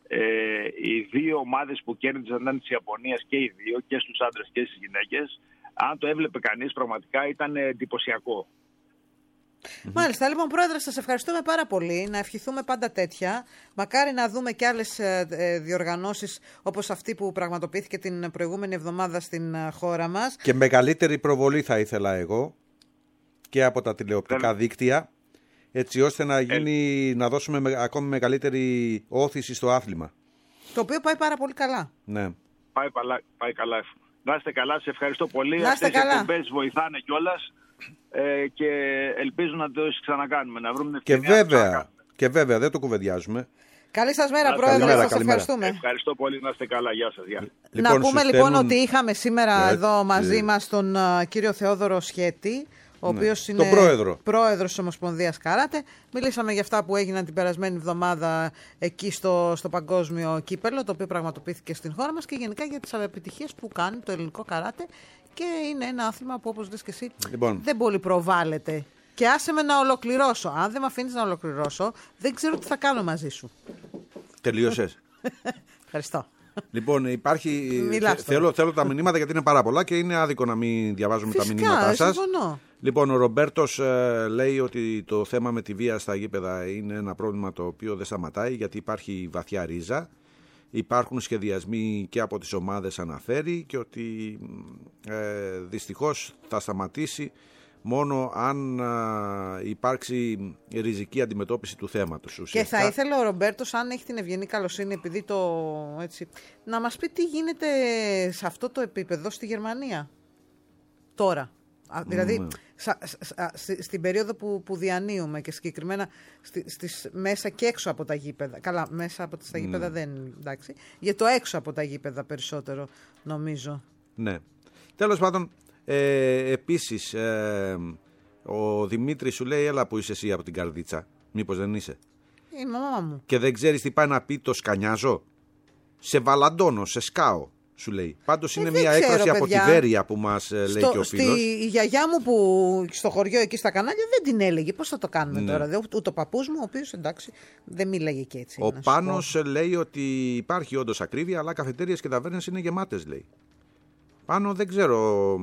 οι δύο ομάδες που κέρδισαν ήταν της Ιαπωνίας και οι δύο, και στους άντρες και στις γυναίκες. Αν το έβλεπε κανείς, πραγματικά ήταν εντυπωσιακό. Μάλιστα, λοιπόν, Πρόεδρε, σας ευχαριστούμε πάρα πολύ. Να ευχηθούμε πάντα τέτοια. Μακάρι να δούμε και άλλες διοργανώσεις όπως αυτή που πραγματοποιήθηκε την προηγούμενη εβδομάδα στην χώρα μας. Και μεγαλύτερη προβολή θα ήθελα εγώ και από τα τηλεοπτικά δίκτυα, έτσι ώστε να δώσουμε ακόμη μεγαλύτερη όθηση στο άθλημα. Το οποίο πάει πάρα πολύ καλά. Ναι. Πάει καλά. Να είστε καλά, σε ευχαριστώ πολύ. Να είστε καλά. Αυτές οι εκπομπές βοηθάνε κιόλας και ελπίζω να το ξανακάνουμε, να βρούμε ευκαιρία. Και βέβαια, δεν το κουβεντιάζουμε. Καλή σας μέρα, Πρόεδρε, σας ευχαριστούμε. Ευχαριστώ πολύ, να είστε καλά, γεια σας. Να πούμε λοιπόν ότι είχαμε σήμερα εδώ μαζί μας τον κύριο Θεόδωρο Σχέτη, ο οποίος είναι πρόεδρος της Ομοσπονδίας Καράτε. Μιλήσαμε για αυτά που έγιναν την περασμένη εβδομάδα εκεί στο παγκόσμιο κύπελλο, το οποίο πραγματοποιήθηκε στην χώρα μας, και γενικά για τις επιτυχίες που κάνει το ελληνικό καράτε. Και είναι ένα άθλημα που, όπως λες και εσύ, δεν πολύ προβάλλεται. Και άσε με να ολοκληρώσω. Αν δεν με αφήνεις να ολοκληρώσω, δεν ξέρω τι θα κάνω μαζί σου. Τελείωσες. Ευχαριστώ. Λοιπόν, υπάρχει. Θέλω τα μηνύματα, γιατί είναι πάρα πολλά και είναι άδικο να μην διαβάζουμε τα μηνύματά σας. Συμφωνώ. Λοιπόν, ο Ρομπέρτος λέει ότι το θέμα με τη βία στα γήπεδα είναι ένα πρόβλημα το οποίο δεν σταματάει, γιατί υπάρχει βαθιά ρίζα. Υπάρχουν σχεδιασμοί και από τις ομάδες, αναφέρει, και ότι δυστυχώς θα σταματήσει μόνο αν υπάρξει ριζική αντιμετώπιση του θέματος. Ουσιαστικά. Και θα ήθελε ο Ρομπέρτος, αν έχει την ευγενή καλοσύνη, επειδή να μας πει τι γίνεται σε αυτό το επίπεδο στη Γερμανία τώρα. Δηλαδή, στην περίοδο που διανύουμε, και συγκεκριμένα στις μέσα και έξω από τα γήπεδα. Καλά, μέσα από τα γήπεδα δεν, εντάξει. Για το έξω από τα γήπεδα περισσότερο, νομίζω. Ναι. Τέλος πάντων, επίσης, ο Δημήτρης σου λέει, έλα που είσαι εσύ από την Καρδίτσα. Μήπως δεν είσαι? Η μαμά μου. Και δεν ξέρεις τι πάει να πει το σκανιάζω? Σε βαλαντώνω, σε σκάω. Σου λέει. Πάντως είναι μια έκφραση από τη Βέρεια που μας λέει και ο φίλος. Η γιαγιά μου που στο χωριό εκεί στα κανάλια δεν την έλεγε. Πώς θα το κάνουμε τώρα? Ούτε ο παππούς μου, ο οποίος, εντάξει, δεν μίλαγε και έτσι. Ο Πάνος λέει ότι υπάρχει όντως ακρίβεια, αλλά καφετέριες και ταβέρνες είναι γεμάτες, λέει. Πάνω δεν ξέρω.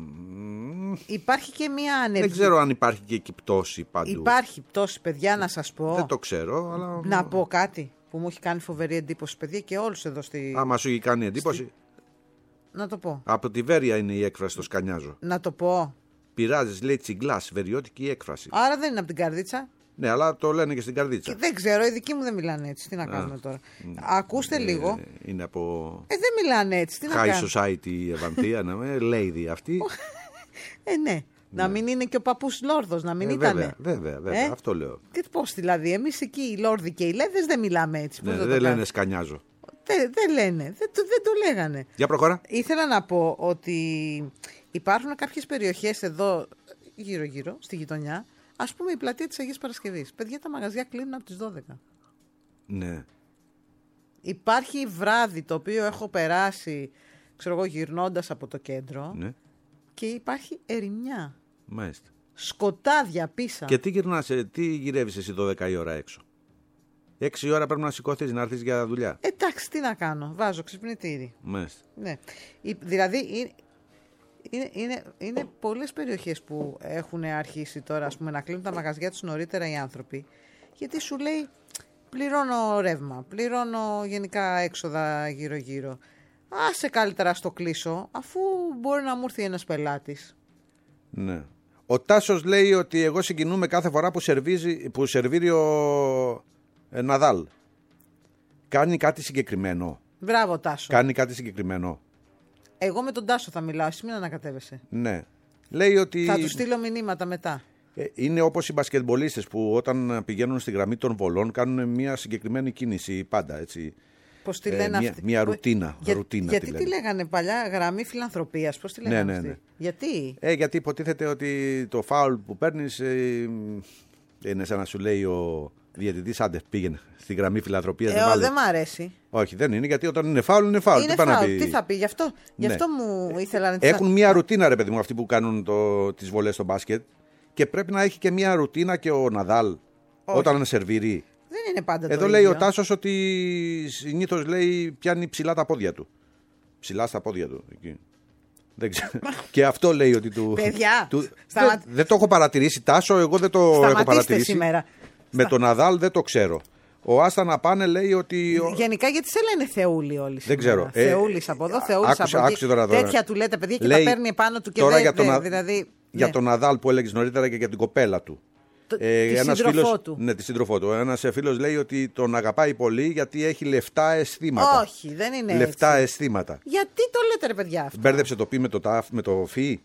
Υπάρχει και μια ανεργία. Δεν ξέρω αν υπάρχει και εκεί πτώση παντού. Υπάρχει πτώση, παιδιά, να σας πω. Δεν το ξέρω, αλλά. Να πω κάτι που μου έχει κάνει φοβερή εντύπωση, παιδιά, και όλους εδώ στη. Άμα σου έχει κάνει εντύπωση. Να το πω. Από τη Βέρεια είναι η έκφραση, το σκανιάζω. Να το πω. Πειράζεις, λέει, τσιγκλάς, βεριώτικη έκφραση. Άρα δεν είναι από την Καρδίτσα. Ναι, αλλά το λένε και στην Καρδίτσα. Και δεν ξέρω, οι δικοί μου δεν μιλάνε έτσι. Τι να κάνουμε τώρα? Ακούστε λίγο. Είναι από. Δεν μιλάνε έτσι. Τι να κάνουμε? High society Ευαντία, να με lady αυτή. Ναι. Να μην είναι και ο παππούς Λόρδος, να μην ήταν. Βέβαια, αυτό λέω. Και πώς δηλαδή, εμείς εκεί οι Λόρδοι και οι Λέδες δεν μιλάμε έτσι. Δεν λένε σκανιάζω. Δεν λένε, δεν το λέγανε. Για προχώρα. Ήθελα να πω ότι υπάρχουν κάποιες περιοχές εδώ γύρω-γύρω, στη γειτονιά, ας πούμε η πλατεία της Αγίας Παρασκευής. Παιδιά, τα μαγαζιά κλείνουν από τις 12. Ναι. Υπάρχει βράδυ το οποίο έχω περάσει, ξέρω εγώ, γυρνώντας από το κέντρο, ναι, και υπάρχει ερημιά. Μάλιστα. Σκοτάδια πίσα. Και τι γυρεύεις εσύ 12 η ώρα έξω? 6 η ώρα πρέπει να σηκωθείς, να έρθεις για δουλειά. Εντάξει, τι να κάνω, βάζω ξυπνητήρι. Μάλιστα. Ναι. Δηλαδή είναι πολλές περιοχές που έχουν αρχίσει τώρα, ας πούμε, να κλείνουν τα μαγαζιά τους νωρίτερα οι άνθρωποι, γιατί σου λέει πληρώνω ρεύμα, πληρώνω γενικά έξοδα γύρω-γύρω. Άσε καλύτερα στο κλείσω, αφού μπορεί να μου έρθει ένας πελάτης. Ναι. Ο Τάσος λέει ότι εγώ συγκινούμαι κάθε φορά που σερβίρει ο Ναδάλ. Κάνει κάτι συγκεκριμένο. Μπράβο, Τάσο. Κάνει κάτι συγκεκριμένο. Εγώ με τον Τάσο θα μιλάω, εσύ μην ανακατεύεσαι. Ναι. Λέει ότι... Θα του στείλω μηνύματα μετά. Είναι όπως οι μπασκετμπολίστες που όταν πηγαίνουν στη γραμμή των βολών κάνουν μια συγκεκριμένη κίνηση πάντα, έτσι. Πώς τη λένε αυτή. Μια ρουτίνα. Γιατί τι λέγανε παλιά, γραμμή φιλανθρωπίας, πώς τη λέγανε αυτή. Ναι. Γιατί? Γιατί υποτίθεται ότι το φάουλ που παίρνεις είναι σαν να σου λέει ο διαιτητής, άντε πήγαινε στη γραμμή φιλανθρωπίας. Δεν μ' αρέσει. Όχι, δεν είναι, γιατί όταν είναι φάουλ είναι φάουλ. Είναι φάουλ, τι θα πει, γι' αυτό μου ήθελα να... Έχουν μια ρουτίνα, ρε παιδί μου, αυτοί που κάνουν τις βολές στο μπάσκετ, και πρέπει να έχει και μια ρουτίνα και ο Ναδάλ όταν σερβίρει. Δεν είναι πάντα εδώ το λέει ίδιο. ο Τάσος ότι συνήθως λέει πιάνει ψηλά τα πόδια του. Ψηλά στα πόδια του. Εκεί. Δεν ξέρω. Και αυτό λέει ότι του... Παιδιά, δεν το έχω παρατηρήσει, Τάσο, εγώ δεν το έχω παρατηρήσει. Σήμερα. Με τον Ναδάλ δεν το ξέρω. Ο Άστα να πάνε λέει ότι... Γενικά γιατί σε λένε Θεούλη όλοι σήμερα. Δεν ξέρω. Θεούλης από εδώ, Θεούλης από εκεί. Τέτοια του λέτε παιδιά και λέει, τα παίρνει επάνω του και δεν... Δηλαδή, για τον Ναδάλ που έλεγες νωρίτερα και για την κοπέλα του. Τη σύντροφό του. Ναι, τη σύντροφό του. Ένας φίλος λέει ότι τον αγαπάει πολύ γιατί έχει λεφτά αισθήματα. Όχι, δεν είναι λεφτά έτσι. αισθήματα. Γιατί το λέτε ρε παιδιά αυτό? Μπέρδεψε το πι με το φι.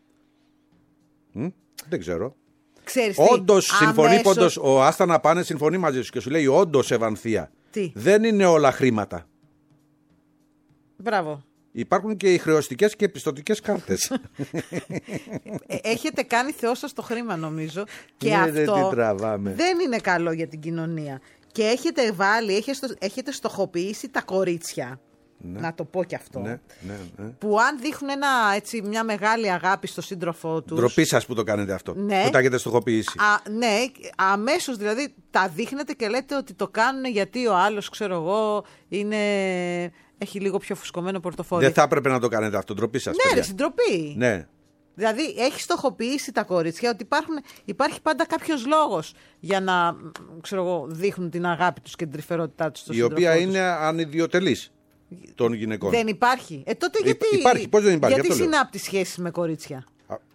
Δεν ξέρω. Όντως συμφωνεί, πόντως ο Άστα να πάνε συμφωνεί μαζί σου και σου λέει όντως Ευανθία. Τι? Δεν είναι όλα χρήματα. Μπράβο. Υπάρχουν και οι χρεωστικές και επιστοτικές κάρτες. Έχετε κάνει Θεό σας το χρήμα νομίζω. Και αυτό δεν είναι καλό για την κοινωνία. Και έχετε βάλει, έχετε στοχοποιήσει τα κορίτσια. Ναι. Να το πω κι αυτό. Ναι. Που αν δείχνουν μια μεγάλη αγάπη στο σύντροφό τους. Ντροπή σας που το κάνετε αυτό. Ναι. Που τα έχετε στοχοποιήσει. Ναι, αμέσως δηλαδή τα δείχνετε και λέτε ότι το κάνουν γιατί ο άλλος, ξέρω εγώ, έχει λίγο πιο φουσκωμένο πορτοφόλι. Δεν θα έπρεπε να το κάνετε αυτό. Ντροπή σας. Ναι, συντροπή. Ναι. Δηλαδή έχει στοχοποιήσει τα κορίτσια ότι υπάρχει πάντα κάποιος λόγος για να δείχνουν την αγάπη τους και την τρυφερότητά τους στο σύντροφό τους. Η οποία είναι ανιδιοτελής των γυναικών. Δεν υπάρχει. Τότε γιατί, υπάρχει. Πώς δεν υπάρχει? Γιατί συνάπτει σχέσεις με κορίτσια?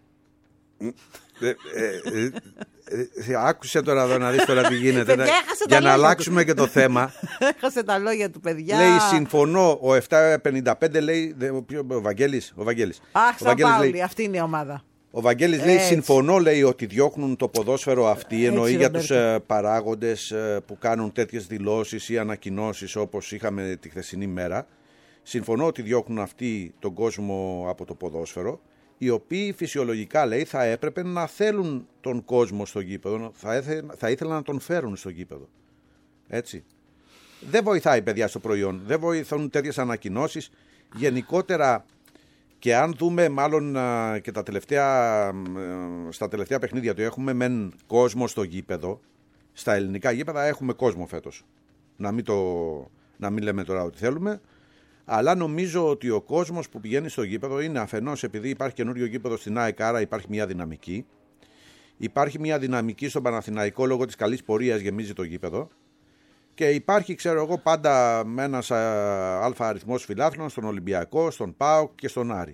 Άκουσε τώρα εδώ να δεις τώρα τι γίνεται. Για να αλλάξουμε και το θέμα. Έχασε τα λόγια του, παιδιά. Λέει συμφωνώ. Ο 755 λέει. Ο Βαγγέλης. Αχ, σαν Πάουλη, αυτή είναι η ομάδα. Ο Βαγγέλης λέει συμφωνώ, λέει ότι διώχνουν το ποδόσφαιρο αυτοί. Εννοεί για τους παράγοντες που κάνουν τέτοιες δηλώσεις ή ανακοινώσεις όπως είχαμε τη χθεσινή μέρα. Συμφωνώ ότι διώχνουν αυτοί τον κόσμο από το ποδόσφαιρο, οι οποίοι φυσιολογικά, λέει, θα έπρεπε να θέλουν τον κόσμο στο γήπεδο, θα ήθελαν να τον φέρουν στο γήπεδο. Έτσι. Δεν βοηθάει, παιδιά, στο προϊόν. Δεν βοηθούν τέτοιες ανακοινώσεις. Γενικότερα, και αν δούμε μάλλον και στα τελευταία παιχνίδια του, έχουμε μεν κόσμο στο γήπεδο. Στα ελληνικά γήπεδα έχουμε κόσμο φέτος. Να μην λέμε τώρα ότι θέλουμε. Αλλά νομίζω ότι ο κόσμος που πηγαίνει στο γήπεδο είναι αφενός επειδή υπάρχει καινούριο γήπεδο στην ΑΕΚ, άρα υπάρχει μια δυναμική. Υπάρχει μια δυναμική στον Παναθηναϊκό λόγω της καλής πορείας, γεμίζει το γήπεδο. Και υπάρχει, ξέρω εγώ, πάντα με ένας αλφα αριθμός φιλάθλων στον Ολυμπιακό, στον ΠΑΟΚ και στον Άρη.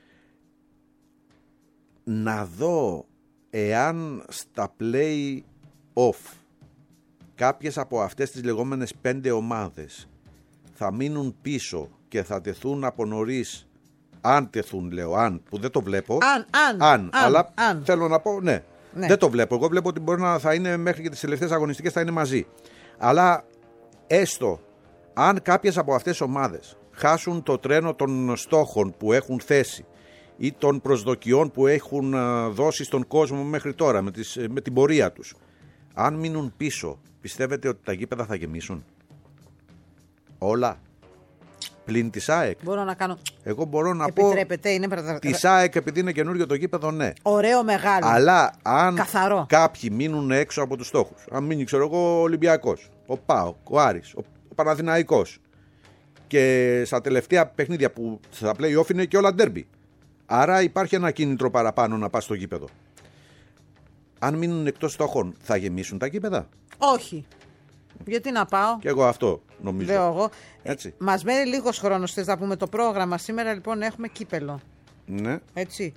Να δω εάν στα play-off κάποιες από αυτές τις λεγόμενες 5 ομάδες θα μείνουν πίσω και θα τεθούν από νωρίς, αν τεθούν, λέω, που δεν το βλέπω. Αλλά θέλω να πω, ναι, δεν το βλέπω. Εγώ βλέπω ότι μπορεί να θα είναι μέχρι και τις τελευταίες αγωνιστικές θα είναι μαζί. Αλλά έστω, αν κάποιες από αυτές τις ομάδες χάσουν το τρένο των στόχων που έχουν θέσει ή των προσδοκιών που έχουν δώσει στον κόσμο μέχρι τώρα με την πορεία τους, αν μείνουν πίσω, πιστεύετε ότι τα γήπεδα θα γεμίσουν? Όλα. Πλην της ΑΕΚ. Μπορώ να κάνω. Εγώ μπορώ να επιτρέπετε, πω. Της ΑΕΚ, επειδή είναι καινούριο το γήπεδο, ναι. Ωραίο, μεγάλο. Αλλά αν καθαρό. Κάποιοι μείνουν έξω από τους στόχους. Αν μείνει, ξέρω εγώ, ο Ολυμπιακός, ο ΠΑΟΚ, ο Άρης, ο Παναθηναϊκός. Και στα τελευταία παιχνίδια που στα play-off είναι και όλα ντέρμπι. Άρα υπάρχει ένα κίνητρο παραπάνω να πας στο γήπεδο. Αν μείνουν εκτός στόχων, θα γεμίσουν τα γήπεδα? Όχι. Γιατί να πάω. Και εγώ αυτό νομίζω. Λέω εγώ. Έτσι. Μας μένει λίγος χρόνος. Θες να πούμε το πρόγραμμα? Σήμερα λοιπόν έχουμε κύπελο. Ναι. Έτσι.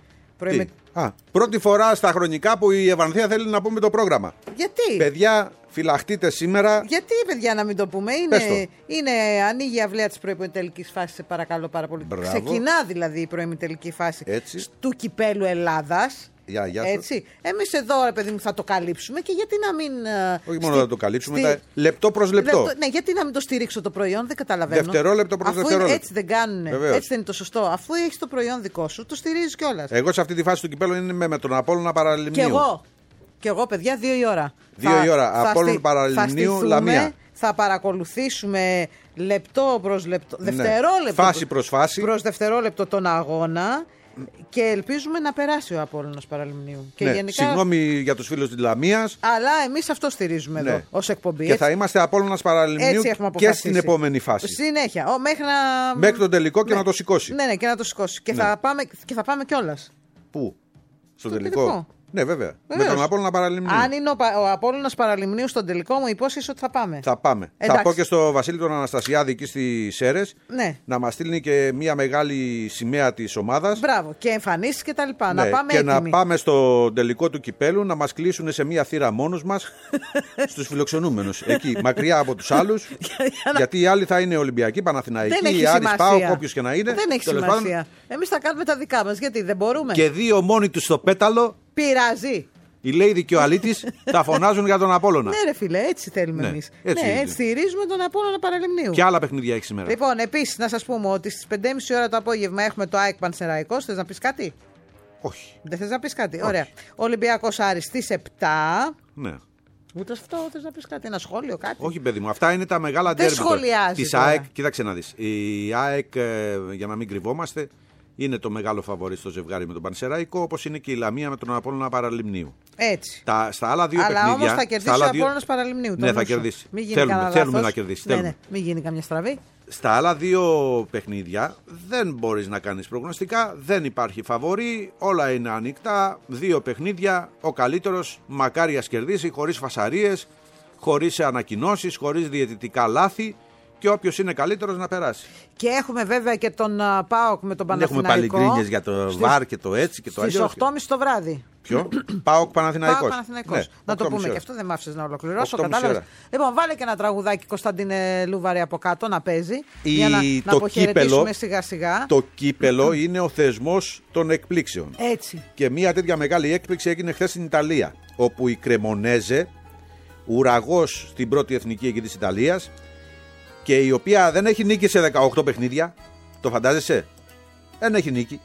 Πρώτη φορά στα χρονικά που η Ευανθία θέλει να πούμε το πρόγραμμα. Γιατί? Παιδιά, φυλαχτείτε σήμερα. Γιατί, παιδιά, να μην το πούμε? Είναι ανοίγει η αυλαία της προημιτελικής φάσης, σε παρακαλώ πάρα πολύ. Μπράβο. Ξεκινά δηλαδή η προημιτελική φάση του κυπέλου Ελλάδας. Έτσι. Εμείς εδώ, ρε παιδί μου, θα το καλύψουμε και γιατί να μην. Όχι μόνο θα το καλύψουμε, λεπτό προς λεπτό. Ναι, γιατί να μην το στηρίξω το προϊόν, δεν καταλαβαίνω. Δευτερόλεπτο προς δευτερόλεπτο. Έτσι δεν κάνουν. Έτσι δεν είναι το σωστό. Αφού έχεις το προϊόν δικό σου, το στηρίζεις κιόλας. Εγώ σε αυτή τη φάση του κυπέλου είναι με τον Απόλλωνα Παραλιμνίου. Και εγώ, παιδιά, 2 η ώρα. 2 η ώρα. Απόλλωνα Παραλιμνίου, Λαμία. Θα παρακολουθήσουμε λεπτό προς λεπτό, δευτερόλεπτο φάση προς φάση, προς δευτερόλεπτο τον αγώνα και ελπίζουμε να περάσει ο Απόλλωνας Παραλιμνίου. Και γενικά... Συγγνώμη για τους φίλους της Λαμίας. Αλλά εμείς αυτό στηρίζουμε εδώ ως εκπομπή. Και θα είμαστε Απόλλωνας Παραλιμνίου και στην επόμενη φάση. Συνέχεια. Μέχρι τον τελικό και να το σηκώσει. Ναι, και να το σηκώσει. Και θα πάμε κιόλας. Πού? Στο τελικό. Ναι, βέβαια. Με τον Απόλλωνα Παραλιμνίου. Αν είναι ο Απόλλωνας Παραλιμνίου στον τελικό, μου υπόσχεσαι ότι θα πάμε. Θα πάμε. Θα πω και στο Βασίλη τον Αναστασιάδη εκεί στις Σέρρες να μας στείλει και μια μεγάλη σημαία της ομάδας. Μπράβο. Και εμφανίσεις και τα λοιπά. Ναι. Να πάμε και έτοιμοι. Να πάμε στο τελικό του κυπέλου, να μας κλείσουν σε μια θύρα μόνος μας στους φιλοξενούμενους. Εκεί, μακριά από τους άλλους. Γιατί οι άλλοι θα είναι Ολυμπιακοί, Παναθηναϊκοί, Άρης, ΠΑΟΚ, όποιος και να είναι. Δεν έχει σημασία. Εμείς θα κάνουμε τα δικά μας. Γιατί δεν μπορούμε. Και 2 μόνοι τους στο πέταλο. Πειράζει. Η Λέιδη και ο Αλήτης θα φωνάζουν για τον Απόλλωνα. Ναι, ρε φίλε, έτσι θέλουμε εμείς. Έτσι στηρίζουμε τον Απόλλωνα Παραλιμνίου. Και άλλα παιχνίδια έχει σήμερα. Λοιπόν, επίσης να σας πούμε ότι στις 5.30 ώρα το απόγευμα έχουμε το ΑΕΚ Πανσεραϊκός. Θες να πεις κάτι? Όχι. Δεν θες να πεις κάτι? Όχι. Ωραία. Ολυμπιακός Άρης στις 7. Ναι. Ούτε αυτό θες να πεις κάτι, ένα σχόλιο, κάτι? Όχι, παιδί μου, αυτά είναι τα μεγάλα ντέρμπι. Δεν σχολιάζει της ΑΕΚ. Κοίταξε να δεις. Η ΑΕΚ, για να μην κρυβόμαστε, είναι το μεγάλο φαβορί στο ζευγάρι με τον Πανσεραϊκό, όπως είναι και η Λαμία με τον Απόλλωνα Παραλιμνίου. Έτσι. Στα άλλα 2 παιχνίδια. Αλλά όμως θα κερδίσει ο Απόλλωνας Παραλιμνίου. Ναι, θα κερδίσει. Θέλουμε να κερδίσει. Ναι, μην γίνει καμιά στραβή. Στα άλλα 2 παιχνίδια δεν μπορείς να κάνεις προγνωστικά, δεν υπάρχει φαβορί, όλα είναι ανοιχτά. 2 παιχνίδια, ο καλύτερος μακάρι ας κερδίσει, χωρίς φασαρίες, χωρίς ανακοινώσεις, χωρίς διαιτητικά λάθη. Και όποιος είναι καλύτερος να περάσει. Και έχουμε βέβαια και τον ΠΑΟΚ με τον Παναθηναϊκό. Έχουμε πάλι γκρίνιες για το ΒΑΡ και το έτσι και το αλλιώς. Στις 8.30 το βράδυ. Ποιο? ΠΑΟΚ Παναθηναϊκός. Ναι, να το πούμε και αυτό, δεν μ' άφησες να ολοκληρώσω. Κατάλαβες. Λοιπόν, βάλε και ένα τραγουδάκι, Κωνσταντίνε Λούβαρη, από κάτω να παίζει. Για να αποχαιρετήσουμε σιγά σιγά. Το κύπελο είναι ο θεσμός των εκπλήξεων. Έτσι. Και μια τέτοια μεγάλη έκπληξη έγινε χθες στην Ιταλία. Όπου η Κρεμονέζε, ουραγός στην πρώτη εθνική εκεί της Ιταλίας, και η οποία δεν έχει νίκη σε 18 παιχνίδια. Το φαντάζεσαι? Δεν έχει νίκη.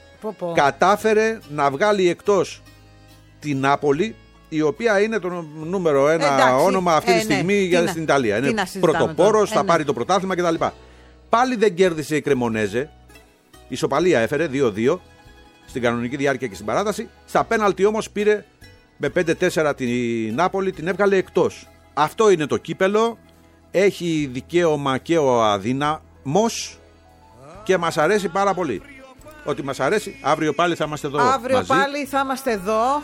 Κατάφερε να βγάλει εκτός την Νάπολη, η οποία είναι το νούμερο 1 όνομα αυτή τη στιγμή στην Ιταλία. Είναι πρωτοπόρος, θα πάρει το πρωτάθλημα κτλ. Πάλι δεν κέρδισε η Κρεμονέζε. Ισοπαλία έφερε 2-2 στην κανονική διάρκεια και στην παράταση. Στα πέναλτι όμως πήρε με 5-4 την Νάπολη, την έβγαλε εκτός. Αυτό είναι το κύπελο. Έχει δικαίωμα και ο αδύναμος και μας αρέσει πάρα πολύ. Ότι μας αρέσει, αύριο πάλι θα είμαστε εδώ. Αύριο πάλι θα είμαστε εδώ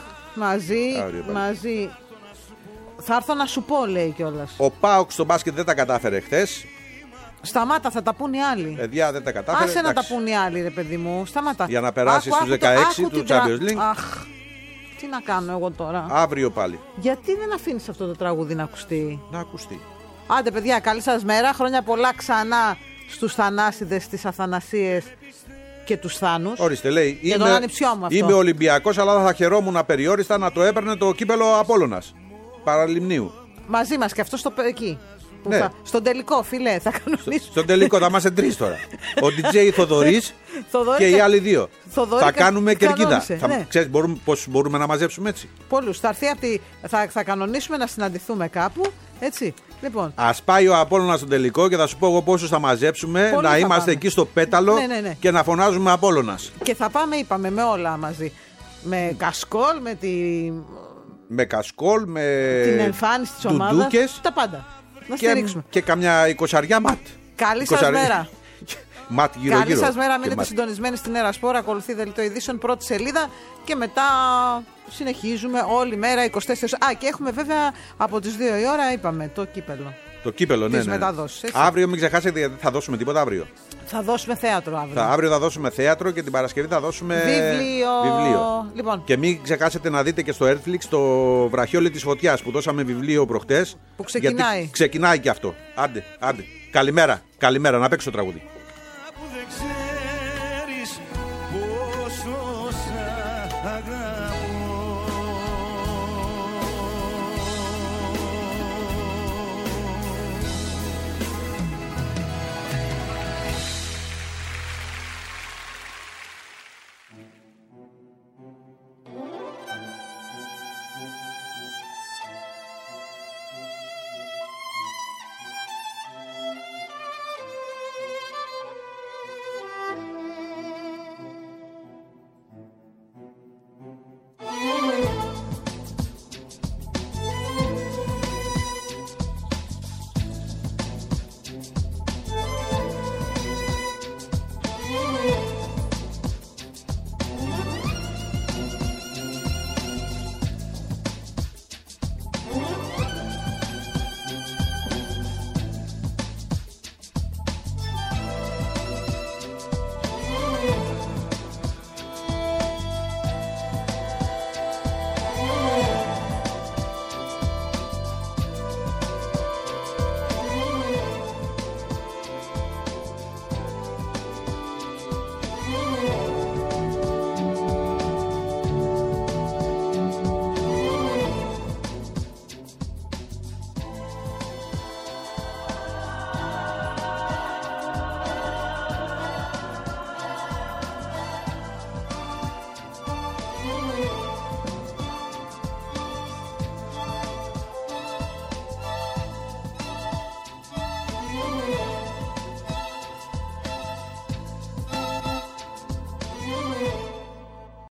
μαζί. Θα έρθω να σου πω, λέει κιόλας. Ο ΠΑΟΚ στο μπάσκετ δεν τα κατάφερε χθες. Σταμάτα, θα τα πούν οι άλλοι. Παιδιά, δεν τα κατάφερε. Άσε να τα πούν οι άλλοι, ρε παιδί μου. Σταμάτα. Για να περάσει στους 16 του Champions League. Αχ, τι να κάνω εγώ τώρα. Αύριο πάλι. Γιατί δεν αφήνεις αυτό το τραγούδι να ακουστεί? Να ακουστεί. Άντε, παιδιά, καλή σας μέρα. Χρόνια πολλά ξανά στους Θανάσιδες, στις Αθανασίες και τους Θάνους. Ορίστε, λέει. Είμαι Ολυμπιακός, αλλά θα χαιρόμουν απεριόριστα να το έπαιρνε το κύπελο Απόλλωνας Παραλιμνίου. Μαζί μας και αυτό εκεί. Ναι. Στον τελικό, φίλε, θα κανονίσουμε. Στον τελικό θα είμαστε 3 τώρα. Ο DJ Θοδωρής και οι άλλοι 2. Θα κάνουμε κερκίδα. Ναι. Ξέρεις πώς μπορούμε να μαζέψουμε έτσι? Πολλούς. Θα κανονίσουμε να συναντηθούμε κάπου. Έτσι. Λοιπόν. Ας πάει ο Απόλλωνας στον τελικό και θα σου πω εγώ πόσους θα μαζέψουμε. Πολλοί να είμαστε πάμε. εκεί στο πέταλο και να φωνάζουμε Απόλλωνας. Και θα πάμε, είπαμε, με όλα μαζί. Με κασκόλ, με κασκόλ, με την εμφάνιση της ομάδας. Τα πάντα. Να στηρίξουμε. Και καμιά 20 ματ. Καλή σας μέρα. ματ γύρω-γύρω. Καλή σας μέρα, μείνετε συντονισμένοι στην Ερασπορ. Ακολουθεί δελτίο ειδήσεων, πρώτη σελίδα και μετά συνεχίζουμε όλη μέρα 24. Και έχουμε βέβαια από τις 2 η ώρα, είπαμε, το κύπελο. Το κύπελο, ναι. Μεταδόσεις, αύριο μην ξεχάσετε, γιατί θα δώσουμε τίποτα αύριο. Θα δώσουμε θέατρο αύριο. Αύριο θα δώσουμε θέατρο και την Παρασκευή θα δώσουμε βιβλίο. Λοιπόν. Και μην ξεχάσετε να δείτε και στο Earthflix το βραχιόλι της φωτιάς που δώσαμε βιβλίο προχτές. Που ξεκινάει. Γιατί ξεκινάει και αυτό. Άντε. Καλημέρα, να παίξω το τραγούδι. Που δεν ξέρεις πόσο σ' αγαπώ.